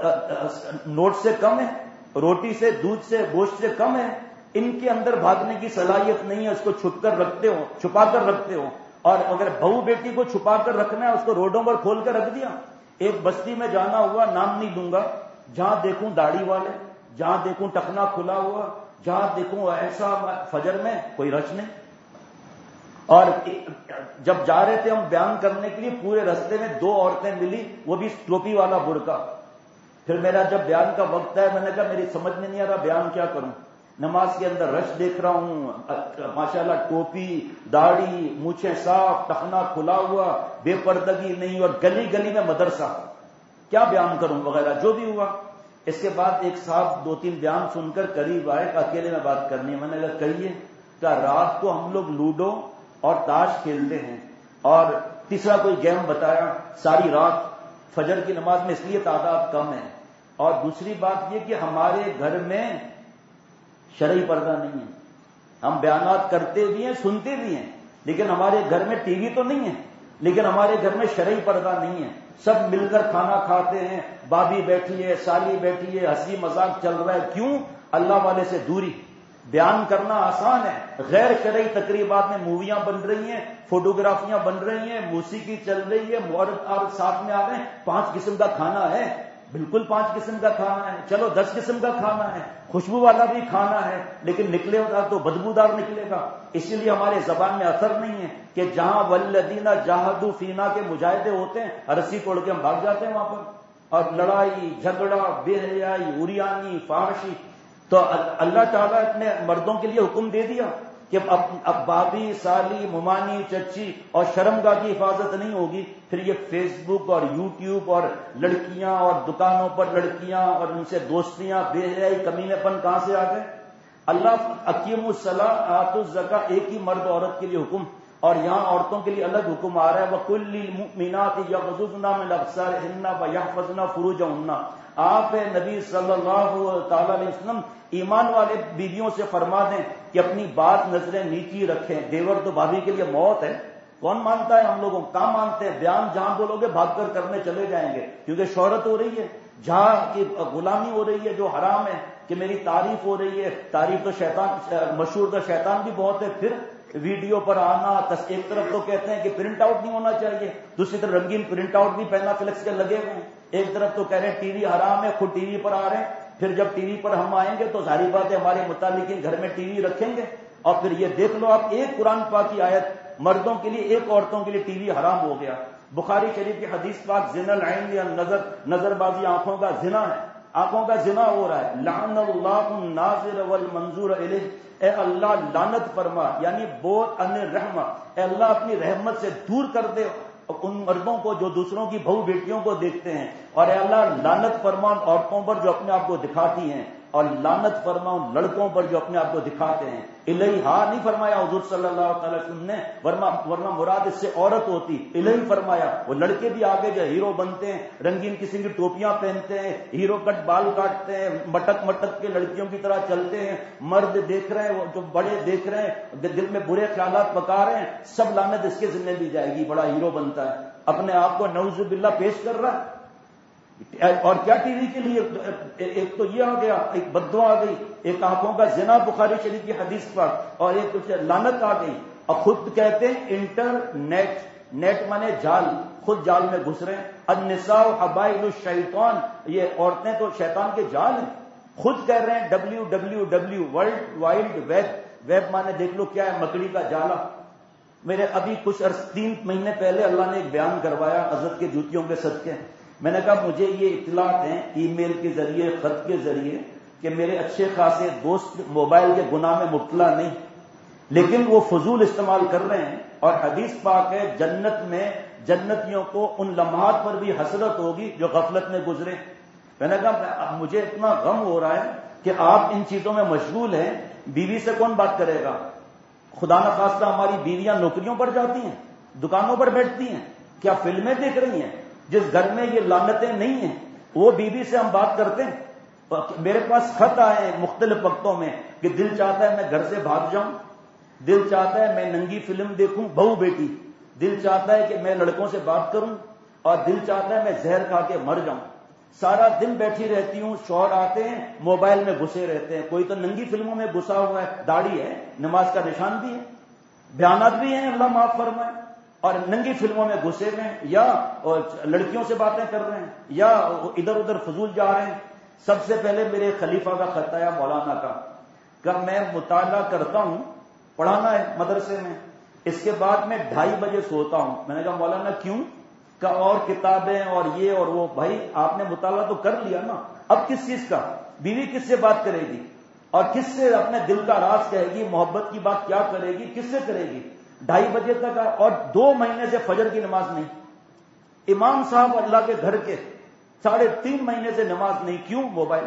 نوٹ سے کم ہے؟ روٹی سے، دودھ سے، گوشت سے کم ہے؟ ان کے اندر بھاگنے کی صلاحیت نہیں ہے. اس کو چھپا کر رکھتے ہو. اور اگر بہو بیٹی کو چھپا کر رکھنا ہے، اس کو روڈوں پر کھول کر رکھ دیا. ایک بستی میں جانا ہوا، نام نہیں دوں گا، جہاں دیکھوں داڑھی والے، جہاں دیکھوں ٹکنا کھلا ہوا، جہاں دیکھوں ایسا فجر میں کوئی رش نہیں. اور جب جا رہے تھے ہم بیان کرنے کے لیے، پورے رستے میں 2 عورتیں ملی، وہ بھی ٹوپی والا برقع. پھر میرا جب بیان کا وقت ہے، میں نے کہا میری سمجھ میں نہیں آ رہا بیان کیا کروں. نماز کے اندر رش دیکھ رہا ہوں، ماشاءاللہ ٹوپی، داڑھی، مونچھیں صاف، ٹخنا کھلا ہوا، بے پردگی نہیں، اور گلی گلی میں مدرسہ. کیا بیان کروں وغیرہ جو بھی ہوا. اس کے بعد ایک صاحب 2-3 بیان سن کر قریب آئے، اکیلے میں بات کرنی ہے. میں نے کہا کہیے. کیا رات کو ہم لوگ لوڈو اور تاش کھیلتے ہیں، اور تیسرا کوئی گیم بتایا ساری رات. فجر کی نماز میں اس لیے تعداد کم ہے. اور دوسری بات یہ کہ ہمارے گھر میں شرعی پردہ نہیں ہے. ہم بیانات کرتے بھی ہیں، سنتے بھی ہیں، لیکن ہمارے گھر میں ٹی وی تو نہیں ہے، لیکن ہمارے گھر میں شرعی پردہ نہیں ہے. سب مل کر کھانا کھاتے ہیں، بابی بیٹھی ہے، سالی بیٹھی ہے، ہنسی مذاق چل رہا ہے. کیوں؟ اللہ والے سے دوری. بیان کرنا آسان ہے. غیر شرعی تقریبات میں موویاں بن رہی ہیں، فوٹوگرافیاں بن رہی ہیں، موسیقی چل رہی ہے، مرد ساتھ میں آ رہے ہیں. 5 قسم کا کھانا ہے، بالکل 5 قسم کا کھانا ہے. چلو 10 قسم کا کھانا ہے، خوشبو والا بھی کھانا ہے، لیکن نکلے گا تو بدبودار نکلے گا. اسی لیے ہمارے زبان میں اثر نہیں ہے کہ جہاں والذین جاہدوا فینا کے مجاہدے ہوتے ہیں، رسی توڑ کے ہم بھاگ جاتے ہیں وہاں پر. اور لڑائی جھگڑا، بے حیائی، اریانی، فحاشی. تو اللہ تعالیٰ نے مردوں کے لیے حکم دے دیا کہ اب بابی، سالی، ممانی، چچی اور شرمگاہ کی حفاظت نہیں ہوگی. پھر یہ فیس بک اور یوٹیوب اور لڑکیاں اور دکانوں پر لڑکیاں اور ان سے دوستیاں، بے حیائی، کمینے پن کہاں سے آ گئے؟ اللہ اقیموا الصلاۃ آتوا الزکاۃ، ایک ہی مرد عورت کے لیے حکم، اور یہاں عورتوں کے لیے الگ حکم آ رہا ہے. وَقُلْ لِلْمُؤْمِنَاتِ يَغْضُضْنَ مِنْ أَبْصَارِهِنَّ وَيَحْفَظْنَ فُرُوجَهُنَّ. آپ نبی صلی اللہ تعالی علیہ وسلم ایمان والے بیویوں سے فرما دیں کہ اپنی بات نظریں نیچی رکھیں. دیور تو بھابھی کے لیے موت ہے. کون مانتا ہے ہم لوگوں؟ کہاں مانتے ہیں؟ بیان جہاں بولو گے بھاگ کر کرنے چلے جائیں گے، کیونکہ شہرت ہو رہی ہے، جہاں کی غلامی ہو رہی ہے جو حرام ہے، کہ میری تعریف ہو رہی ہے، تعریف تو شیطان مشہور کا شیطان بھی بہت ہے، پھر ویڈیو پر آنا، ایک طرف تو کہتے ہیں کہ پرنٹ آؤٹ نہیں ہونا چاہیے، دوسری طرف رنگین پرنٹ آؤٹ بھی پہنا فلیکس کے لگے ہوئے ہیں، ایک طرف تو کہہ رہے ہیں ٹی وی حرام ہے، خود ٹی وی پر آ رہے ہیں، پھر جب ٹی وی پر ہم آئیں گے تو ظاہری بات ہے ہمارے متعلقین گھر میں ٹی وی رکھیں گے، اور پھر یہ دیکھ لو آپ ایک قرآن پاک کی آیت مردوں کے لیے، ایک عورتوں کے لیے ٹی وی حرام ہو گیا۔ بخاری شریف کی حدیث پاک زنا العین یا نظر بازی آنکھوں کا زنا ہے، آنکھوں کا زنا ہو رہا ہے۔ لعن اللہ الناظر والمنظور الیہ، اے اللہ لعنت فرما، یعنی بہت ان رحمہ، اے اللہ اپنی رحمت سے دور کر دے ان مردوں کو جو دوسروں کی بہو بیٹیوں کو دیکھتے ہیں، اور اے اللہ لعنت فرما ان عورتوں پر جو اپنے آپ کو دکھاتی ہیں، اور لعنت فرما ان لڑکوں پر جو اپنے آپ کو دکھاتے ہیں۔ الیہا نہیں فرمایا حضور صلی اللہ تعالی وسلم نے، ورنہ مراد اس سے عورت ہوتی، الیہ فرمایا۔ وہ لڑکے بھی آگے جو ہیرو بنتے ہیں، رنگین قسم کی ٹوپیاں پہنتے ہیں، ہیرو کٹ بال کاٹتے ہیں، مٹک مٹک کے لڑکیوں کی طرح چلتے ہیں، مرد دیکھ رہے ہیں، وہ جو بڑے دیکھ رہے ہیں، دل میں برے خیالات پکا رہے ہیں، سب لعنت اس کے ذمہ دی جائے گی۔ بڑا ہیرو بنتا ہے، اپنے آپ کو نعوذ باللہ پیش کر رہا ہے، اور کیا ٹی وی کے لیے؟ ایک تو یہ آ گیا، ایک بددعا آ گئی، ایک آنکھوں کا زنا بخاری شریف کی حدیث پر، اور ایک کچھ لعنت آ گئی، اور خود کہتے ہیں انٹرنیٹ، نیٹ مانے جال، خود جال میں گھس رہے ہیں۔ النساء حبائل الشیطان، یہ عورتیں تو شیطان کے جال ہیں، خود کہہ رہے ہیں WWW world wide web, web مانے دیکھ لو کیا ہے، مکڑی کا جالا۔ میرے ابھی کچھ 3 مہینے پہلے اللہ نے ایک بیان کروایا حضرت کے جوتیوں کے صدقے، میں نے کہا مجھے یہ اطلاعات ہیں ای میل کے ذریعے، خط کے ذریعے، کہ میرے اچھے خاصے دوست موبائل کے گناہ میں مبتلا نہیں، لیکن وہ فضول استعمال کر رہے ہیں، اور حدیث پاک ہے جنت میں جنتیوں کو ان لمحات پر بھی حسرت ہوگی جو غفلت میں گزرے۔ میں نے کہا مجھے اتنا غم ہو رہا ہے کہ آپ ان چیزوں میں مشغول ہیں، بیوی سے کون بات کرے گا؟ خدا نخواستہ ہماری بیویاں نوکریوں پر جاتی ہیں، دکانوں پر بیٹھتی ہیں، کیا فلمیں دیکھ رہی ہیں؟ جس گھر میں یہ لعنتیں نہیں ہیں وہ بیوی سے ہم بات کرتے ہیں۔ میرے پاس خط آئے ہیں مختلف وقتوں میں کہ دل چاہتا ہے میں گھر سے بھاگ جاؤں، دل چاہتا ہے میں ننگی فلم دیکھوں بہو بیٹی، دل چاہتا ہے کہ میں لڑکوں سے بات کروں، اور دل چاہتا ہے میں زہر کھا کے مر جاؤں۔ سارا دن بیٹھی رہتی ہوں، شوہر آتے ہیں موبائل میں گھسے رہتے ہیں، کوئی تو ننگی فلموں میں گھسا ہوا ہے، داڑھی ہے، نماز کا نشان بھی ہے، بیانات بھی ہیں اللہ معاف فرمائے، اور ننگی فلموں میں گھسے ہوئے ہیں، یا لڑکیوں سے باتیں کر رہے ہیں، یا ادھر ادھر فضول جا رہے ہیں۔ سب سے پہلے میرے خلیفہ کا خط آیا مولانا کا، کہ میں مطالعہ کرتا ہوں، پڑھانا ہے مدرسے میں، اس کے بعد میں 2:30 بجے سوتا ہوں۔ میں نے کہا مولانا کیوں؟ کہ اور کتابیں اور یہ اور وہ۔ بھائی آپ نے مطالعہ تو کر لیا نا، اب کس چیز کا؟ بیوی کس سے بات کرے گی، اور کس سے اپنے دل کا راز کہے گی، محبت کی بات کیا کرے گی، کس سے کرے گی؟ 2:30 بجے تک، اور 2 مہینے سے فجر کی نماز نہیں۔ امام صاحب اللہ کے گھر کے 3.5 مہینے سے نماز نہیں، کیوں؟ موبائل،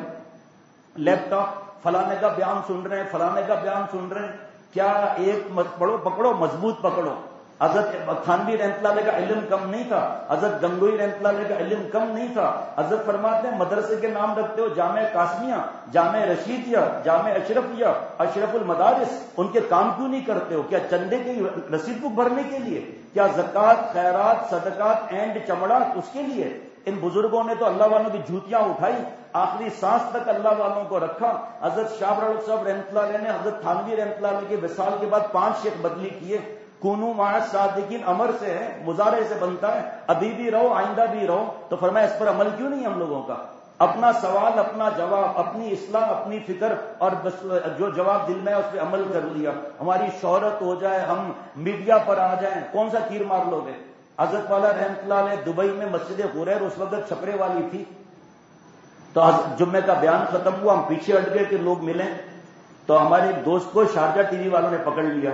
لیپ ٹاپ، فلانے کا بیان سن رہے ہیں، فلانے کا بیان سن رہے ہیں۔ کیا ایک پکڑو مضبوط پکڑو۔ حضرت تھانوی رحمۃ اللہ علیہ کا علم کم نہیں تھا، حضرت گنگوئی رحمۃ اللہ علیہ کا علم کم نہیں تھا۔ حضرت فرماتے ہیں مدرسے کے نام رکھتے ہو جامع قاسمیہ، جامع رشیدیہ، جامع اشرفیہ، اشرف المدارس، ان کے کام کیوں نہیں کرتے ہو؟ کیا چندے کی رسید کو بھرنے کے لیے؟ کیا زکوٰۃ، خیرات، صدقات، اینڈ چمڑا اس کے لیے؟ ان بزرگوں نے تو اللہ والوں کی جوتیاں اٹھائی، آخری سانس تک اللہ والوں کو رکھا۔ حضرت شاہ رڑ صاحب رحمۃ اللہ علیہ نے حضرت تھانوی رحمۃ اللہ علیہ کے وصال کے بعد 5 شیخ بدلی کیے۔ کونو مع الصادقین امر سے ہے، مضارع سے بنتا ہے، ابھی بھی رہو آئندہ بھی رہو، تو فرمایا اس پر عمل کیوں نہیں ہم لوگوں کا؟ اپنا سوال، اپنا جواب، اپنی اصلاح، اپنی فکر، اور بس جو جواب دل میں اس پہ عمل کر لیا۔ ہماری شہرت ہو جائے، ہم میڈیا پر آ جائیں، کون سا تیر مار لو گے؟ حضرت والا رحمۃ اللہ علیہ دبئی میں مسجد غریر اس وقت چھپرے والی تھی، تو جمعے کا بیان ختم ہوا، ہم پیچھے ہٹ گئے کہ لوگ ملیں، تو ہمارے ایک دوست کو شارجہ ٹی وی والوں نے پکڑ لیا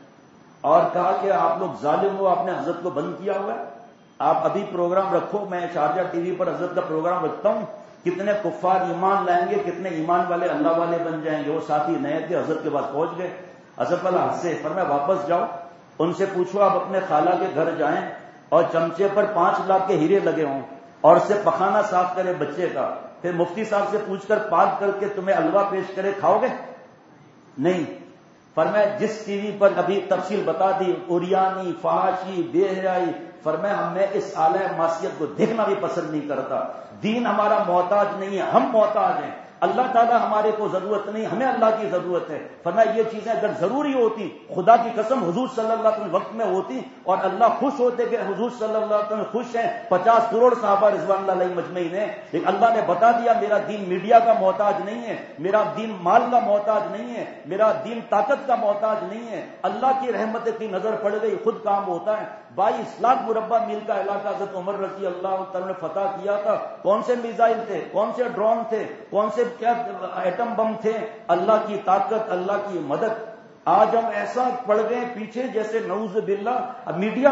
اور کہا کہ آپ لوگ ظالم ہو، آپ نے حضرت کو بند کیا ہوا ہے، آپ ابھی پروگرام رکھو، میں شارجہ ٹی وی پر حضرت کا پروگرام رکھتا ہوں، کتنے کفار ایمان لائیں گے، کتنے ایمان والے اللہ والے بن جائیں گے۔ وہ ساتھی نئے تھے، حضرت کے پاس پہنچ گئے، حضرت والا ہنسے، فرمایا واپس جاؤ، ان سے پوچھو آپ اپنے خالہ کے گھر جائیں اور چمچے پر 5 لاکھ کے ہیرے لگے ہوں، اور اس سے پخانہ صاف کرے بچے کا، پھر مفتی صاحب سے پوچھ کر پاک کر کے تمہیں حلوہ پیش کرے، کھاؤ گے؟ نہیں۔ فرمایا جس ٹی وی پر ابھی تفصیل بتا دی، اوریانی، فحاشی، بے حیائی، فرمایا میں اس اعلی معصیت کو دیکھنا بھی پسند نہیں کرتا۔ دین ہمارا محتاج نہیں ہے، ہم محتاج ہیں۔ اللہ تعالیٰ ہمارے کو ضرورت نہیں، ہمیں اللہ کی ضرورت ہے۔ فرمایا یہ چیزیں اگر ضروری ہوتی، خدا کی قسم حضور صلی اللہ علیہ وسلم وقت میں ہوتی اور اللہ خوش ہوتے کہ حضور صلی اللہ علیہ وسلم خوش ہیں، 50 کروڑ صحابہ رضوان اللہ علیہ مجمعین ہیں، لیکن اللہ نے بتا دیا میرا دین میڈیا کا محتاج نہیں ہے، میرا دین مال کا محتاج نہیں ہے، میرا دین طاقت کا محتاج نہیں ہے۔ اللہ کی رحمت کی نظر پڑ گئی، خود کام ہوتا ہے۔ 22 لاکھ مربع میل کا علاقہ حضرت عمر رضی اللہ تعالیٰ نے فتح کیا تھا۔ کون سے میزائل تھے، کون سے ڈرون تھے، کون سے کیا ایٹم بم تھے؟ اللہ کی طاقت، اللہ کی مدد۔ آج ہم ایسا پڑ گئے پیچھے جیسے نعوذ باللہ میڈیا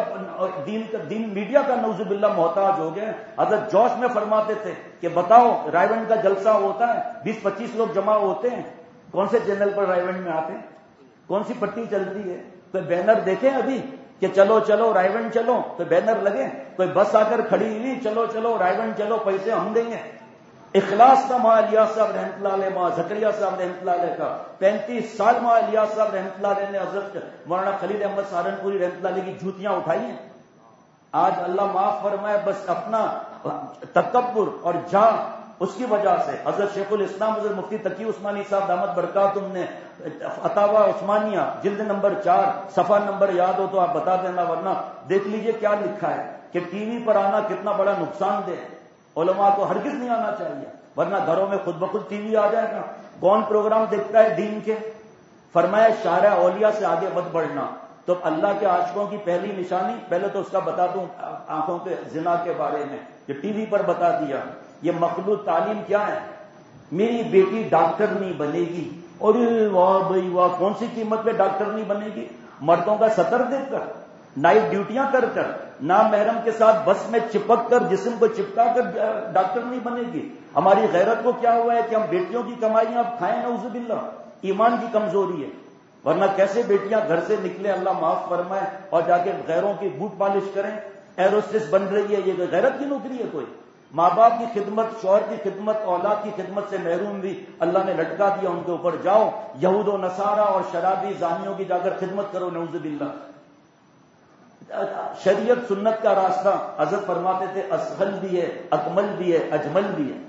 دین میڈیا کا نعوذ باللہ محتاج ہو گئے۔ حضرت جوش میں فرماتے تھے کہ بتاؤ رائیونڈ کا جلسہ ہوتا ہے، 20-25 لوگ جمع ہوتے ہیں، کون سے چینل پر رائیونڈ میں آتے ہیں، کون سی پٹی چلتی ہے؟ کوئی بینر دیکھیں ابھی کہ چلو چلو رائیونڈ چلو، کوئی بینر لگے، کوئی بس آ کر کھڑی ہوئی چلو چلو رائیونڈ چلو، پیسے ہم دیں گے۔ اخلاص کا ماں الیاس صاحب رحمۃ اللہ علیہ، ماں زکریا صاحب رحمۃ اللہ علیہ کا 35 سال ماں الیاس صاحب رحمۃ اللہ علیہ نے حضرت مولانا خلیل احمد سہارنپوری رحمۃ اللہ علیہ کی جوتیاں اٹھائی ہیں۔ آج اللہ معاف فرمائے، بس اپنا تکبر اور جاہ اس کی وجہ سے حضرت شیخ الاسلام حضرت مفتی تقی عثمانی صاحب دامت برکاتہم نے فتاوی عثمانیہ جلد نمبر 4 صفحہ نمبر یاد ہو تو آپ بتا دینا، ورنہ دیکھ لیجئے کیا لکھا ہے کہ ٹی وی پر آنا کتنا بڑا نقصان دہ ہے۔ علماء کو ہرگز نہیں آنا چاہیے، ورنہ گھروں میں خود بخود ٹی وی آ جائے گا۔ کون پروگرام دیکھتا ہے دین کے؟ فرمایا شارع اولیاء سے آگے مت بڑھنا۔ تو اللہ کے عاشقوں کی پہلی نشانی، پہلے تو اس کا بتا دوں آنکھوں کے زنا کے بارے میں، کہ ٹی وی پر بتا دیا یہ مخلوط تعلیم کیا ہے۔ میری بیٹی ڈاکٹر نہیں بنے گی، اور واہ بھائی واہ، کون سی قیمت پہ ڈاکٹر نہیں بنے گی؟ مردوں کا سطر دیکھ کر، نائٹ ڈیوٹیاں کر کر، نامحرم کے ساتھ بس میں چپک کر، جسم کو چپکا کر ڈاکٹر نہیں بنے گی۔ ہماری غیرت کو کیا ہوا ہے کہ ہم بیٹیوں کی کمائیاں اب کھائیں، نعوذ باللہ۔ ایمان کی کمزوری ہے، ورنہ کیسے بیٹیاں گھر سے نکلے، اللہ معاف فرمائے، اور جا کے غیروں کی بوٹ پالش کریں۔ ایروسٹس بن رہی ہے، یہ غیرت کی نوکری ہے کوئی؟ ماں باپ کی خدمت، شوہر کی خدمت، اولاد کی خدمت سے محروم بھی اللہ نے لٹکا دیا ان کے اوپر۔ جاؤ یہود و نصارہ اور شرابی زانیوں کی جا کر خدمت کرو، نعوذ باللہ۔ شریعت سنت کا راستہ حضرت فرماتے تھے اسہل بھی ہے، اکمل بھی ہے، اجمل بھی ہے۔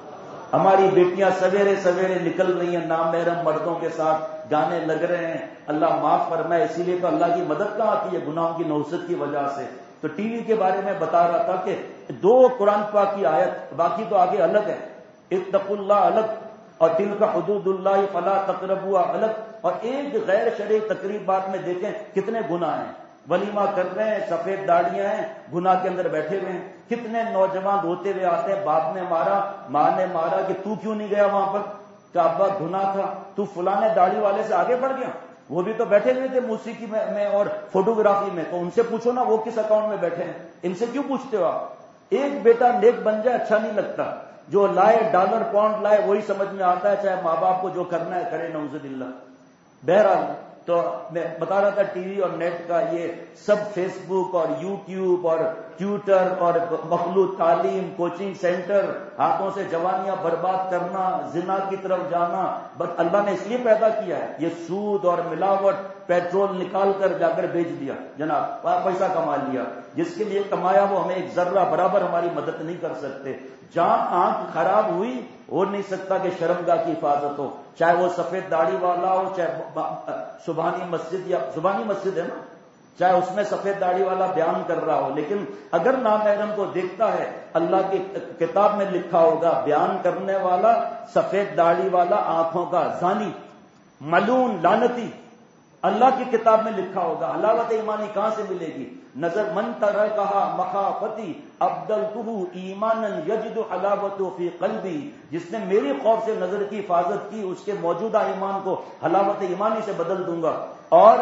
ہماری بیٹیاں سویرے سویرے نکل رہی ہیں، نامحرم مردوں کے ساتھ گانے لگ رہے ہیں، اللہ معاف فرمائے۔ اسی لیے تو اللہ کی مدد کہاں آتی ہے؟ گناہوں کی نوسط کی وجہ سے۔ تو ٹی وی کے بارے میں بتا رہا تھا کہ 2 قرآن پاک کی آیت، باقی تو آگے الگ ہے، اتقوا اللہ الگ، اور تلک حدود اللہ فلا تقربوها الگ، اور ایک غیر شرعی تقریبات میں دیکھیں کتنے گناہ ہیں۔ ولیمہ کر رہے ہیں، سفید داڑیاں ہیں، گناہ کے اندر بیٹھے ہوئے ہیں۔ کتنے نوجوان روتے ہوئے آتے ہیں، باپ نے مارا، ماں نے مارا کہ تو کیوں نہیں گیا وہاں پر، کہ ابا گناہ تھا، تو فلاں داڑھی والے سے آگے بڑھ گیا۔ وہ بھی تو بیٹھے ہوئے تھے موسیقی میں اور فوٹوگرافی میں، تو ان سے پوچھو نا وہ کس اکاؤنٹ میں بیٹھے ہیں، ان سے کیوں پوچھتے ہو آپ؟ ایک بیٹا نیک بن جائے اچھا نہیں لگتا، جو لائے ڈالر پاؤنڈ لائے وہی سمجھ میں آتا ہے، چاہے ماں باپ کو جو کرنا ہے کرے، نعوذ باللہ۔ بہرحال تو میں بتا رہا تھا ٹی وی اور نیٹ کا یہ سب، فیس بک اور یوٹیوب اور ٹویٹر اور مخلوط تعلیم، کوچنگ سینٹر، ہاتھوں سے جوانیاں برباد کرنا، زنا کی طرف جانا، بس اللہ نے اس لیے پیدا کیا ہے۔ یہ سود اور ملاوٹ، پیٹرول نکال کر جا کر بیچ دیا جناب، پیسہ کما لیا، جس کے لیے کمایا وہ ہمیں ایک ذرہ برابر ہماری مدد نہیں کر سکتے۔ جہاں آنکھ خراب ہوئی ہو نہیں سکتا کہ شرمگاہ کی حفاظت ہو، چاہے وہ سفید داڑھی والا ہو، چاہے سبحانی مسجد، یا سبحانی مسجد ہے نا، چاہے اس میں سفید داڑھی والا بیان کر رہا ہو، لیکن اگر نامحرم کو دیکھتا ہے، اللہ کی کتاب میں لکھا ہوگا بیان کرنے والا سفید داڑھی والا آنکھوں کا زانی، ملعون، لعنتی، اللہ کی کتاب میں لکھا ہوگا۔ حلاوت ایمانی کہاں سے ملے گی؟ نظر من ترکہا مخافتی ابدلتہ ایمانا یجد حلاوتہ فی قلبی، جس نے میری خوف سے نظر کی حفاظت کی، اس کے موجودہ ایمان کو حلاوت ایمانی سے بدل دوں گا۔ اور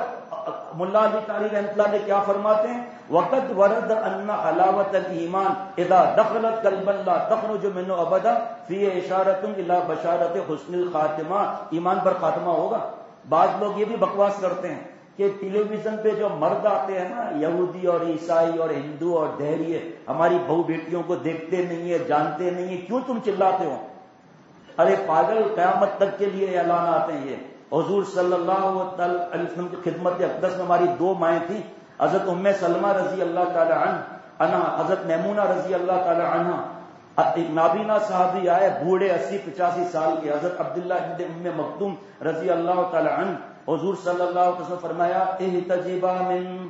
ملا علی قاری رحمۃ اللہ علیہ کیا فرماتے ہیں؟ وقد ورد ان حلاوت الایمان اذا دخلت قلبا لا تخرج منه ابدا فی اشارۃ الی بشارۃ حسن الخاتمہ، ایمان پر خاتمہ ہوگا۔ بعض لوگ یہ بھی بکواس کرتے ہیں کہ ٹیلی ویژن پہ جو مرد آتے ہیں نا، یہودی اور عیسائی اور ہندو اور دہریے، ہماری بہو بیٹیوں کو دیکھتے نہیں ہیں، جانتے نہیں ہیں، کیوں تم چلاتے ہو؟ ارے پاگل، قیامت تک کے لیے اعلانات ہیں یہ حضور صلی اللہ علیہ وسلم کی خدمت اقدس میں ہماری دو مائیں تھیں، حضرت ام سلمہ رضی اللہ تعالی عنہ، حضرت میمونہ رضی اللہ تعالی عنہ. ایک نابینا صحابی آئے بوڑھے 80-85 سال کے، حضرت عبداللہ بن ام مکتوم رضی اللہ تعالی عنہ. حضور صلی اللہ علیہ وسلم فرمایا احتجبا من،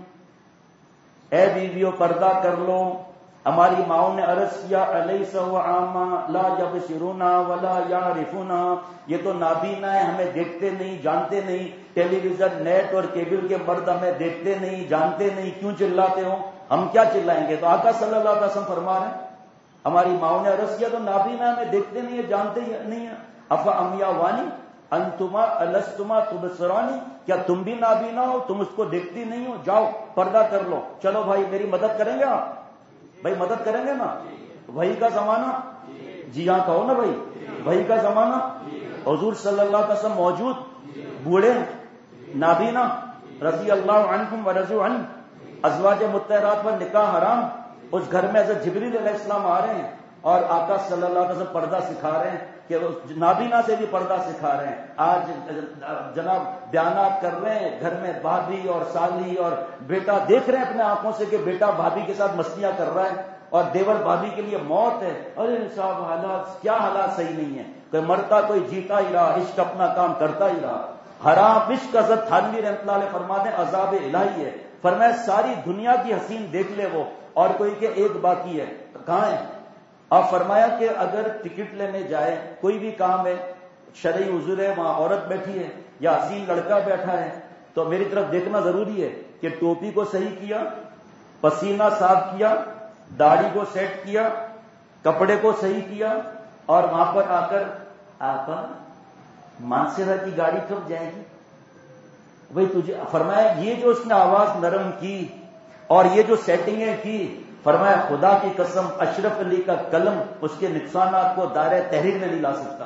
اے بیویوں پردہ کر لو. ہماری ماؤں نے عرض کیا الیس هو اعمی لا یبصرون ولا یعرفون، یہ تو نابینا ہے، ہمیں دیکھتے نہیں جانتے نہیں. ٹیلی ویژن نیٹ اور کیبل کے مرد ہمیں دیکھتے نہیں جانتے نہیں، کیوں چلاتے ہو؟ ہم کیا چلائیں گے؟ تو آقا صلی اللہ علیہ وسلم فرما رہے ہیں ہماری ماؤں نے عرض کیا تو نابینا ہمیں دیکھتے نہیں ہے جانتے نہیں ہیں. افا امیا وانی انتما الستما تبصرانی، کیا تم بھی نابینا ہو؟ تم اس کو دیکھتی نہیں ہو؟ جاؤ پردہ کر لو. چلو بھائی میری مدد کریں گے آپ؟ بھائی مدد کریں گے نا؟ وحی کا زمانہ، جی ہاں کہو نا بھائی، وحی کا زمانہ. حضور صلی اللہ علیہ وسلم موجود، بوڑھے نابینا رضی اللہ عنہم ورضوا عنہ، ازواج مطہرات پر نکاح حرام. اس گھر میں حضرت جبریل علیہ السلام آ رہے ہیں اور آقا صلی اللہ علیہ وسلم پردہ سکھا رہے ہیں کہ نابینا سے بھی پردہ سکھا رہے ہیں. آج جناب بیانات کر رہے ہیں، گھر میں بھابھی اور سالی اور بیٹا دیکھ رہے ہیں اپنے آنکھوں سے کہ بیٹا بھابھی کے ساتھ مستیاں کر رہا ہے اور دیور بھابھی کے لیے موت ہے. ارے صاحب حالات کیا، حالات صحیح نہیں ہے. کوئی مرتا کوئی جیتا ہی رہا، عشق اپنا کام کرتا ہی رہا. حرام عشق. حضرت تھانوی رحمۃ اللہ علیہ فرماتے ہیں عذاب الہی ہے. فرمایا ساری دنیا کی حسین دیکھ لے وہ اور کوئی کہ ایک باقی ہے، کہاں ہے؟ آپ فرمایا کہ اگر ٹکٹ لینے جائے، کوئی بھی کام ہے، شرعی عذر ہے، وہاں عورت بیٹھی ہے یا حسین لڑکا بیٹھا ہے، تو میری طرف دیکھنا ضروری ہے کہ ٹوپی کو صحیح کیا، پسینہ صاف کیا، داڑھی کو سیٹ کیا، کپڑے کو صحیح کیا، اور وہاں پر آ کر آقا مانسرا کی گاڑی کب جائے گی؟ بھائی تجھے فرمایا یہ جو اس نے آواز نرم کی اور یہ جو سیٹنگیں کی، فرمایا خدا کی قسم اشرف علی کا قلم اس کے نقصانات کو دائرہ تحریر میں نہیں لا سکتا.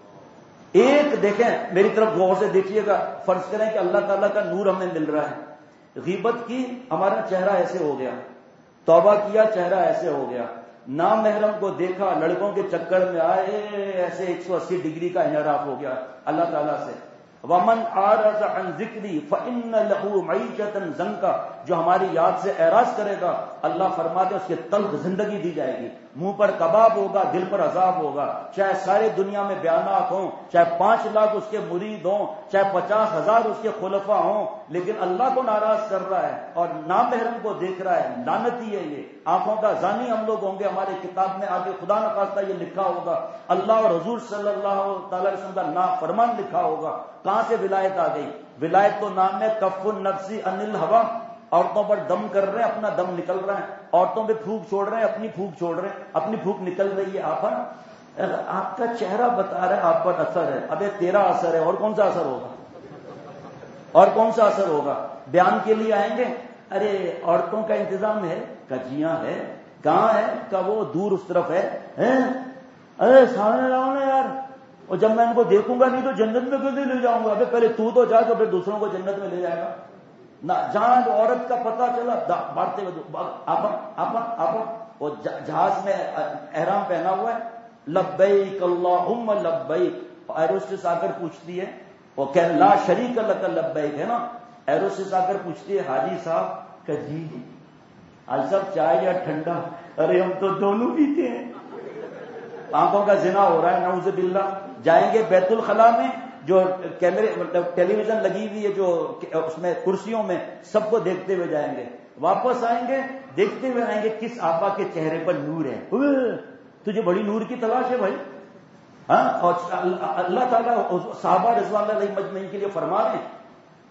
ایک دیکھیں میری طرف غور سے دیکھیے گا، فرض کریں کہ اللہ تعالیٰ کا نور ہمیں مل رہا ہے، غیبت کی ہمارا چہرہ ایسے ہو گیا، توبہ کیا چہرہ ایسے ہو گیا، نامحرم کو دیکھا لڑکوں کے چکر میں آئے ایسے 180 ڈگری کا انحراف ہو گیا اللہ تعالیٰ سے. ومن اعرض عن ذکری فإن له معیشۃ ضنکا، جو ہماری یاد سے اعراض کرے گا اللہ فرماتے اس کے تلخ زندگی دی جائے گی، منہ پر کباب ہوگا، دل پر عذاب ہوگا. چاہے سارے دنیا میں بیانات ہوں، چاہے 5 لاکھ اس کے مرید ہوں، چاہے 50,000 اس کے خلفاء ہوں، لیکن اللہ کو ناراض کر رہا ہے اور نامحرم کو دیکھ رہا ہے. لعنتی ہے یہ، آنکھوں کا زانی ہم لوگ ہوں گے. ہمارے کتاب میں آگے خدا نخواستہ یہ لکھا ہوگا، اللہ اور حضور صلی اللہ تعالی وسلم کا نافرمان لکھا ہوگا. کہاں سے ولایت آ گئی؟ ولایت تو نام ہے کف النفس عن الہوا. عورتوں پر دم کر رہے ہیں، اپنا دم نکل رہا ہے، عورتوں پہ پھونک چھوڑ رہے ہیں، اپنی پھونک چھوڑ رہے ہیں، اپنی پھونک نکل رہی ہے. آپ کا چہرہ بتا رہا ہے آپ پر اثر ہے. ابے تیرا اثر ہے، اور کون سا اثر ہوگا؟ اور کون سا اثر ہوگا؟ بیان کے لیے آئیں گے، ارے عورتوں کا انتظام ہے، کجیاں ہے، کہاں ہے؟ کہ وہ دور اس طرف ہے. ارے سامنے لاؤ نا یار، اور جب میں ان کو دیکھوں گا نہیں تو جنت میں کیوں نہیں لے جاؤں گا؟ ابے پہلے تو جا تو پھر دوسروں کو جنت میں لے جائے گا نہ. جہاں عورت کا پتہ چلا بڑھتے ہوئے آپا وہ جہاز میں احرام پہنا ہوا ہے، لبیک اللہم لبیک، ایروسٹس آ کر پوچھتی ہے، وہ کہ لا شریک لک لبیک ہے نا، ایروسٹس آ کر پوچھتی ہے حاجی صاحب کہ جی حاجی صاحب چائے یا ٹھنڈا؟ ارے ہم تو دونوں پیتے ہیں. آنکھوں کا زنا ہو رہا ہے نعوذ باللہ. جائیں گے بیت الخلاء میں جو کیمرے ٹیلی ویژن لگی ہوئی ہے، جو اس میں کرسیوں میں سب کو دیکھتے ہوئے جائیں گے. واپس آئیں گے دیکھتے ہوئے آئیں گے کس آقا کے چہرے پر نور ہے. تجھے بڑی نور کی تلاش ہے بھائی. ہاں، اور اللہ تعالیٰ صحابہ رضوان اللہ علیہم مجمعین کے لیے فرما رہے ہیں،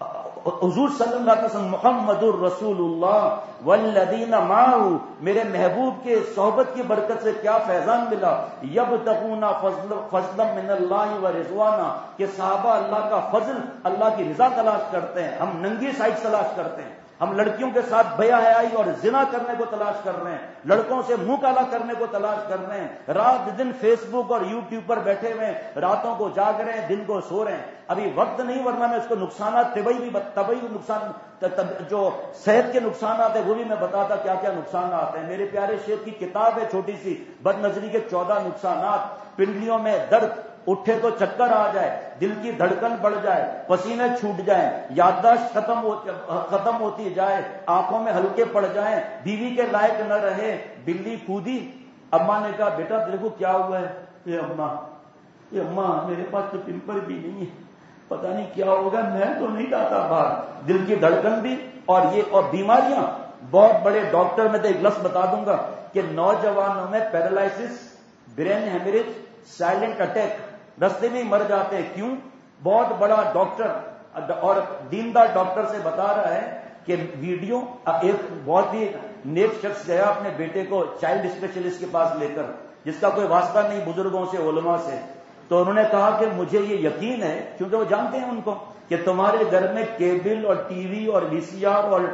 حضور صلی اللہ علیہ وسلم محمد الرسول اللہ والذین معہ، میرے محبوب کے صحبت کی برکت سے کیا فیضان ملا. یبتغون فضلا من اللہ ورضوانا، کہ صحابہ اللہ کا فضل، اللہ کی رضا تلاش کرتے ہیں. ہم ننگی سائٹ تلاش کرتے ہیں، ہم لڑکیوں کے ساتھ بے حیائی اور زنا کرنے کو تلاش کر رہے ہیں، لڑکوں سے منہ کالا کرنے کو تلاش کر رہے ہیں، رات دن فیس بک اور یوٹیوب پر بیٹھے ہوئے ہیں، راتوں کو جاگ رہے ہیں، دن کو سو رہے ہیں. ابھی وقت نہیں، ورنہ میں اس کو نقصانات طبعی نقصان جو صحت کے نقصانات ہیں وہ بھی میں بتاتا کیا کیا نقصانات ہیں. میرے پیارے شیخ کی کتاب ہے چھوٹی سی، بد نظری کے 14 نقصانات. پنڈلیوں میں درد، اٹھے تو چکر آ جائے، دل کی دھڑکن بڑھ جائے، پسینے چھوٹ جائیں، یادداشت ختم ہوتی جائے، آنکھوں میں ہلکے پڑ جائیں، بیوی کے لائق نہ رہے، بلی کودی، اماں نے کہا بیٹا دیکھو کیا ہوا ہے؟ یہ اماں میرے پاس تو پمپل بھی نہیں ہے، پتہ نہیں کیا ہوگا، میں تو نہیں جاتا باہر۔ دل کی دھڑکن بھی اور بیماریاں، بہت بڑے ڈاکٹر، میں تو ایک لفظ بتا دوں گا کہ نوجوانوں میں paralysis, brain haemorrhage, silent attack رستے میں مر جاتے ہیں۔ کیوں؟ بہت بڑا ڈاکٹر اور دیندار ڈاکٹر سے بتا رہا ہے کہ ویڈیو، ایک بہت ہی نیک شخص گیا اپنے بیٹے کو چائلڈ اسپیشلسٹ کے پاس لے کر، جس کا کوئی واسطہ نہیں بزرگوں سے، علماء سے، تو انہوں نے کہا کہ مجھے یہ یقین ہے، کیونکہ وہ جانتے ہیں ان کو، کہ تمہارے گھر میں کیبل اور ٹی وی اور وی سی آر اور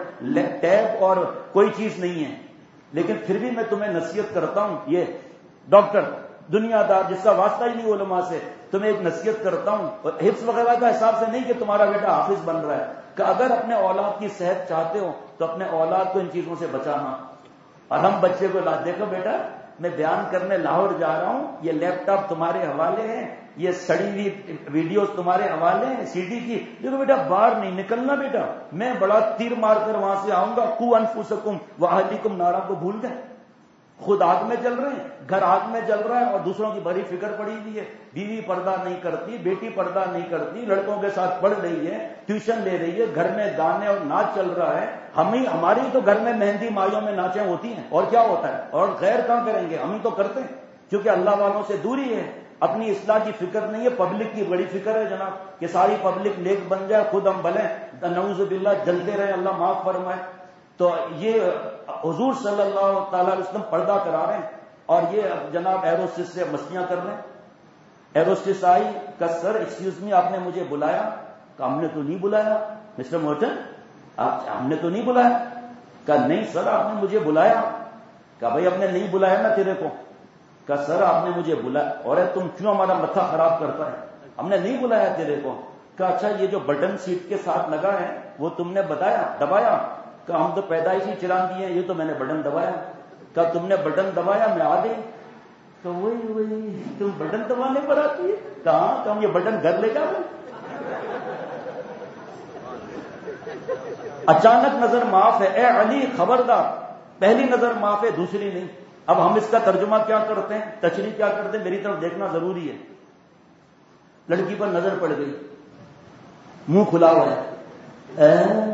ٹیپ اور کوئی چیز نہیں ہے، لیکن پھر بھی میں تمہیں نصیحت کرتا ہوں، یہ ڈاکٹر دنیا دار جس کا واسطہ ہی نہیں علماء سے، تمہیں ایک نصیحت کرتا ہوں، اور حفظ وغیرہ کا حساب سے نہیں کہ تمہارا بیٹا حافظ بن رہا ہے، کہ اگر اپنے اولاد کی صحت چاہتے ہو تو اپنے اولاد کو ان چیزوں سے بچانا۔ اور ہم بچے کو دیکھو بیٹا میں بیان کرنے لاہور جا رہا ہوں، یہ لیپ ٹاپ تمہارے حوالے ہیں، یہ سڑی ہوئی ویڈیوز تمہارے حوالے ہیں سی ڈی کی، دیکھو بیٹا باہر نہیں نکلنا بیٹا، میں بڑا تیر مار کر وہاں سے آؤں گا، قوا انفسکم واہلیکم نارا کو بھول گئے، خود آگ میں جل رہے ہیں، گھر آگ میں جل رہا ہے اور دوسروں کی بڑی فکر پڑی ہوئی ہے، بیوی پردہ نہیں کرتی، بیٹی پردہ نہیں کرتی، لڑکوں کے ساتھ پڑھ رہی ہے، ٹیوشن لے رہی ہے، گھر میں گانے اور ناچ چل رہا ہے، ہماری تو گھر میں مہندی مائیوں میں ناچیں ہوتی ہیں، اور کیا ہوتا ہے، اور غیر کہاں کریں گے، ہم ہی تو کرتے ہیں، کیونکہ اللہ والوں سے دوری ہے، اپنی اصلاح کی فکر نہیں ہے، پبلک کی بڑی فکر ہے جناب، کہ ساری پبلک نیک بن جائے، خود ہم بھلیں، نعوذ باللہ جلتے رہے، اللہ معاف فرمائے۔ تو یہ حضور صلی اللہ تعالی علیہ وسلم پردہ کرا رہے ہیں، اور یہ جناب ایروسٹس سے مستیاں کر رہے ہیں۔ ایروسٹس آئی کہ سر ایکسکیوز می آپ نے مجھے بلایا؟ کہ ہم نے تو نہیں بلایا مسٹر مورٹن، ہم نے تو نہیں بلایا۔ کہ نہیں سر آپ نے مجھے بلایا۔ کہ بھائی ہم نے نہیں بلایا نا تیرے کو۔ کہ سر آپ نے مجھے بلایا۔ اور تم کیوں ہمارا متھا خراب کرتا ہے، ہم نے نہیں بلایا تیرے کو۔ کہ اچھا یہ جو بٹن سیٹ کے ساتھ لگا ہے وہ تم نے دبایا؟ کہ ہم تو پیدائشی چراندی ہیں، یہ تو میں نے بٹن دبایا۔ کہ تم نے بٹن دبایا میں آ گئی۔ تو وہی تم بٹن دبانے پر آتی ہے؟ کہاں کہ ہم یہ بٹن گھر لے جاؤ۔ اچانک نظر معاف ہے، اے علی خبردار، پہلی نظر معاف ہے دوسری نہیں۔ اب ہم اس کا ترجمہ کیا کرتے ہیں، تشریح کیا کرتے ہیں، میری طرف دیکھنا ضروری ہے۔ لڑکی پر نظر پڑ گئی، منہ کھلا ہوا ہے،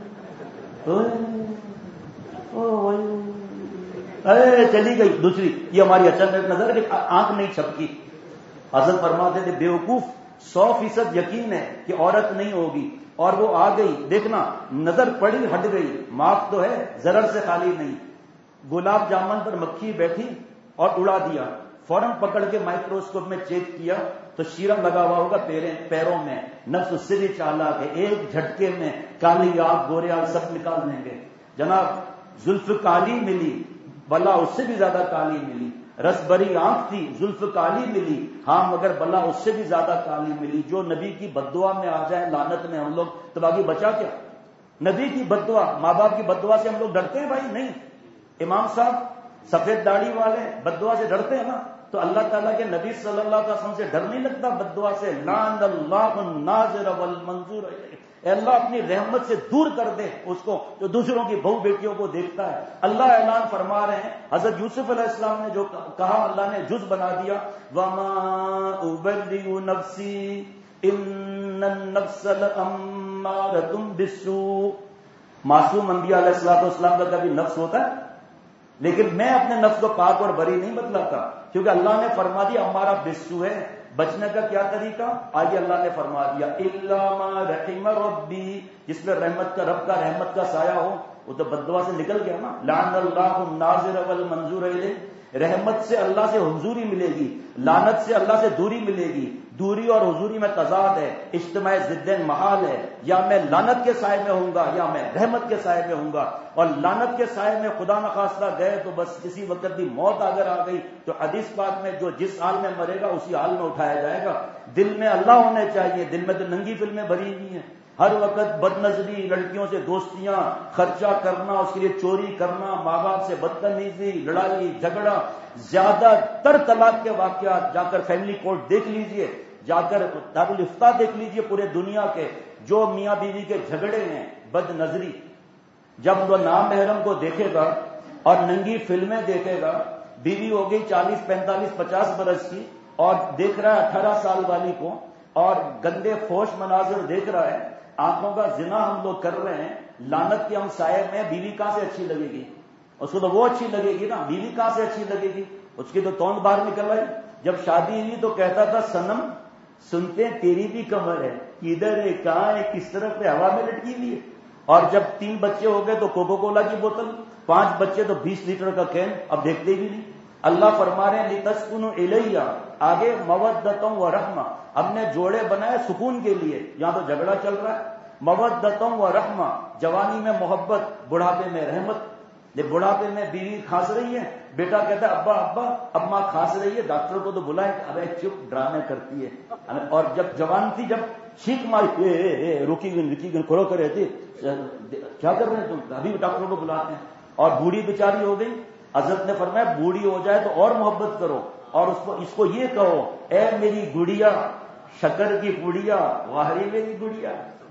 چلی گئی دوسری، یہ ہماری اچانک نظر ہے، آنکھ نہیں چھپکی۔ حضرت فرماتے تھے بے وقوف 100% یقین ہے کہ عورت نہیں ہوگی، اور وہ آ گئی، دیکھنا نظر پڑی ہٹ گئی، معاف تو ہے ضرر سے خالی نہیں۔ گلاب جامن پر مکھی بیٹھی اور اڑا دیا، فوراً پکڑ کے مائکروسکوپ میں چیک کیا تو شیرم لگا ہوا ہوگا پیروں میں، نفس اس سے بھی چالاک ہے، ایک جھٹکے میں کالی آگ گورے آگ سب نکال دیں گے۔ جناب زلف کالی ملی، بلا اس سے بھی زیادہ کالی ملی، رس بری آنکھ تھی، زلف کالی ملی، ہاں مگر بلا اس سے بھی زیادہ کالی ملی۔ جو نبی کی بددعا میں آ جائے، لعنت میں ہم لوگ، تو باقی بچا کیا؟ نبی کی بددعا، ماں باپ کی بددعا سے ہم لوگ ڈرتے ہیں بھائی؟ نہیں۔ امام صاحب سفید داڑھی والے بددعا سے ڈرتے ہیں نا، تو اللہ تعالیٰ کے نبی صلی اللہ علیہ وسلم سے ڈر نہیں لگتا بددعا سے؟ لعن اللہ الناظر والمنظور، اے اللہ اپنی رحمت سے دور کر دے اس کو جو دوسروں کی بہو بیٹیوں کو دیکھتا ہے۔ اللہ اعلان فرما رہے ہیں، حضرت یوسف علیہ السلام نے جو کہا اللہ نے جز بنا دیا، وَمَا أُبَرِّئُ نَفْسِي إِنَّ النَّفْسَ لَأَمَّارَةٌ بِالسُّوءِ۔ معصوم انبیاء علیہ السلام کا کبھی نفس ہوتا ہے؟ لیکن میں اپنے نفس کو پاک اور بری نہیں بتلاتا، کیونکہ اللہ نے فرما دیا ہمارا بسو ہے۔ بچنے کا کیا طریقہ؟ آئیے اللہ نے فرما دیا اِلَّا مَا رَحِمَ رَبِّي، جس میں رب کا رحمت کا سایہ ہو، وہ تو بددعا سے نکل گیا نا۔ لعن اللہ الناظر والمنظور الیہ، رحمت سے اللہ سے حضوری ملے گی، لعنت سے اللہ سے دوری ملے گی۔ دوری اور حضوری میں تضاد ہے، اجتماع ضدین محال ہے، یا میں لعنت کے سائے میں ہوں گا یا میں رحمت کے سائے میں ہوں گا۔ اور لعنت کے سائے میں خدا نخواستہ گئے تو بس کسی وقت بھی موت اگر آ گئی تو حدیث پاک میں جو جس حال میں مرے گا اسی حال میں اٹھایا جائے گا۔ دل میں اللہ ہونے چاہیے، دل میں تو ننگی فلمیں بھری ہوئی ہیں۔ ہر وقت بد نظری، لڑکیوں سے دوستیاں، خرچہ کرنا، اس کے لیے چوری کرنا، ماں باپ سے بدتمیزی، لڑائی جھگڑا، زیادہ تر طلاق کے واقعات جا کر فیملی کورٹ دیکھ لیجئے، جا کر دارالفتہ دیکھ لیجئے پورے دنیا کے، جو میاں بیوی کے جھگڑے ہیں، بد نظری. جب وہ نامحرم کو دیکھے گا اور ننگی فلمیں دیکھے گا، بیوی ہو گئی 40 45 50 برس کی اور دیکھ رہا ہے 18 سال والی کو، اور گندے فوش مناظر دیکھ رہا ہے، آنکھوں کا زنا ہم لوگ کر رہے ہیں، لعنت کے ہم سائے میں، بیوی کہاں سے اچھی لگے گی؟ اس کو تو وہ اچھی لگے گی نا، بیوی کہاں سے اچھی لگے گی؟ اس کی تو توند باہر نکل رہی. جب شادی ہوئی تو کہتا تھا صنم سنتے ہیں تیری بھی کمر ہے، کدھر ہے، کہاں ہے، کس طرف ہے، ہوا میں لٹکی ہوئی ہے. اور جب 3 بچے ہو گئے تو کوکو کولا کی بوتل، 5 بچے تو 20 لیٹر کا کین، اب دیکھتے بھی نہیں. اللہ فرما رہے ہیں لِتَسْكُنُوا إِلَيَّ، آگے مَوَدَّةً وَرَحْمَةً، ہم نے جوڑے بنائے سکون کے لیے. یہاں تو جھگڑا چل رہا ہے. مَوَدَّةً وَرَحْمَةً، جوانی میں محبت، بڑھاپے میں رحمت. بڑھاپے میں بیوی کھانس رہی ہے، بیٹا کہتا ہے ابا ابا اماں کھانس رہی ہے، ڈاکٹر کو تو بلائے، ارے چپ ڈرامے کرتی ہے. اور جب جوان تھی، جب چھینک ماری، رکی گن کھڑو کرے تھے، کیا کر رہے ہیں تم، ابھی ڈاکٹر کو بلاتے ہیں. اور بوڑھی بیچاری ہو گئی، حضرت نے فرمایا بوڑھی ہو جائے تو اور محبت کرو، اور اس کو یہ کہو اے میری گڑیا، شکر کی گڑیا، واہری میری گڑیا.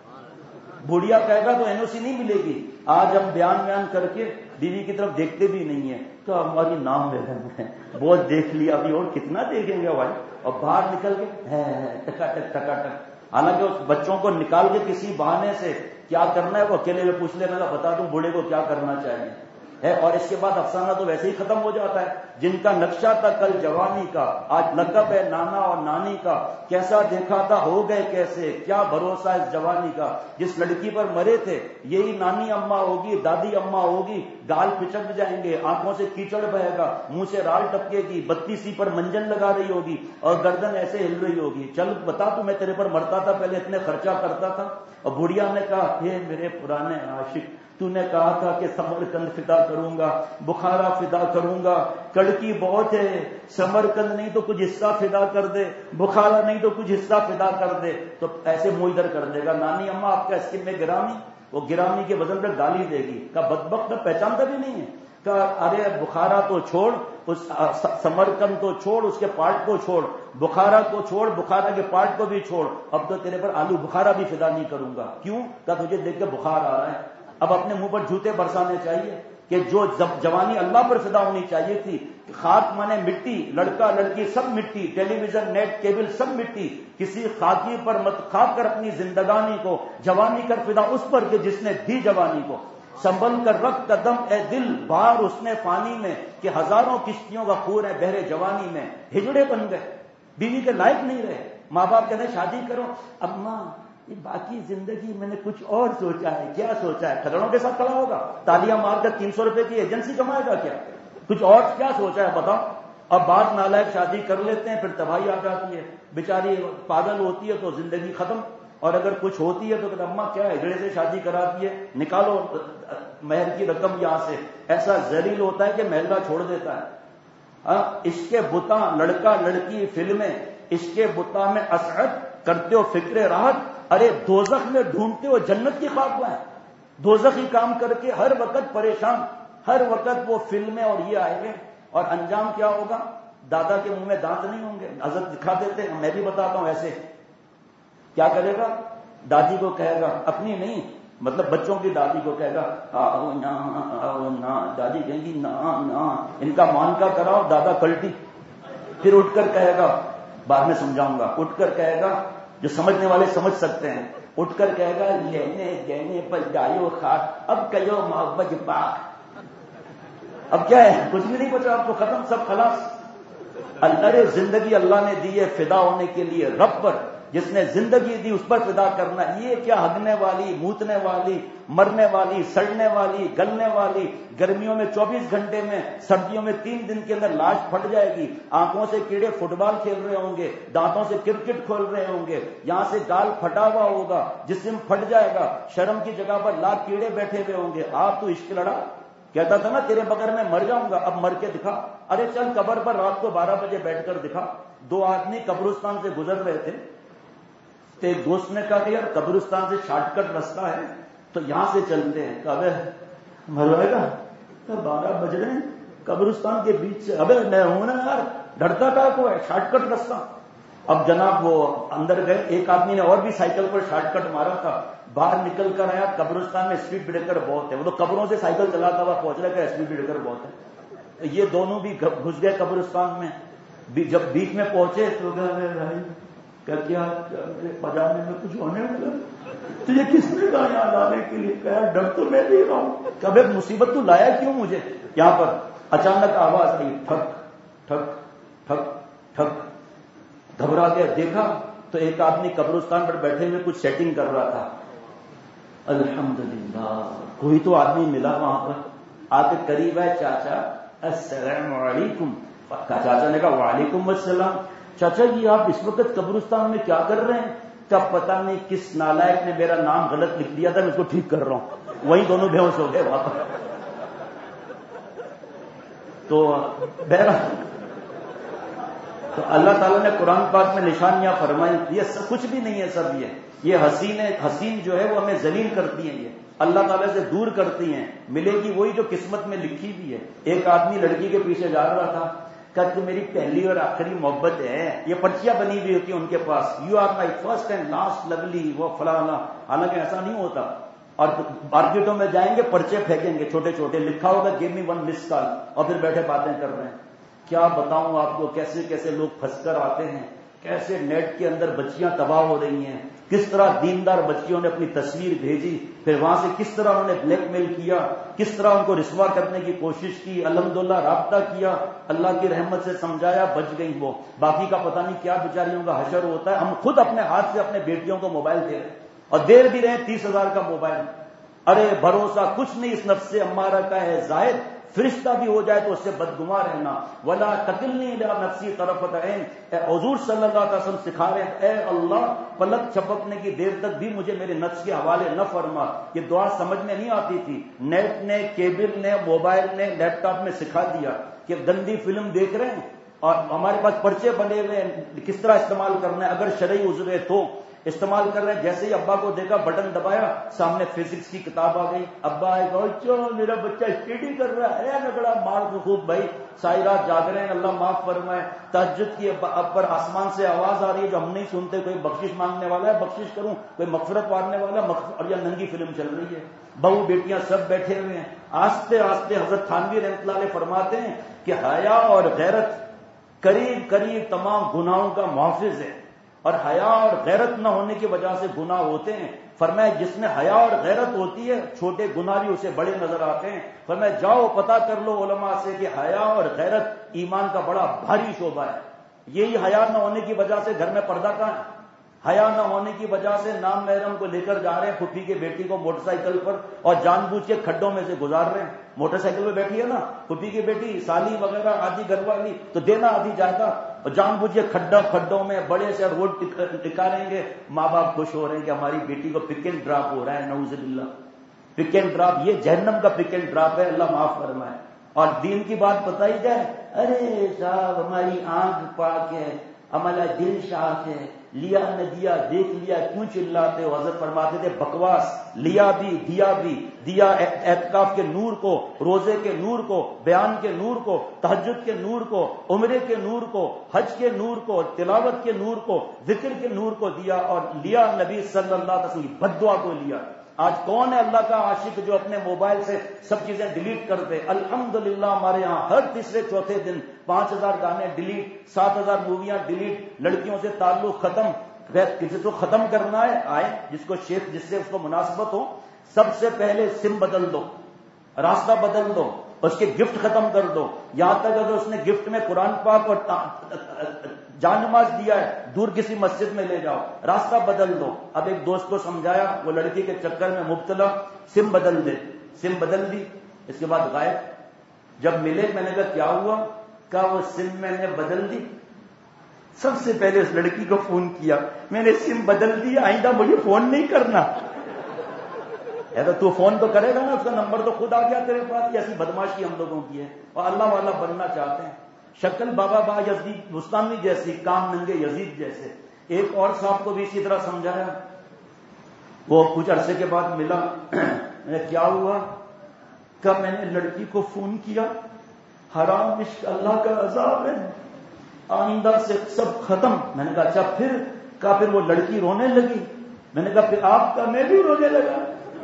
بوڑھیا کہے گا تو این او سی نہیں ملے گی. آج ہم بیان کر کے بیوی کی طرف دیکھتے بھی نہیں ہیں، تو ہماری نام لے رہے ہیں، بہت دیکھ لیا، ابھی اور کتنا دیکھیں گے بھائی. اور باہر نکل کے ٹکا ٹک ٹکا ٹک. حالانکہ اس بچوں کو نکال کے کسی بہانے سے کیا کرنا ہے وہ اکیلے میں پوچھ لینا گا، بتا دوں بوڑھے کو کیا کرنا چاہیے ہے. اور اس کے بعد افسانہ تو ویسے ہی ختم ہو جاتا ہے. جن کا نقشہ تھا کل جوانی کا، آج لقب ہے نانا اور نانی کا، کیسا دیکھا تھا ہو گئے کیسے، کیا بھروسہ اس جوانی کا. جس لڑکی پر مرے تھے یہی نانی اماں ہوگی، دادی اماں ہوگی، گال پچک جائیں گے، آنکھوں سے کیچڑ بہے گا، منہ سے رال ٹپکے گی، 32 پر منجن لگا رہی ہوگی اور گردن ایسے ہل رہی ہوگی. چل بتا تو میں تیرے پر مرتا تھا پہلے، اتنے خرچہ کرتا تھا. اور بڑھیا نے کہا ہے میرے پرانے عاشق، تو نے کہا تھا کہ سمرقند فدا کروں گا، بخارا فدا کروں گا، کڑکی بہت ہے، سمرقند نہیں تو کچھ حصہ فدا کر دے، بخارا نہیں تو کچھ حصہ فدا کر دے. تو ایسے منہ ادھر کر دے گا. نانی اماں آپ کا اسکن میں گرامی، وہ گرامی کے بدن پہ گالی دے گی. کا بدبخت پہچانتا بھی نہیں ہے. کہا ارے بخارا تو چھوڑ، اس سمرقند تو چھوڑ، اس کے پارٹ کو چھوڑ، بخارا کو چھوڑ، بخارا کے پارٹ کو بھی چھوڑ، اب تو تیرے پر آلو بخارا بھی فدا نہیں کروں گا. کیوں؟ کہا تجھے دیکھ کے بخار آ رہا ہے. اب اپنے منہ پر جوتے برسانے چاہیے کہ جو جوانی اللہ پر فدا ہونی چاہیے تھی. خاک مانے مٹی، لڑکا لڑکی سب مٹی، ٹیلی ویژن نیٹ کیبل سب مٹی. کسی خاکی پر مت کھا کر اپنی زندگانی کو، جوانی کر فدا اس پر کہ جس نے دی جوانی کو. سنبھل کر رکھ قدم اے دل، بار اس نے پانی میں کہ ہزاروں کشتیوں کا خور ہے بحر جوانی میں. ہجڑے بن گئے، بیوی کے لائق نہیں رہے. ماں باپ کہتے ہیں شادی کرو، اماں یہ باقی زندگی میں نے کچھ اور سوچا ہے. کیا سوچا ہے؟ کھلڑوں کے ساتھ کھڑا ہوگا، تالیاں مار کر 300 روپے کی ایجنسی کمائے گا کیا؟ کچھ اور کیا سوچا ہے بتاؤ. اب بات نالائق شادی کر لیتے ہیں، پھر تباہی آ جاتی ہے. بیچاری پاگل ہوتی ہے تو زندگی ختم، اور اگر کچھ ہوتی ہے تو کہتے اماں کیا ہجڑے سے شادی کراتی ہے، نکالو مہر کی رقم یہاں سے. ایسا ذلیل ہوتا ہے کہ محلہ چھوڑ دیتا ہے. اس کے بتا لڑکا لڑکی فلمیں، اس کے بتا میں اسعد کرتے ہو فکر راحت. ارے دوزخ میں ڈھونڈتے ہو جنت کی خواب ہے. دوزخی کام کر کے ہر وقت پریشان، ہر وقت وہ فلمیں اور یہ آئے گے. اور انجام کیا ہوگا؟ دادا کے منہ میں دانت نہیں ہوں گے. حضرت دکھا دیتے ہیں، میں بھی بتاتا ہوں ایسے. کیا کرے گا؟ دادی کو کہے گا، اپنی نہیں مطلب بچوں کی دادی کو کہے گا آؤ نا آؤ نا. دادی کہیں گی نا نا، ان کا مان کا کراؤ. دادا کلٹی. پھر اٹھ کر کہے گا، بعد میں سمجھاؤں گا، اٹھ کر کہے گا، جو سمجھنے والے سمجھ سکتے ہیں، اٹھ کر کہے گا لینے دینے پر جایو خاک، اب کہو محبت پاک. اب کیا ہے؟ کچھ بھی نہیں پوچھا آپ کو، ختم سب خلاص. اللہ زندگی اللہ نے دی ہے فدا ہونے کے لیے رب پر. جس نے زندگی دی اس پر فدا کرنا. یہ کیا ہگنے والی، موتنے والی، مرنے والی، سڑنے والی، گلنے والی. گرمیوں میں 24 گھنٹے میں، سردیوں میں 3 دن کے اندر لاش پھٹ جائے گی. آنکھوں سے کیڑے فٹ بال کھیل رہے ہوں گے، دانتوں سے کرکٹ کھول رہے ہوں گے، یہاں سے گال پھٹا ہوا ہوگا، جسم پھٹ جائے گا، شرم کی جگہ پر لاکھ کیڑے بیٹھے ہوئے ہوں گے. آپ تو عشق لڑا، کہتا تھا نا تیرے بغیر میں مر جاؤں گا، اب مر کے دکھا. ارے چل قبر پر رات کو 12 بجے بیٹھ کر دکھا. 2 آدمی قبرستان سے گزر رہے تھے، تو ایک دوست نے کہا کہ یار قبرستان سے شارٹ کٹ رستہ ہے تو یہاں سے چلتے ہیں. ابے مروائے گا 12 بج رہے ہیں قبرستان کے بیچ سے. ابے میں ہوں نا یار, ڈرتا تھا کو ہے شارٹ کٹ رستہ. اب جناب وہ اندر گئے, ایک آدمی نے اور بھی سائیکل پر شارٹ کٹ مارا تھا, باہر نکل کر آیا. قبرستان میں اسپیڈ بریکر بہت ہے, وہ تو قبروں سے سائیکل چلاتا ہوا پہنچ رہا ہے, اسپیڈ بریکر بہت ہے. یہ دونوں بھی گھس گئے قبرستان میں. جب بیچ میں پہنچے تو کیا پجامے میں کچھ ہونے والا, تو یہ کس نے کہا یہاں لانے کے لیے؟ کہا ڈر تو میں دے رہا ہوں. کبھی مصیبت تو لایا کیوں مجھے یہاں پر؟ اچانک آواز آئی, ٹھک ٹھک ٹھک ٹھک. گھبرا گیا, دیکھا تو ایک آدمی قبرستان پر بیٹھے ہوئے کچھ سیٹنگ کر رہا تھا. الحمدللہ کوئی تو آدمی ملا وہاں پر. آ کے قریب ہے, چاچا السلام علیکم. چاچا نے کہا وعلیکم السلام. چاچا جی آپ اس وقت قبرستان میں کیا کر رہے ہیں؟ کب پتہ نہیں کس نالائق نے میرا نام غلط لکھ دیا تھا, میں اس کو ٹھیک کر رہا ہوں. وہیں دونوں بے ہوش ہو گئے وہاں پر. تو بہرحال تو اللہ تعالیٰ نے قرآن پاک میں نشانیاں فرمائی. یہ کچھ بھی نہیں ہے سب, یہ حسین جو ہے وہ ہمیں ذلیل کرتی ہیں, یہ اللہ تعالیٰ سے دور کرتی ہیں. ملے گی وہی جو قسمت میں لکھی بھی ہے. ایک آدمی لڑکی کے پیچھے جا رہا تھا, کہ تو میری پہلی اور آخری محبت ہے. یہ پرچیاں بنی ہوئی ہوتی ہیں ان کے پاس, you are my first and last lovely, وہ فلانا. حالانکہ ایسا نہیں ہوتا. اور مارکیٹوں میں جائیں گے پرچے پھینکیں گے چھوٹے چھوٹے, لکھا ہوگا گیو می 1 مس کال, اور پھر بیٹھے باتیں کر رہے ہیں. کیا بتاؤں آپ کو کیسے کیسے لوگ پھنس کر آتے ہیں, کیسے نیٹ کے اندر بچیاں تباہ ہو رہی ہیں, کس طرح دیندار بچیوں نے اپنی تصویر بھیجی, پھر وہاں سے کس طرح انہوں نے بلیک میل کیا, کس طرح ان کو رسوا کرنے کی کوشش کی. الحمدللہ رابطہ کیا, اللہ کی رحمت سے سمجھایا, بچ گئی وہ. باقی کا پتہ نہیں کیا بیچاریوں کا حشر ہوتا ہے. ہم خود اپنے ہاتھ سے اپنے بیٹیوں کو موبائل دے رہے ہیں, اور دے بھی رہے 30,000 کا موبائل. ارے بھروسہ کچھ نہیں اس نفس امارہ کا ہے زاہد, فرشتہ بھی ہو جائے تو اس سے بدگما رہنا. ولا تکلنی الی نفسی طرفۃ عین. اے حضور صلی اللہ علیہ وسلم سکھا رہے ہیں, اے اللہ پلک چھپکنے کی دیر تک بھی مجھے میرے نفس کے حوالے نہ فرما. یہ دعا سمجھ میں نہیں آتی تھی, نیٹ نے, کیبل نے, موبائل نے, لیپ ٹاپ میں سکھا دیا کہ گندی فلم دیکھ رہے ہیں اور ہمارے پاس پرچے بنے ہوئے ہیں, کس طرح استعمال کرنا ہے. اگر شرعی عذر ہے تو استعمال کر رہے ہیں. جیسے ہی ابا کو دیکھا, بٹن دبایا, سامنے فزکس کی کتاب آ گئی. ابا آئے گا, چلو میرا بچہ اسٹڈی کر رہا ہے, نگڑا مار کو خوب بھائی, ساری رات جاگ رہے ہیں, اللہ معاف فرمائے. تہجد کی اب پر آسمان سے آواز آ رہی ہے جو ہم نہیں سنتے, کوئی بخشش مانگنے والا ہے بخشش کروں, کوئی مغفرت مانگنے والا ہے, اور یہ ننگی فلم چل رہی ہے. بہو بیٹیاں سب بیٹھے ہوئے ہیں. آہستہ آہستہ حضرت تھانوی رحمۃ اللہ علیہ فرماتے ہیں کہ حیا اور غیرت قریب قریب تمام گناہوں کا محافظ ہے, اور حیا اور غیرت نہ ہونے کی وجہ سے گناہ ہوتے ہیں. فرمایا جس میں حیا اور غیرت ہوتی ہے چھوٹے گناہ بھی اسے بڑے نظر آتے ہیں. فرمایا جاؤ پتہ کر لو علماء سے کہ حیا اور غیرت ایمان کا بڑا بھاری شعبہ ہے. یہی حیا نہ ہونے کی وجہ سے گھر میں پردہ کہاں ہے. حیا نہ ہونے کی وجہ سے نام محرم کو لے کر جا رہے ہیں پھوپھی کے بیٹی کو موٹر سائیکل پر, اور جان بوجھ کے کھڈوں میں سے گزار رہے ہیں. موٹر سائیکل پہ بیٹھی ہے نا پھوپھی کی بیٹی, سالی وغیرہ آدھی گھر والی, تو دینا آدھی جائیداد, اور جان بوجھ کے کھڈوں میں بڑے سے روڈ ٹکاریں گے. ماں باپ خوش ہو رہے ہیں کہ ہماری بیٹی کو پک اینڈ ڈراپ ہو رہا ہے. نعوذ باللہ, پک اینڈ ڈراپ, یہ جہنم کا پک اینڈ ڈراپ ہے, اللہ معاف فرمائے. اور دین کی بات بتائی جائے, ارے صاحب ہماری آنکھ پاک ہے, ہمارا دل شاک ہے, لیا نہ دیا دیکھ لیا کیوں چلاتے ہو. حضرت فرماتے تھے بکواس, لیا بھی دیا اعتکاف کے نور کو, روزے کے نور کو, بیان کے نور کو, تہجد کے نور کو, عمرے کے نور کو, حج کے نور کو, تلاوت کے نور کو, ذکر کے نور کو دیا, اور لیا نبی صلی اللہ علیہ وسلم بد دعا کو لیا. آج کون ہے اللہ کا عاشق جو اپنے موبائل سے سب چیزیں ڈیلیٹ کر دے؟ الحمدللہ ہمارے ہاں ہر تیسرے چوتھے دن 5,000 گانے ڈیلیٹ, 7,000 موویاں ڈیلیٹ, لڑکیوں سے تعلق ختم. کسی کو ختم کرنا ہے آئے, جس کو شیخ جس سے اس کو مناسبت ہو, سب سے پہلے سم بدل دو, راستہ بدل دو, اس کے گفٹ ختم کر دو. یہاں تک اگر اس نے گفٹ میں قرآن پاک اور جان نماز دیا ہے, دور کسی مسجد میں لے جاؤ, راستہ بدل دو. اب ایک دوست کو سمجھایا, وہ لڑکی کے چکر میں مبتلا, سم بدل دے, سم بدل دی, اس کے بعد غائب. جب ملے میں نے کہا کیا ہوا؟ کہا وہ سم میں نے بدل دی. سب سے پہلے اس لڑکی کو فون کیا, میں نے سم بدل دی, آئندہ مجھے فون نہیں کرنا. تو فون تو کرے گا نا, اس کا نمبر تو خود آ گیا تیرے پاس. ایسی بدماشی ہم لوگوں کی ہے, اور اللہ والا بننا چاہتے ہیں. شکل بابا با یزید بستانی جیسی, کام ننگے یزید جیسے. ایک اور صاحب کو بھی اسی طرح سمجھایا، وہ کچھ عرصے کے بعد ملا، کیا ہوا؟ کہ میں نے لڑکی کو فون کیا، حرام عشق اللہ کا عذاب ہے، آئندہ سے سب ختم۔ میں نے کہا اچھا پھر؟ کہا پھر وہ لڑکی رونے لگی۔ میں نے کہا پھر آپ کا میں بھی رونے لگا۔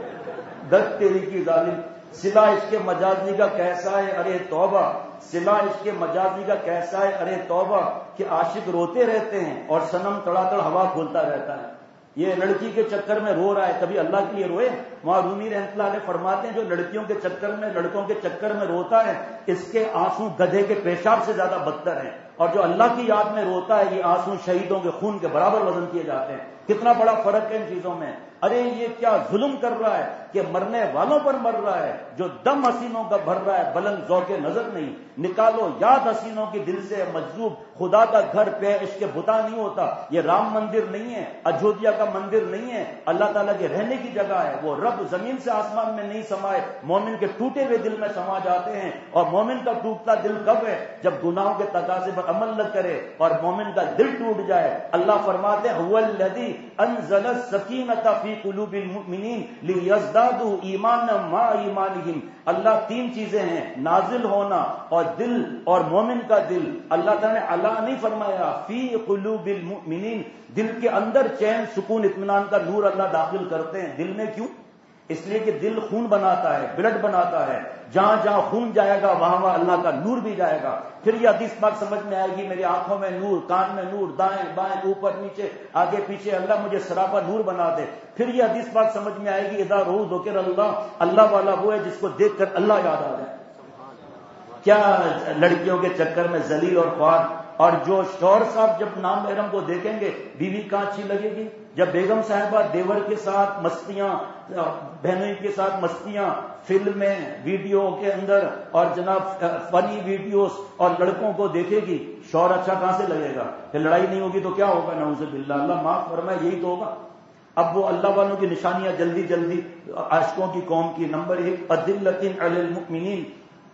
دت تیری کی ظالم، صلہ عشق مجازی کا کیسا ہے ارے توبہ، صلہ عشق مجازی کا کیسا ہے ارے توبہ، کہ عاشق روتے رہتے ہیں اور صنم تڑا تڑ ہوا کھولتا رہتا ہے۔ یہ لڑکی کے چکر میں رو رہا ہے، کبھی اللہ کے لیے روئے؟ وہاں رومی رحمۃ اللہ علیہ فرماتے ہیں جو لڑکیوں کے چکر میں، لڑکوں کے چکر میں روتا ہے، اس کے آنسو گدھے کے پیشاب سے زیادہ بدتر ہیں، اور جو اللہ کی یاد میں روتا ہے یہ آنسو شہیدوں کے خون کے برابر وزن کیے جاتے ہیں۔ کتنا بڑا فرق ہے ان چیزوں میں۔ ارے یہ کیا ظلم کر رہا ہے کہ مرنے والوں پر مر رہا ہے، جو دم حسینوں کا بھر رہا ہے، بلند ذوق نظر نہیں۔ نکالو یاد حسینوں کی دل سے مجذوب، خدا کا گھر پہ عشق بتا نہیں ہوتا۔ یہ رام مندر نہیں ہے، اجودھیا کا مندر نہیں ہے، اللہ تعالیٰ کے رہنے کی جگہ ہے۔ وہ رب زمین سے آسمان میں نہیں سمائے، مومن کے ٹوٹے ہوئے دل میں سما جاتے ہیں۔ اور مومن کا ٹوٹتا دل کب ہے؟ جب گناہوں کے تقاضے پر عمل نہ کرے اور مومن کا دل ٹوٹ جائے۔ اللہ فرماتے ہیں هو الذی انزل السکینۃ فی قلوب المؤمنین لیزدادوا ایمانا مع ایمانہم۔ اللہ تین چیزیں ہیں، نازل ہونا اور دل اور مومن کا دل۔ اللہ تعالیٰ نے علا نہیں فرمایا، فی قلوب المؤمنین، دل کے اندر چین سکون اطمینان کا نور اللہ داخل کرتے ہیں۔ دل میں کیوں؟ اس لیے کہ دل خون بناتا ہے، بلڈ بناتا ہے، جہاں جہاں خون جائے گا وہاں وہاں اللہ کا نور بھی جائے گا۔ پھر یہ حدیث پاک سمجھ میں آئے گی، میری آنکھوں میں نور، کان میں نور، دائیں بائیں اوپر نیچے آگے پیچھے اللہ مجھے سراپا نور بنا دے۔ پھر یہ حدیث پاک سمجھ میں آئے گی، اذا رؤوا ذکر اللہ، اللہ والا وہ ہے جس کو دیکھ کر اللہ یاد آ جائے۔ کیا لڑکیوں کے چکر میں ذلیل اور خوار، اور جو شوہر صاحب جب نام محرم کو دیکھیں گے بیوی کہاں اچھی لگے گی؟ جب بیگم صاحبہ دیور کے ساتھ مستیاں، بہنوئی کے ساتھ مستیاں، فلمیں، ویڈیو کے اندر اور جناب فنی ویڈیوز اور لڑکوں کو دیکھے گی، شوہر اچھا کہاں سے لگے گا؟ پھر لڑائی نہیں ہوگی تو کیا ہوگا؟ نعوذ باللہ، اللہ معاف فرمائے، یہی تو ہوگا۔ اب وہ اللہ والوں کی نشانیاں جلدی جلدی عاشقوں کی قوم کی۔ نمبر 1، اذلۃ علی المؤمنین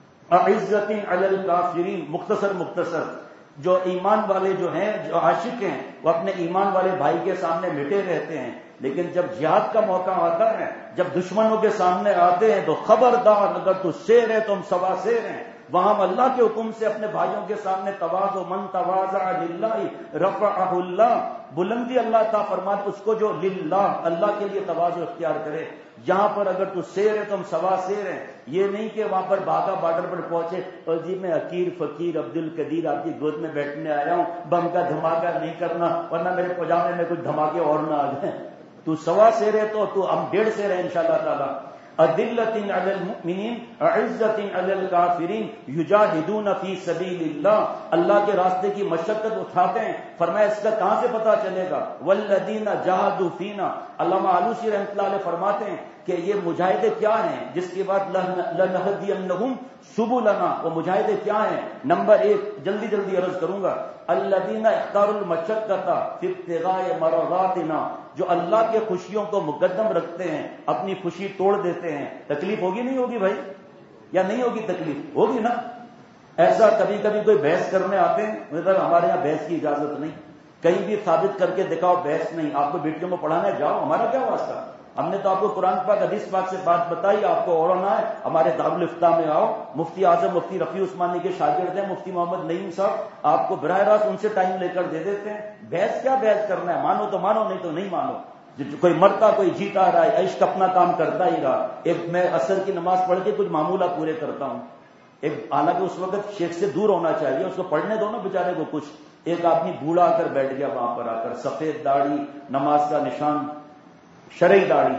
اعزۃ علی الکافرین۔ مختصر جو ایمان والے جو ہیں، جو عاشق ہیں، وہ اپنے ایمان والے بھائی کے سامنے مٹے رہتے ہیں، لیکن جب جہاد کا موقع آتا ہے، جب دشمنوں کے سامنے آتے ہیں تو خبردار، اگر تو شیر ہے تو ہم سوا شیر ہیں۔ وہاں ہم اللہ کے حکم سے اپنے بھائیوں کے سامنے تواضع، من تواضع للہ رفعہ اللہ، بلندی اللہ عطا فرماتے اس کو جو للہ، اللہ کے لیے تواضع اختیار کرے۔ یہاں پر اگر تو شیر ہے تو ہم سوا شیر ہیں، یہ نہیں کہ وہاں پر باغا بارڈر پر پہنچے اور جی میں حقیر فقیر عبد القدیر آپ کی گود میں بیٹھنے آیا ہوں، بم کا دھماکہ نہیں کرنا ورنہ میرے پجامے میں کچھ دھماکے اور نہ آ جائیں۔ تو سوا شیر ہے تو ہم 1.5 شیر ہیں انشاءاللہ تعالی۔ اذلۃ علی المؤمنین اعزۃ علی الکافرین یجاہدون فی سبیل اللہ، اللہ کے راستے کی مشقت اٹھاتے ہیں۔ فرمایا اس کا کہاں سے پتہ چلے گا؟ والذین جاہدوا فینا، علامہ آلوسی رحمۃ اللہ علیہ فرماتے ہیں کہ یہ مجاہدے کیا ہیں، جس کے بعد لنہدینہم سبلنا، وہ مجاہدے کیا ہیں؟ نمبر 1 جلدی عرض کروں گا، الذین اختاروا المشقۃ فی ابتغاء مرضاتنا، جو اللہ کے خوشیوں کو مقدم رکھتے ہیں، اپنی خوشی توڑ دیتے ہیں۔ تکلیف ہوگی نہیں ہوگی بھائی؟ یا نہیں ہوگی؟ تکلیف ہوگی نا۔ ایسا کبھی کوئی بحث کرنے آتے ہیں، مطلب ہمارے یہاں بحث کی اجازت نہیں، کہیں بھی ثابت کر کے دکھاؤ بحث نہیں، آپ کو بیٹیوں کو پڑھانے جاؤ، ہمارا کیا واسطہ؟ ہم نے تو آپ کو قرآن پاک حدیث پاک سے بات بتائی، آپ کو اور نہ ہے، ہمارے دارالفتہ میں آؤ، مفتی اعظم مفتی رفیع عثمانی کے شاگرد ہیں مفتی محمد نعیم صاحب، آپ کو براہ راست ان سے ٹائم لے کر دے دیتے ہیں۔ بحث کیا بحث کرنا ہے؟ مانو تو مانو، نہیں تو نہیں مانو۔ کوئی مرتا کوئی جیتا رہا ہے، عشق اپنا کام کرتا ہی رہا۔ ایک میں عصر کی نماز پڑھ کے کچھ معمولہ پورے کرتا ہوں، حالانکہ اس وقت شیخ سے دور ہونا چاہیے، اس کو پڑھنے دو نا بیچارے کو کچھ۔ ایک آدمی بوڑھا آ کر بیٹھ گیا وہاں پر، آ کر سفید داڑھی، نماز کا نشان، شرعی داڑھی۔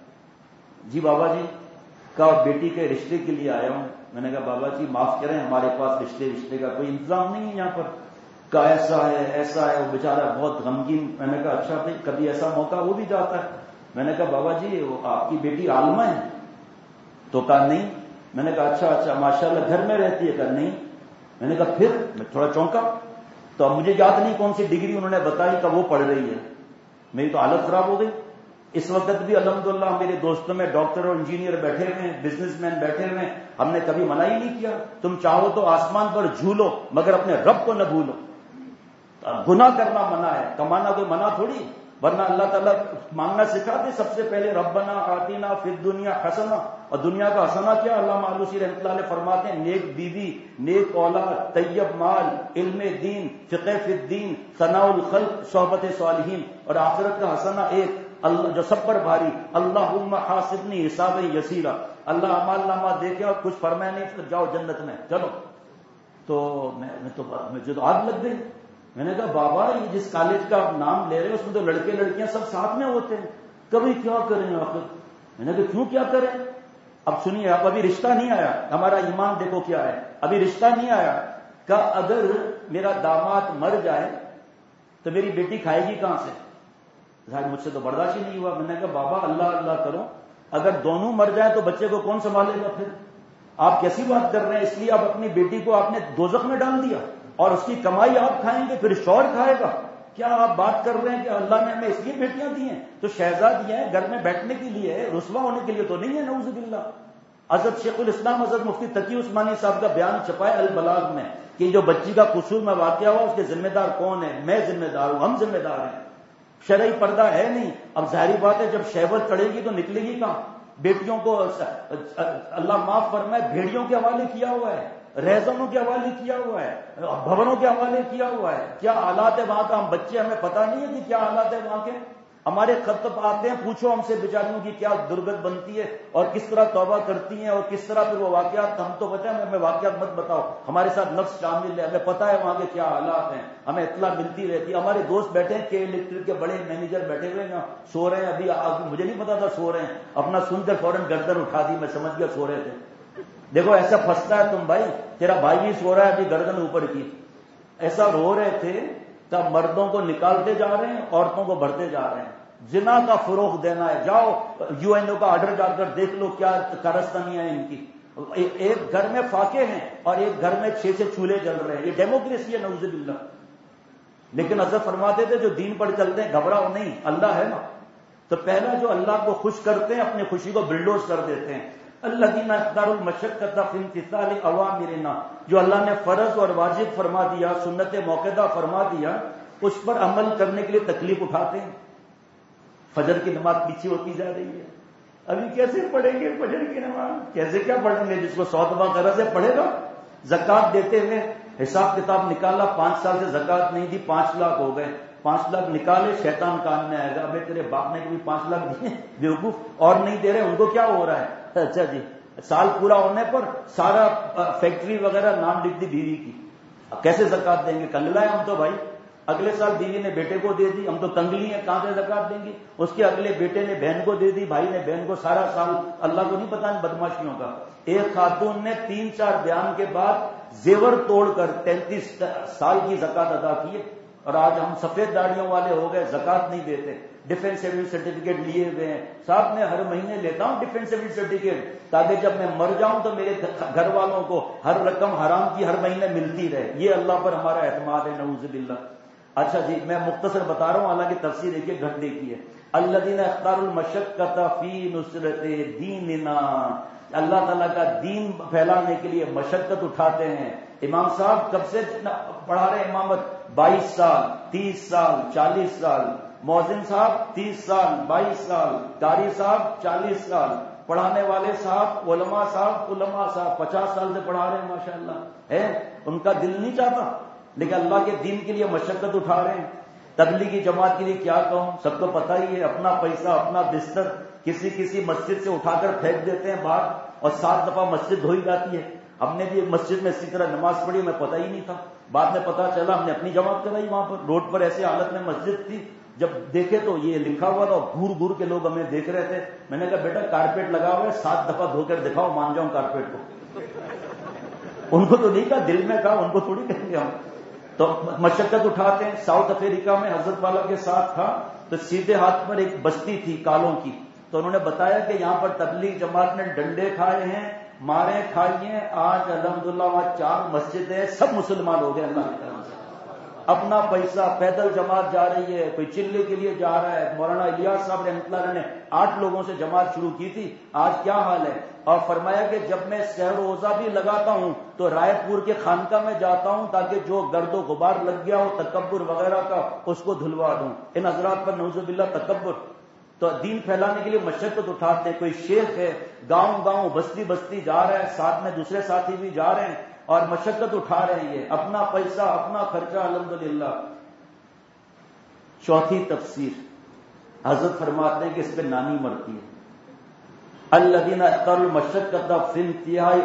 جی بابا جی کا بیٹی کے رشتے کے لیے آیا ہوں۔ میں نے کہا بابا جی معاف کریں، ہمارے پاس رشتے کا کوئی انتظام نہیں ہے یہاں پر، کا ایسا ہے، وہ بیچارہ بہت غمگین۔ میں نے کہا اچھا بھائی کبھی ایسا موقع وہ بھی جاتا ہے۔ میں نے کہا بابا جی وہ آپ کی بیٹی عالمہ ہے؟ تو کہا نہیں۔ میں نے کہا اچھا ماشاءاللہ گھر میں رہتی ہے؟ کہا نہیں۔ میں نے کہا پھر؟ میں تھوڑا چونکا، تو اب مجھے یاد نہیں کون سی ڈگری انہوں نے بتائی کہ وہ پڑھ رہی ہے۔ میری تو حالت خراب ہو گئی۔ اس وقت بھی الحمدللہ میرے دوستوں میں ڈاکٹر اور انجینئر بیٹھے ہوئے ہیں، بزنس مین بیٹھے ہوئے ہیں، ہم نے کبھی منع ہی نہیں کیا، تم چاہو تو آسمان پر جھولو مگر اپنے رب کو نہ بھولو۔ گناہ کرنا منع ہے، کمانا کوئی منع تھوڑی، ورنہ اللہ تعالیٰ مانگنا سکھاتے سب سے پہلے ربنا آتنا فی الدنیا حسنہ، اور دنیا کا حسنہ کیا؟ علامہ آلوسی رحمۃ اللہ علیہ فرماتے ہیں نیک بیوی، نیک اولاد، طیب مال، علم دین، فقہ فی الدین، ثناء الخلق، صحبت صالحین، اور آخرت کا حسنہ ایک اللہ جو سب پر بھاری، اللہم حاسبنی حسابا یسیرا، اللہ اعمال نامہ دیکھے اور کچھ فرمائے نہیں جاؤ جنت میں چلو. تو مجھے تو آگ لگ گئی. میں نے کہا بابا یہ جس کالج کا آپ نام لے رہے ہیں اس میں تو لڑکے لڑکیاں سب ساتھ میں ہوتے ہیں، کبھی کیا کریں آخر؟ میں نے کہا کیوں کیا کریں؟ اب سنیے، آپ ابھی رشتہ نہیں آیا، ہمارا ایمان دیکھو کیا ہے، ابھی رشتہ نہیں آیا کہ اگر میرا داماد مر جائے تو میری بیٹی کھائے گی کہاں سے؟ ظاہر مجھ سے تو برداشت ہی نہیں ہوا. میں نے کہا بابا اللہ اللہ کرو، اگر دونوں مر جائیں تو بچے کو کون سنبھالے گا؟ پھر آپ کیسی بات کر رہے ہیں؟ اس لیے آپ اپنی بیٹی کو آپ نے دوزخ میں ڈال دیا اور اس کی کمائی آپ کھائیں گے، پھر شوہر کھائے گا. کیا آپ بات کر رہے ہیں کہ اللہ نے ہمیں اس لیے بیٹیاں دی ہیں؟ تو شہزادیاں ہیں گھر میں بیٹھنے کے لیے، رسوا ہونے کے لیے تو نہیں ہے، نعوذ باللہ. حضرت شیخ الاسلام حضرت مفتی تقی عثمانی صاحب کا بیان چھپا ہے البلاغ میں کہ جو بچی کا قصور میں واقعہ ہوا اس کے ذمہ دار کون ہے؟ میں ذمہ دار ہوں، ہم ذمہ دار ہیں. شرعی پردہ ہے نہیں. اب ظاہری بات ہے جب شہوت چڑھے گی تو نکلے گی کہاں؟ بیٹیوں کو اللہ معاف فرمائے بھیڑیوں کے حوالے کیا ہوا ہے، ریزنوں کے حوالے کیا ہوا ہے، بھونوں کے حوالے کیا ہوا ہے. کیا حالات ہے وہاں کا؟ ہم بچے ہمیں پتہ نہیں ہے کہ کیا حالات ہے وہاں کے. ہمارے خط آتے ہیں، پوچھو ہم سے بیچاریوں کی کیا درگت بنتی ہے اور کس طرح توبہ کرتی ہیں اور کس طرح پھر وہ واقعات. ہم تو بتائیں، ہمیں واقعات مت بتاؤ، ہمارے ساتھ نفس شامل ہے، ہمیں پتہ ہے وہاں کے کیا حالات ہیں، ہمیں اطلاع ملتی رہتی ہے. ہمارے دوست بیٹھے ہیں کہ الیکٹرک کے بڑے مینیجر بیٹھے ہوئے ہیں، سو رہے ہیں. ابھی مجھے نہیں پتا تھا سو رہے ہیں، اپنا سن کر فوراً گردن اٹھا دی، میں سمجھ گیا سو رہے تھے. دیکھو ایسا پھنستا ہے تم بھائی، تیرا بھائی بھی سو رہا ہے ابھی گردن اوپر کی. ایسا رو رہے تھے تب مردوں کو نکالتے جا رہے ہیں، عورتوں کو بڑھتے جا رہے ہیں. زنا کا فروغ دینا ہے. جاؤ یو این او کا آرڈر جا کر دیکھ لو کیا کارستانیاں ہیں ان کی. ایک گھر میں فاقے ہیں اور ایک گھر میں 6 چولہے جل رہے ہیں. یہ ڈیموکریسی ہے نعوذ باللہ. لیکن حضرت فرماتے تھے جو دین پر چلتے ہیں گھبراؤ نہیں، اللہ ہے نا. تو پہلا جو اللہ کو خوش کرتے ہیں اپنی خوشی کو بلڈوز کر دیتے ہیں. الذین اختاروا المشقۃ فی امتثال اوامرنا، جو اللہ نے فرض اور واجب فرما دیا، سنت موقدہ فرما دیا، اس پر عمل کرنے کے لیے تکلیف اٹھاتے ہیں. فجر کی نماز پیچھے ہوتی جا رہی ہے. ابھی کیسے پڑھیں گے فجر کی نماز؟ کیسے کیا پڑھیں گے؟ جس کو 100 دفعہ قرض ہے پڑھے گا. زکات دیتے ہوئے حساب کتاب نکالا، 5 سال سے زکات نہیں دی، 5 لاکھ ہو گئے. 5 لاکھ نکالے، شیطان کان میں آئے گا، ابھی تیرے باپ نے بھی 5 لاکھ دیے بیوقوف، اور نہیں دے رہے. ان کو کیا ہو رہا ہے؟ اچھا جی سال پورا ہونے پر سارا فیکٹری وغیرہ نام لکھ دی بیوی کی. کیسے زکات دیں گے؟ کنگلا ہے ہم تو بھائی. اگلے سال بیوی نے بیٹے کو دے دی، ہم تو کنگلی ہیں، کہاں سے زکات دیں گے؟ اس کے اگلے بیٹے نے بہن کو دے دی، بھائی نے بہن کو. سارا سال اللہ کو نہیں پتا ان بدماشیوں کا. ایک خاتون نے 3-4 بیان کے بعد زیور توڑ کر 33 سال کی زکات ادا کی ہے. اور آج ہم سفید داڑیوں والے ہو گئے، زکات نہیں دیتے. ڈیفینس سروس سرٹیفکیٹ لیے ہوئے ہیں صاحب. میں ہر مہینے لیتا ہوں ڈیفینس سروس سرٹیفکیٹ تاکہ جب میں مر جاؤں تو میرے گھر والوں کو ہر رقم حرام کی ہر مہینے ملتی رہے. یہ اللہ پر ہمارا اعتماد ہے نعوذ باللہ. اچھا جی میں مختصر بتا رہا ہوں، حالانکہ تفسیر ایک گھنٹے کی ہے. الذین اختاروا المشقۃ فی نصرۃ دیننا، اللہ تعالیٰ کا دین پھیلانے کے لیے مشقت اٹھاتے ہیں. امام صاحب کب سے پڑھا رہے امامت؟ 22 سال، 30 سال، 40 سال. مؤذن صاحب 30 سال، 22 سال. قاری صاحب 40 سال. پڑھانے والے صاحب علماء صاحب 50 سال سے پڑھا رہے ہیں ماشاءاللہ. ہے ان کا دل نہیں چاہتا لیکن اللہ کے دین کے لیے مشقت اٹھا رہے ہیں. تبلیغی جماعت کے لیے کیا کہوں، سب کو پتہ ہی ہے. اپنا پیسہ اپنا بستر کسی مسجد سے اٹھا کر پھینک دیتے ہیں باہر اور 7 دفعہ مسجد دھوئی جاتی ہے. ہم نے بھی ایک مسجد میں اسی طرح نماز پڑھی، میں پتہ ہی نہیں تھا. بعد میں پتا چلا، ہم نے اپنی جماعت کرائی. وہاں پر روڈ پر ایسی حالت میں مسجد تھی، جب دیکھے تو یہ لکھا ہوا تھا، گھور گھور کے لوگ ہمیں دیکھ رہے تھے. میں نے کہا بیٹا کارپیٹ لگا ہوا ہے، 7 دفعہ دھو کر دکھاؤ، مان جاؤں کارپیٹ کو. ان کو تو نہیں کہا، دل میں کہا، ان کو تھوڑی کہیں گے ہم. تو مشقت اٹھاتے ہیں. ساؤتھ افریقہ میں حضرت والا کے ساتھ تھا تو سیدھے ہاتھ پر ایک بستی تھی کالوں کی. تو انہوں نے بتایا کہ یہاں پر تبلیغ جماعت نے ڈنڈے کھائے ہیں، مارے کھائی ہیں. آج الحمدللہ وہاں 4 مسجدیں، سب مسلمان ہو گئے اللہ کی طرف سے. اپنا پیسہ، پیدل جماعت جا رہی ہے، کوئی چلے کے لیے جا رہا ہے. مولانا الیاس صاحب رحمۃ اللہ نے 8 لوگوں سے جماعت شروع کی تھی، آج کیا حال ہے؟ اور فرمایا کہ جب میں سحر روزہ بھی لگاتا ہوں تو رائے پور کے خانقاہ میں جاتا ہوں تاکہ جو گرد و غبار لگ گیا ہو تکبر وغیرہ کا اس کو دھلوا دوں. ان حضرات پر نعوذ باللہ تکبر. تو دین پھیلانے کے لیے مشقت اٹھاتے ہیں. کوئی شیخ ہے گاؤں گاؤں بستی بستی جا رہا ہے، ساتھ میں دوسرے ساتھی بھی جا رہے ہیں اور مشقت اٹھا رہے ہیں، اپنا پیسہ اپنا خرچہ الحمدللہ. چوتھی تفسیر حضرت فرماتے ہیں کہ اس پہ نانی مرتی ہے. الذین اثقلوا المشقۃ فی الانتہاء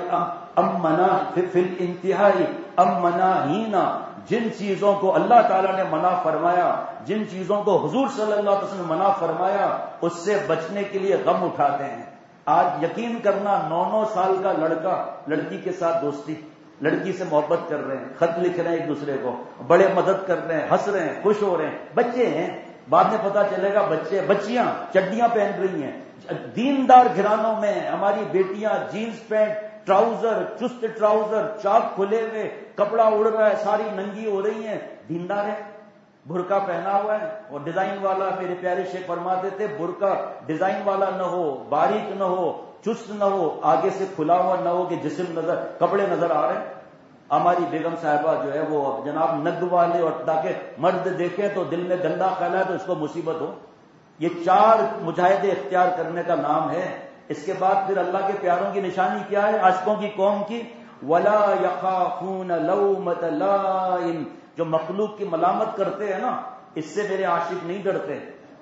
ام مناہینا، جن چیزوں کو اللہ تعالیٰ نے منع فرمایا، جن چیزوں کو حضور صلی اللہ علیہ وسلم نے منع فرمایا، اس سے بچنے کے لیے غم اٹھاتے ہیں. آج یقین کرنا 9 سال کا لڑکا لڑکی کے ساتھ دوستی، لڑکی سے محبت کر رہے ہیں، خط لکھ رہے ہیں ایک دوسرے کو، بڑے مدد کر رہے ہیں، ہنس رہے ہیں، خوش ہو رہے ہیں. بچے ہیں، بعد میں پتا چلے گا بچے بچیاں چڈیاں پہن رہی ہیں. دیندار گھرانوں میں ہماری بیٹیاں جینز پینٹ، ٹراؤزر، چست ٹراؤزر، چاک کھلے ہوئے، کپڑا اڑ رہا ہے، ساری ننگی ہو رہی ہیں. دیندار ہے، برقع پہنا ہوا ہے اور ڈیزائن والا. میرے پیارے شیخ فرماتے تھے برقع ڈیزائن والا نہ ہو، باریک نہ ہو، چست نہ ہو، آگے سے کھلا ہوا نہ ہو کہ جسم نظر، کپڑے نظر آ رہے ہیں. ہماری بیگم صاحبہ جو ہے وہ جناب نگ والے، اور تاکہ مرد دیکھے تو دل میں گندا خیال ہے تو اس کو مصیبت ہو. یہ 4 مجاہدے اختیار کرنے کا نام ہے. اس کے بعد پھر اللہ کے پیاروں کی نشانی کیا ہے عاشقوں کی قوم کی؟ وَلَا يَخَافُونَ لَوْمَةَ لَائِمٍ، جو مخلوق کی ملامت کرتے ہیں نا، اس سے میرے عاشق نہیں ڈرتے.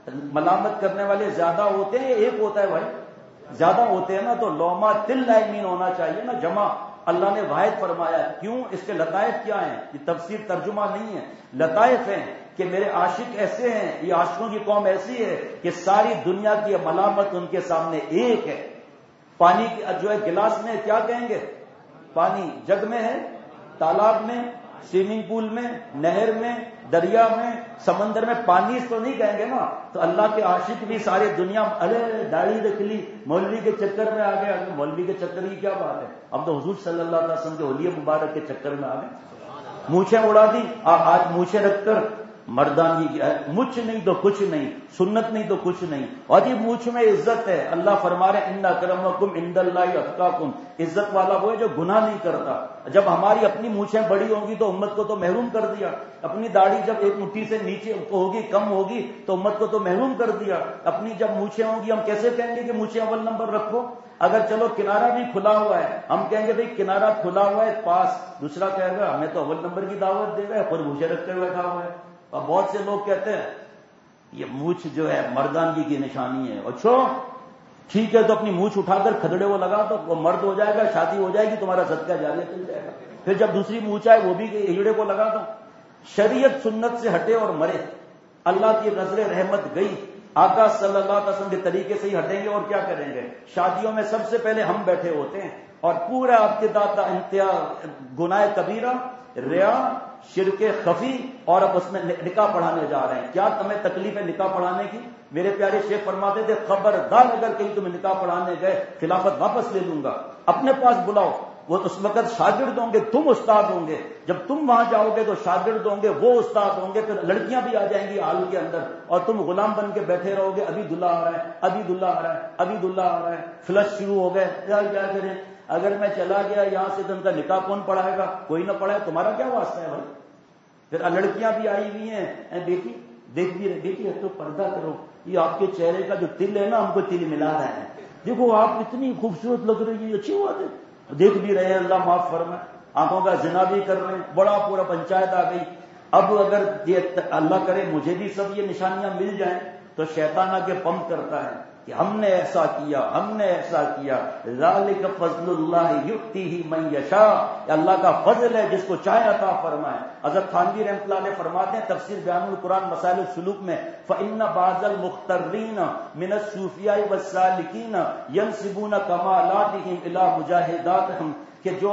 ملامت کرنے والے زیادہ ہوتے ہیں، ایک ہوتا ہے بھائی، زیادہ ہوتے ہیں نا، تو لومات لائمین ہونا چاہیے نا، جمع. اللہ نے واحد فرمایا. کیوں؟ اس کے لطائف کیا ہیں؟ یہ تفسیر ترجمہ نہیں ہے، لطائف ہیں کہ میرے عاشق ایسے ہیں، یہ عاشقوں کی قوم ایسی ہے کہ ساری دنیا کی ملامت ان کے سامنے ایک ہے. پانی جو ہے گلاس میں کیا کہیں گے؟ پانی. جگ میں ہے، تالاب میں، سوئمنگ پول میں، نہر میں، دریا میں، سمندر میں، پانی تو نہیں کہیں گے نا. تو اللہ کے عاشق بھی ساری دنیا، ارے داڑھی رکھ لی، مولوی کے چکر میں آ گئے. مولوی کے چکر کی کیا بات ہے؟ اب تو حضور صلی اللہ علیہ وسلم کے حلیہ مبارک کے چکر میں آ گئے. مونچھیں اڑا دی. آج مونچھیں رکھ کر مردانگی کی مچھ نہیں تو کچھ نہیں، سنت نہیں تو کچھ نہیں. اور یہ مونچھ میں عزت ہے. اللہ فرما رہے ان اکرمکم عند اللہ اتقاکم، عزت والا وہ ہے جو گناہ نہیں کرتا. جب ہماری اپنی مونچھیں بڑی ہوں گی تو امت کو تو محروم کر دیا. اپنی داڑھی جب ایک مٹھی سے نیچے ہوگی، کم ہوگی، تو امت کو تو محروم کر دیا. اپنی جب مونچھیں ہوں گی، ہم کیسے کہیں گے کہ مونچھیں اول نمبر رکھو؟ اگر چلو کنارہ بھی کھلا ہوا ہے، ہم کہیں گے بھائی کنارہ کھلا ہوا ہے پاس. دوسرا کہے گا ہمیں تو اول نمبر کی دعوت دے رہا ہے، خود مونچھیں رکھ کر بیٹھا ہوا ہے. اور بہت سے لوگ کہتے ہیں یہ مونچھ جو ہے مردانگی کی نشانی ہے. اچھا ٹھیک ہے، تو اپنی مونچھ اٹھا کر کھدڑے وہ لگا تو وہ مرد ہو جائے گا، شادی ہو جائے گی، تمہارا صدقہ جاریہ چل جائے گا. پھر جب دوسری مونچھ آئے وہ بھی ہیڑے کو لگا دو. شریعت سنت سے ہٹے اور مرے. اللہ کی نظر رحمت گئی. آقا صلی اللہ علیہ وسلم کے طریقے سے ہی ہٹیں گے اور کیا کریں گے؟ شادیوں میں سب سے پہلے ہم بیٹھے ہوتے ہیں اور پورا ابتدا انتہا گناہ کبیرہ، ریا، شرک خفی، اور اب اس میں نکاح پڑھانے جا رہے ہیں. کیا تمہیں تکلیف ہے نکاح پڑھانے کی؟ میرے پیارے شیخ فرماتے تھے خبردار اگر کہیں تم نکاح پڑھانے گئے خلافت واپس لے لوں گا. اپنے پاس بلاؤ. وہ اس وقت شاگرد ہوں گے، تم استاد ہوں گے. جب تم وہاں جاؤ گے تو شاگرد ہوں گے، وہ استاد ہوں گے. پھر لڑکیاں بھی آ جائیں گی ہال کے اندر اور تم غلام بن کے بیٹھے رہو گے. ابھی دلہا آ رہا ہے، ابھی دلہا آ رہا ہے، ابھی دلہا آ رہا ہے. فلش شروع ہو گئے. کیا کریں؟ اگر میں چلا گیا یہاں سے تو ان کا نکاح کون پڑھائے گا؟ کوئی نہ پڑھائے. تمہارا کیا واسطہ ہے بھائی؟ پھر لڑکیاں بھی آئی ہوئی ہیں، بیٹی دیکھ بھی رہے، بیٹی تو پردہ کرو، یہ آپ کے چہرے کا جو تل ہے نا ہم کو تل ملا رہا ہے. دیکھو آپ اتنی خوبصورت لگ رہی ہے، اچھی بات ہے. دیکھ بھی رہے ہیں، اللہ معاف فرمائے. آنکھوں کا زنا بھی کر رہے ہیں. بڑا پورا پنچایت آ گئی. اب اگر یہ اللہ کرے مجھے بھی سب یہ نشانیاں مل جائیں تو شیطان آ کے پمپ کرتا ہے کہ ہم نے ایسا کیا، ہم نے ایسا کیا. ذالک فضل اللہ یؤتیہ من یشاء، اللہ کا فضل ہے جس کو چاہے عطا فرمائے. حضرت تھانوی رحمۃ اللہ علیہ فرماتے ہیں تفسیر بیان القرآن مسائل السلوک میں، فإن بعض المخترین من الصوفیاء والسالکین ینسبون کمالاتہم الی مجاہداتہم، کہ جو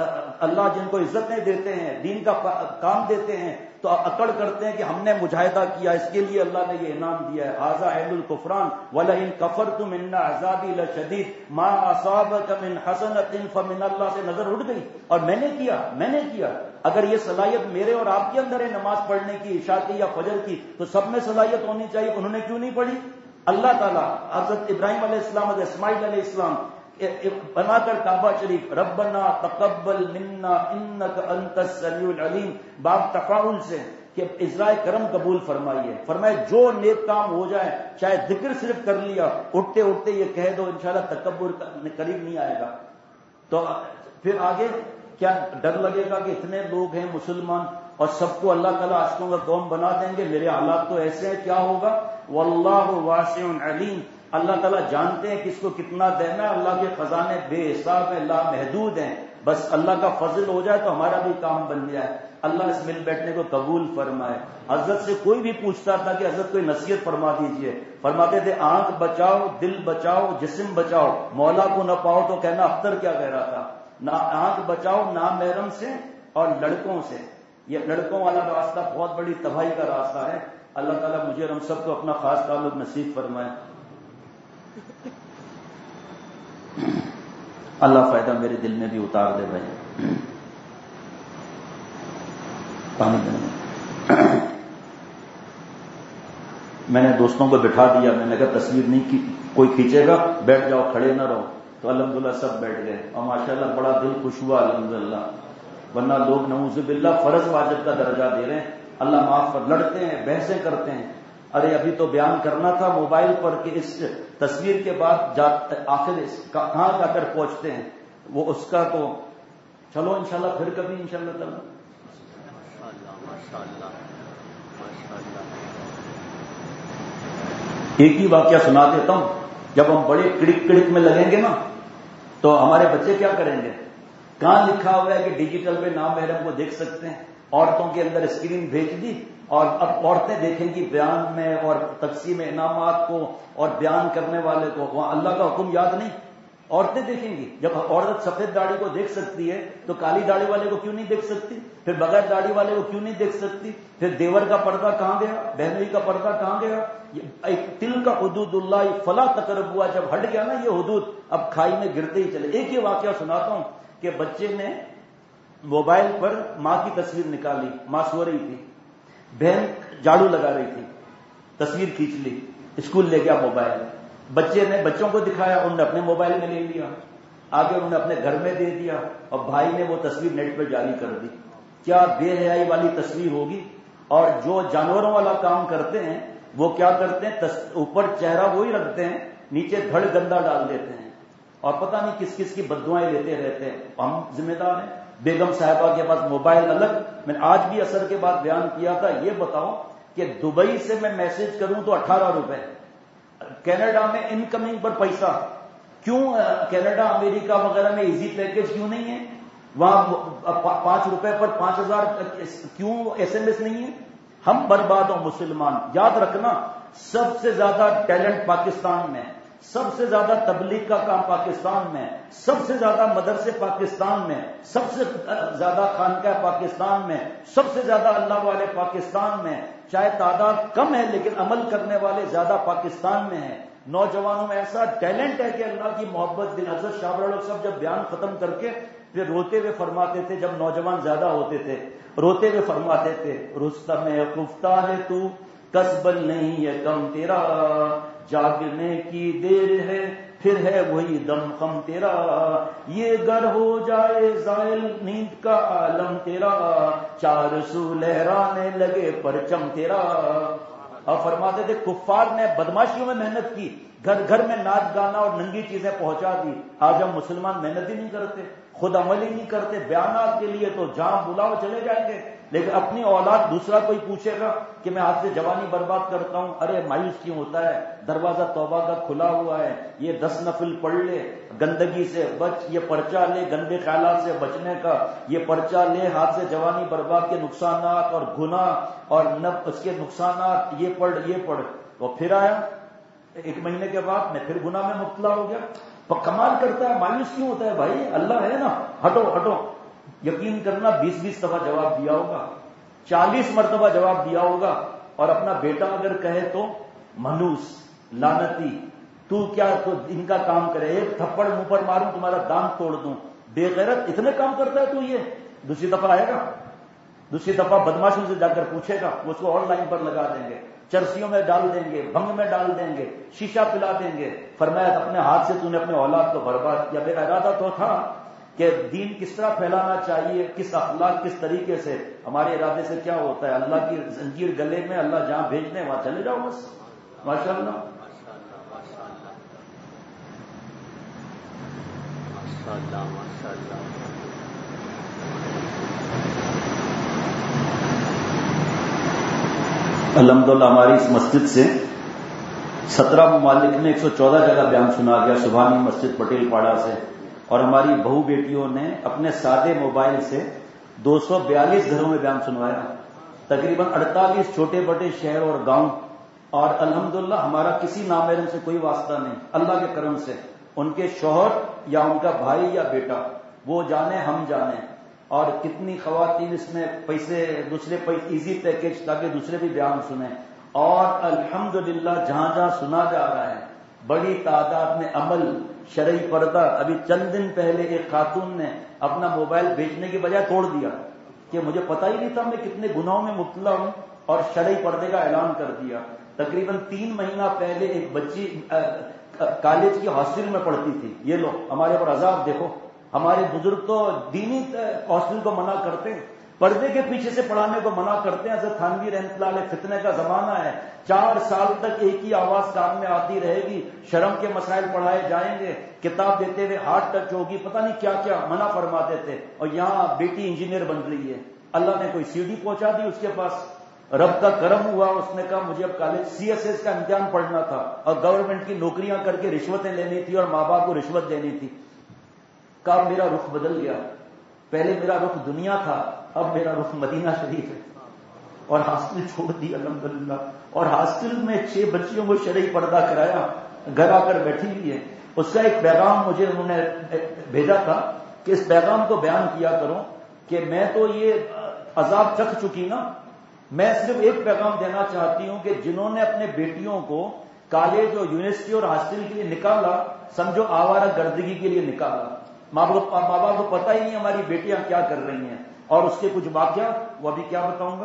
اللہ جن کو عزتیں دیتے ہیں، دین کا کام دیتے ہیں، تو اکڑ کرتے ہیں کہ ہم نے مجاہدہ کیا، اس کے لیے اللہ نے یہ انعام دیا ہے. ھذا عین الکفران وَلَئِن كَفَرْتُمْ إِنَّ عَذَابِي لَشَدِيدٌ مَا أَصَابَكَ مِنْ حَسَنَةٍ فَمِنَ اللَّهِ سے نظر اٹھ گئی. اور میں نے کیا. اگر یہ صلاحیت میرے اور آپ کے اندر ہے نماز پڑھنے کی، عشاء کی یا فجر کی، تو سب میں صلاحیت ہونی چاہیے. انہوں نے کیوں نہیں پڑھی؟ اللہ تعالیٰ حضرت ابراہیم علیہ السلام، حضرت اسماعیل علیہ السلام بنا کر کعبہ شریف ربنا تقبل منا انک انت السمیع العلیم، باب تفاعل سے کہ اجرائے کرم قبول فرمائیے. فرمائے جو نیک کام ہو جائے، چاہے ذکر صرف کر لیا، اٹھتے اٹھتے یہ کہہ دو، انشاءاللہ تکبر قریب نہیں آئے گا. تو پھر آگے کیا ڈر لگے گا کہ اتنے لوگ ہیں مسلمان اور سب کو اللہ تعالیٰ عاشقوں کا قوم بنا دیں گے، میرے حالات تو ایسے ہیں، کیا ہوگا؟ واللہ واسع علیم، اللہ تعالیٰ جانتے ہیں کس کو کتنا دینا ہے. اللہ کے خزانے بے حساب ہیں، لا محدود ہیں. بس اللہ کا فضل ہو جائے تو ہمارا بھی کام بن جائے. اللہ اس مل بیٹھنے کو قبول فرمائے. حضرت سے کوئی بھی پوچھتا تھا کہ حضرت کوئی نصیحت فرما دیجئے، فرماتے تھے آنکھ بچاؤ، دل بچاؤ، جسم بچاؤ، مولا کو نہ پاؤ تو کہنا اختر کیا کہہ رہا تھا. نہ آنکھ بچاؤ نامحرم سے اور لڑکوں سے. یہ لڑکوں والا راستہ بہت بڑی تباہی کا راستہ ہے. اللہ تعالیٰ مجھے اور ہم سب کو اپنا خاص تعلق نصیب فرمائے. اللہ فائدہ میرے دل میں بھی اتار دے بھائی. پانی دینا. میں نے دوستوں کو بٹھا دیا، میں نے کہا تصویر نہیں کی کوئی کھینچے گا، بیٹھ جاؤ، کھڑے نہ رہو. تو الحمدللہ سب بیٹھ گئے اور ماشاءاللہ بڑا دل خوش ہوا الحمدللہ. ورنہ لوگ نعوذ باللہ فرض واجب کا درجہ دے رہے ہیں. اللہ معاف کر، لڑتے ہیں، بحثیں کرتے ہیں. ارے ابھی تو بیان کرنا تھا موبائل پر کہ اس تصویر کے بعد آخر کہاں جا کر پہنچتے ہیں، وہ اس کا تو چلو انشاءاللہ پھر کبھی انشاءاللہ تعالی. ایک ہی واقعہ سنا دیتا ہوں. جب ہم بڑے کڑک کڑک میں لگیں گے نا تو ہمارے بچے کیا کریں گے؟ کہاں لکھا ہوا ہے کہ ڈیجیٹل پہ نامحرم کو دیکھ سکتے ہیں؟ عورتوں کے اندر اسکرین بھیج دی اور اب عورتیں دیکھیں گی بیان میں اور تقسیم انعامات کو اور بیان کرنے والے کو. وہاں اللہ کا حکم یاد نہیں، عورتیں دیکھیں گی. جب عورت سفید داڑھی کو دیکھ سکتی ہے تو کالی داڑھی والے کو کیوں نہیں دیکھ سکتی؟ پھر بغیر داڑھی والے کو کیوں نہیں دیکھ سکتی؟ پھر دیور کا پردہ کہاں گیا؟ بہنوئی کا پردہ کہاں گیا؟ تل کا حدود اللہ فلا تقرب ہوا، جب ہٹ گیا نا یہ حدود، اب کھائی میں گرتے ہی چلے. ایک ہی واقعہ سناتا ہوں کہ بچے نے موبائل پر ماں کی تصویر نکالی، ماں سو رہی تھی، بہن جھاڑو لگا رہی تھی، تصویر کھینچ لی، اسکول لے گیا موبائل. بچے نے بچوں کو دکھایا، انہوں نے اپنے موبائل میں لے لیا، آگے انہوں نے اپنے گھر میں دے دیا اور بھائی نے وہ تصویر نیٹ پہ جاری کر دی. کیا بے حیائی والی تصویر ہوگی. اور جو جانوروں والا کام کرتے ہیں وہ کیا کرتے ہیں؟ اوپر چہرہ وہی رکھتے ہیں، نیچے دھڑ گندا ڈال دیتے ہیں اور پتہ نہیں کس کس کی بددعائیں لیتے رہتے ہیں. ہم ذمہ دار ہیں. بیگم صاحبہ کے پاس موبائل الگ. میں نے آج بھی عصر کے بعد بیان کیا تھا. یہ بتاؤ کہ دبئی سے میں میسج کروں تو 18 روپے، کینیڈا میں انکمنگ پر پیسہ. کیوں کینیڈا امریکہ وغیرہ میں ایزی پیکج کیوں نہیں ہے؟ وہاں 5 روپے پر 5000 کیوں SMS نہیں ہے؟ ہم برباد ہوں مسلمان. یاد رکھنا سب سے زیادہ ٹیلنٹ پاکستان میں، سب سے زیادہ تبلیغ کا کام پاکستان میں، سب سے زیادہ مدرسے پاکستان میں، سب سے زیادہ خانقاہ پاکستان میں، سب سے زیادہ اللہ والے پاکستان میں. چاہے تعداد کم ہے لیکن عمل کرنے والے زیادہ پاکستان میں ہیں. نوجوانوں میں ایسا ٹیلنٹ ہے کہ اللہ کی محبت دل. حضرت شاہ ولی اللہ صاحب جب بیان ختم کر کے پھر روتے ہوئے فرماتے تھے، جب نوجوان زیادہ ہوتے تھے روتے ہوئے فرماتے تھے، رستم خفتہ ہے تو کسبل نہیں ہے کم تیرا، جاگنے کی دیر ہے پھر ہے وہی دم خم تیرا، یہ گر ہو جائے زائل نیند کا عالم تیرا، چار سو لہرانے لگے پرچم تیرا. اور فرماتے تھے کفار نے بدماشیوں میں محنت کی، گھر گھر میں ناچ گانا اور ننگی چیزیں پہنچا دی. آج ہم مسلمان محنت ہی نہیں کرتے، خود عمل ہی نہیں کرتے. بیانات کے لیے تو جہاں بلاؤ چلے جائیں گے، لیکن اپنی اولاد دوسرا کوئی پوچھے گا کہ میں آج سے جوانی برباد کرتا ہوں، ارے مایوس کیوں ہوتا ہے؟ دروازہ توبہ کا کھلا ہوا ہے. یہ 10 نفل پڑھ لے، گندگی سے بچ، یہ پرچہ لے گندے خیالات سے بچنے کا، یہ پرچہ لے ہاتھ سے جوانی برباد کے نقصانات اور گناہ اور اس کے نقصانات، یہ پڑھ. وہ پھر آیا 1 مہینے کے بعد میں پھر گناہ میں مبتلا ہو گیا. کمال کرتا ہے، مایوس کیوں ہوتا ہے بھائی؟ اللہ ہے نا، ہٹو. یقین کرنا 20 دفعہ جواب دیا ہوگا، 40 مرتبہ جواب دیا ہوگا. اور اپنا بیٹا اگر کہے تو منوس، لعنتی، تو کیا تو ان کا کام کرے، ایک تھپڑ منہ پر ماروں تمہارا دانت توڑ دوں، بے غیرت، اتنے کام کرتا ہے تو یہ دوسری دفعہ آئے گا دوسری دفعہ بدماشوں سے جا کر پوچھے گا، وہ اس کو آن لائن پر لگا دیں گے، چرسیوں میں ڈال دیں گے، بھنگ میں ڈال دیں گے، شیشہ پلا دیں گے۔ فرمایا اپنے ہاتھ سے تو نے اپنے اولاد کو برباد کیا۔ میرا ارادہ تو تھا کہ دین کس طرح پھیلانا چاہیے، کس اخلاق، کس طریقے سے۔ ہمارے ارادے سے کیا ہوتا ہے؟ اللہ کی زنجیر گلے میں، اللہ جہاں بھیجنے وہاں چلے جاؤ بس۔ ماشاء اللہ الحمدللہ ہماری اس مسجد سے 17 ممالک میں 114 جگہ بیان سنا گیا، سبحانی مسجد پٹیل پاڑا سے، اور ہماری بہو بیٹیوں نے اپنے سادے موبائل سے 242 گھروں میں بیان سنوایا، تقریباً 48 چھوٹے بڑے شہر اور گاؤں، اور الحمدللہ ہمارا کسی نامحرم سے کوئی واسطہ نہیں، اللہ کے کرم سے۔ ان کے شوہر یا ان کا بھائی یا بیٹا، وہ جانے ہم جانے، اور کتنی خواتین اس میں پیسے، دوسرے ایزی پیکج تاکہ دوسرے بھی بیان سنیں، اور الحمدللہ جہاں جہاں سنا جا رہا ہے بڑی تعداد میں عمل، شرعی پردہ۔ ابھی چند دن پہلے ایک خاتون نے اپنا موبائل بیچنے کی بجائے توڑ دیا کہ مجھے پتہ ہی نہیں تھا میں کتنے گناہوں میں مبتلا ہوں، اور شرعی پردے کا اعلان کر دیا۔ تقریباً 3 مہینہ پہلے ایک بچی کالج کی ہاسٹل میں پڑھتی تھی۔ یہ لو ہمارے پر عذاب دیکھو، ہمارے بزرگ تو دینی ہاسٹل کو منع کرتے ہیں، پردے کے پیچھے سے پڑھانے کو منع کرتے ہیں۔ حضرت تھانوی رحمۃ اللہ علیہ، فتنے کا زمانہ ہے، 4 سال تک ایک ہی آواز کان میں آتی رہے گی، شرم کے مسائل پڑھائے جائیں گے، کتاب دیتے ہوئے ہاتھ ٹچ ہوگی، پتہ نہیں کیا کیا منع فرماتے تھے، اور یہاں بیٹی انجینئر بن رہی ہے۔ اللہ نے کوئی سی ڈی پہنچا دی اس کے پاس، رب کا کرم ہوا، اس نے کہا مجھے اب کالج CSS کا امتحان پڑھنا تھا، اور گورنمنٹ کی نوکریاں کر کے رشوتیں لینی تھی، اور ماں باپ کو رشوت دینی تھی۔ کہا میرا رخ بدل گیا، پہلے میرا رخ دنیا تھا، اب میرا رخ مدینہ شریف ہے، اور ہاسٹل چھوڑ دی الحمدللہ، اور ہاسٹل میں 6 بچیوں کو شرعی پردہ کرایا، گھر آ کر بیٹھی ہوئی ہے۔ اس کا ایک پیغام مجھے انہوں نے بھیجا تھا کہ اس پیغام کو بیان کیا کروں کہ میں تو یہ عذاب چکھ چکی نا، میں صرف ایک پیغام دینا چاہتی ہوں کہ جنہوں نے اپنے بیٹیوں کو کالج اور یونیورسٹی اور ہاسٹل کے لیے نکالا، سمجھو آوارہ گردگی کے لیے نکالا۔ ماں باپ کو پتہ ہی نہیں ہماری بیٹیاں کیا کر رہی ہیں، اور اس کے کچھ واقعات وہ ابھی کیا بتاؤں گا۔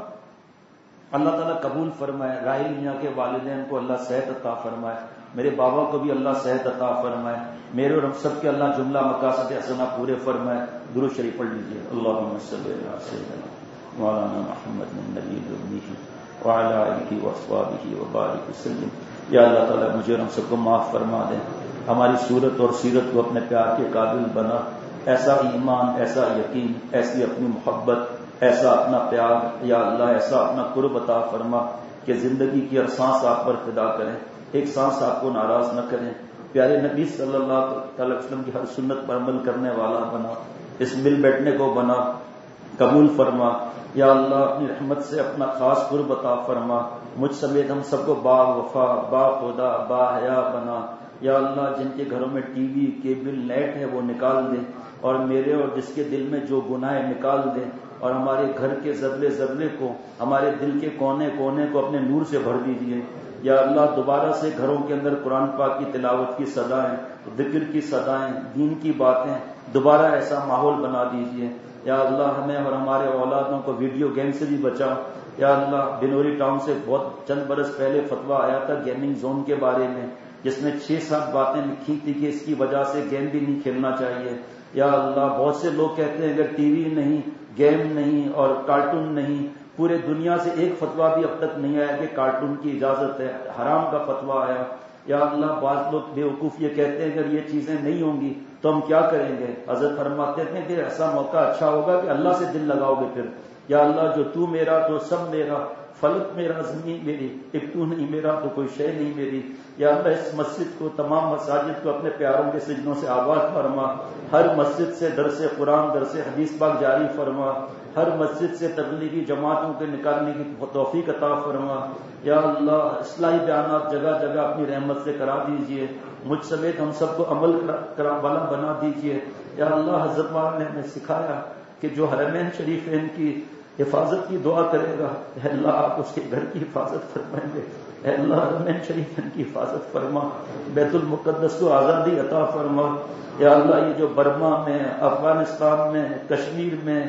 اللہ تعالیٰ قبول فرمائے، راحیل میاں کے والدین کو اللہ صحت عطا فرمائے، میرے بابا کو بھی اللہ صحت عطا فرمائے، میرے اور ہم سب کے اللہ جملہ مقاصد حسنہ پورے فرمائے۔ درود شریف پڑھ لیجیے۔ اللہم صلی علی سیدنا مولانا محمد النبی الامی وعلی آلہ واصحابہ وبارک وسلم۔ یا اللہ تعالیٰ مجھے اور ہم سب کو معاف فرما دیں، ہماری صورت اور سیرت کو اپنے پیار کے قابل بنا، ایسا ایمان، ایسا یقین، ایسی اپنی محبت، ایسا اپنا پیار، یا اللہ ایسا اپنا قرب عطا فرما کہ زندگی کی ہر سانس آپ پر فدا کریں، ایک سانس آپ کو ناراض نہ کریں، پیارے نبی صلی اللہ علیہ وسلم کی ہر سنت پر عمل کرنے والا بنا، اس مل بیٹھنے کو بنا، قبول فرما۔ یا اللہ اپنی رحمت سے اپنا خاص قرب عطا فرما، مجھ سمیت ہم سب کو با وفا، با خدا، با حیا بنا۔ یا اللہ جن کے گھروں میں ٹی وی، کیبل، نیٹ ہے وہ نکال دے، اور میرے اور جس کے دل میں جو گناہ ہے نکال دے، اور ہمارے گھر کے ذرے ذرے کو، ہمارے دل کے کونے کونے کو اپنے نور سے بھر دیجیے۔ یا اللہ دوبارہ سے گھروں کے اندر قرآن پاک کی تلاوت کی صدائیں، ذکر کی صدائیں، دین کی باتیں، دوبارہ ایسا ماحول بنا دیجیے۔ یا اللہ ہمیں اور ہمارے اولادوں کو ویڈیو گیم سے بھی بچاؤ۔ یا اللہ بنوری ٹاؤن سے بہت چند برس پہلے فتویٰ آیا تھا گیمنگ زون کے بارے میں، جس میں 6-7 باتیں لکھی تھی کہ اس کی وجہ سے گیم بھی نہیں کھیلنا چاہیے۔ یا اللہ بہت سے لوگ کہتے ہیں اگر ٹی وی نہیں، گیم نہیں اور کارٹون نہیں، پورے دنیا سے ایک فتویٰ بھی اب تک نہیں آیا کہ کارٹون کی اجازت ہے، حرام کا فتویٰ آیا۔ یا اللہ بعض لوگ بے وقوف یہ کہتے ہیں اگر یہ چیزیں نہیں ہوں گی تو ہم کیا کریں گے؟ حضرت فرماتے ہیں کہ ایسا موقع اچھا ہوگا کہ اللہ سے دل لگاؤ گے پھر۔ یا اللہ جو تو میرا تو سب میرا، فلک میرا زمین میری، ایک تو نہیں میرا تو کوئی شے نہیں میری۔ یا اللہ اس مسجد کو، تمام مساجد کو اپنے پیاروں کے سجنوں سے آباد فرما، ہر مسجد سے درس قرآن، درس حدیث پاک جاری فرما، ہر مسجد سے تبلیغی جماعتوں کے نکالنے کی توفیق عطا فرما۔ یا اللہ اصلاحی بیانات جگہ جگہ اپنی رحمت سے کرا دیجئے، مجھ سمیت ہم سب کو عمل والا بنا دیجئے۔ یا اللہ حضرت والا نے ہمیں سکھایا کہ جو حرمین شریفین کی حفاظت کی دعا کرے گا، اے اللہ آپ اس کے گھر کی حفاظت فرمائیں گے، اے اللہ حرمین شریفین کی حفاظت فرما، بیت المقدس کو آزادی عطا فرما۔ یا اللہ یہ جو برما میں، افغانستان میں، کشمیر میں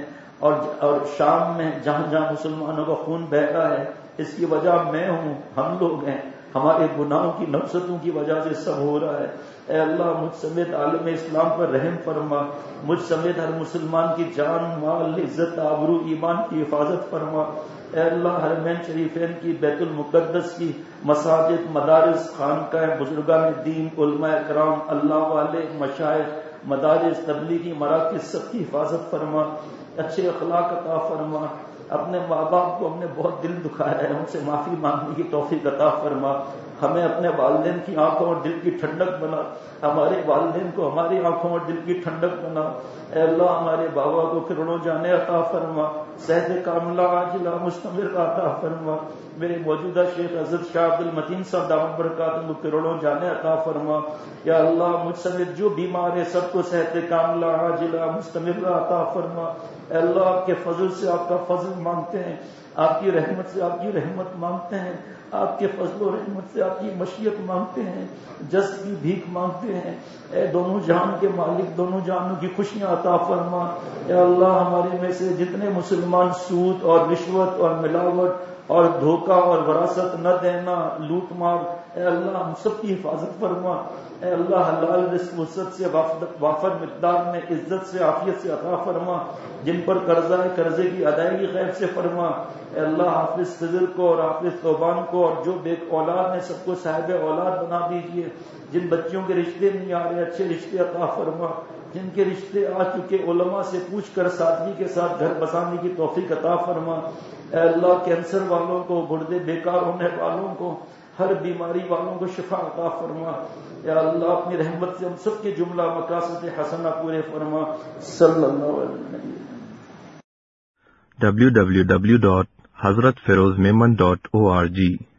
اور شام میں جہاں جہاں مسلمانوں کا خون بہہ رہا ہے اس کی وجہ میں ہوں، ہم لوگ ہیں، ہمارے گناہوں کی نفستوں کی وجہ سے سب ہو رہا ہے۔ اے اللہ مجھ سمیت عالم اسلام پر رحم فرما، مجھ سمیت ہر مسلمان کی جان مال عزت آبرو ایمان کی حفاظت فرما۔ اے اللہ حرمین شریفین کی، بیت المقدس کی، مساجد مدارس خانقاہ بزرگان دین علماء کرام اللہ والے مشائخ مدارس تبلیغی مراکز سب کی حفاظت فرما، اچھے اخلاق عطا فرما۔ اپنے ماں باپ کو ہم نے بہت دل دکھایا ہے، ان سے معافی مانگنے کی توفیق عطا فرما۔ ہمیں اپنے والدین کی آنکھوں اور دل کی ٹھنڈک بنا، ہمارے والدین کو ہماری آنکھوں اور دل کی ٹھنڈک بنا۔ اے اللہ ہمارے بابا کو کروڑوں جانے عطا فرما، صحت کاملہ عاجلہ مستمر عطا فرما۔ میرے موجودہ شیخ حضرت شاہ عبد المتین صاحب دامت برکاتہ کو کروڑوں جانے عطا فرما۔ یا اللہ مجھ سمیت جو بیمار ہے سب کو صحت کاملہ عاجلہ مستمر عطا فرما۔ اے اللہ آپ کے فضل سے آپ کا فضل مانگتے ہیں، آپ کی رحمت سے آپ کی رحمت مانگتے ہیں، آپ کے فضل و رحمت سے آپ کی مشیت مانگتے ہیں، جس کی بھیک مانگتے ہیں۔ اے دونوں جہان کے مالک، دونوں جہانوں کی خوشیاں عطا فرما۔ اے اللہ ہمارے میں سے جتنے مسلمان سود اور رشوت اور ملاوٹ اور دھوکہ اور وراثت نہ دینا لوٹ مار، اے اللہ ہم سب کی حفاظت فرما۔ اے اللہ حلال رزق وسعت سے وافر مقدار میں عزت سے عافیت سے عطا فرما۔ جن پر قرضہ ہے قرضے کی ادائیگی خیر سے فرما۔ اے اللہ حافظ خضر کو اور حافظ توبان کو اور جو بے اولاد ہیں سب کو صاحب اولاد بنا دیجیے۔ جن بچوں کے رشتے نہیں آ رہے اچھے رشتے عطا فرما، جن کے رشتے آ چکے علماء سے پوچھ کر سادگی کے ساتھ گھر بسانے کی توفیق عطا فرما۔ اے اللہ کینسر والوں کو، گردے بیکار ہونے والوں کو، ہر بیماری والوں کو شفا عطا فرما۔ یا اللہ اپنی رحمت سے ہم سب کے جملہ مقاصد حسنہ پورے فرما۔ صلی اللہ علیہ وسلم۔ www.hazratfirozmemon.org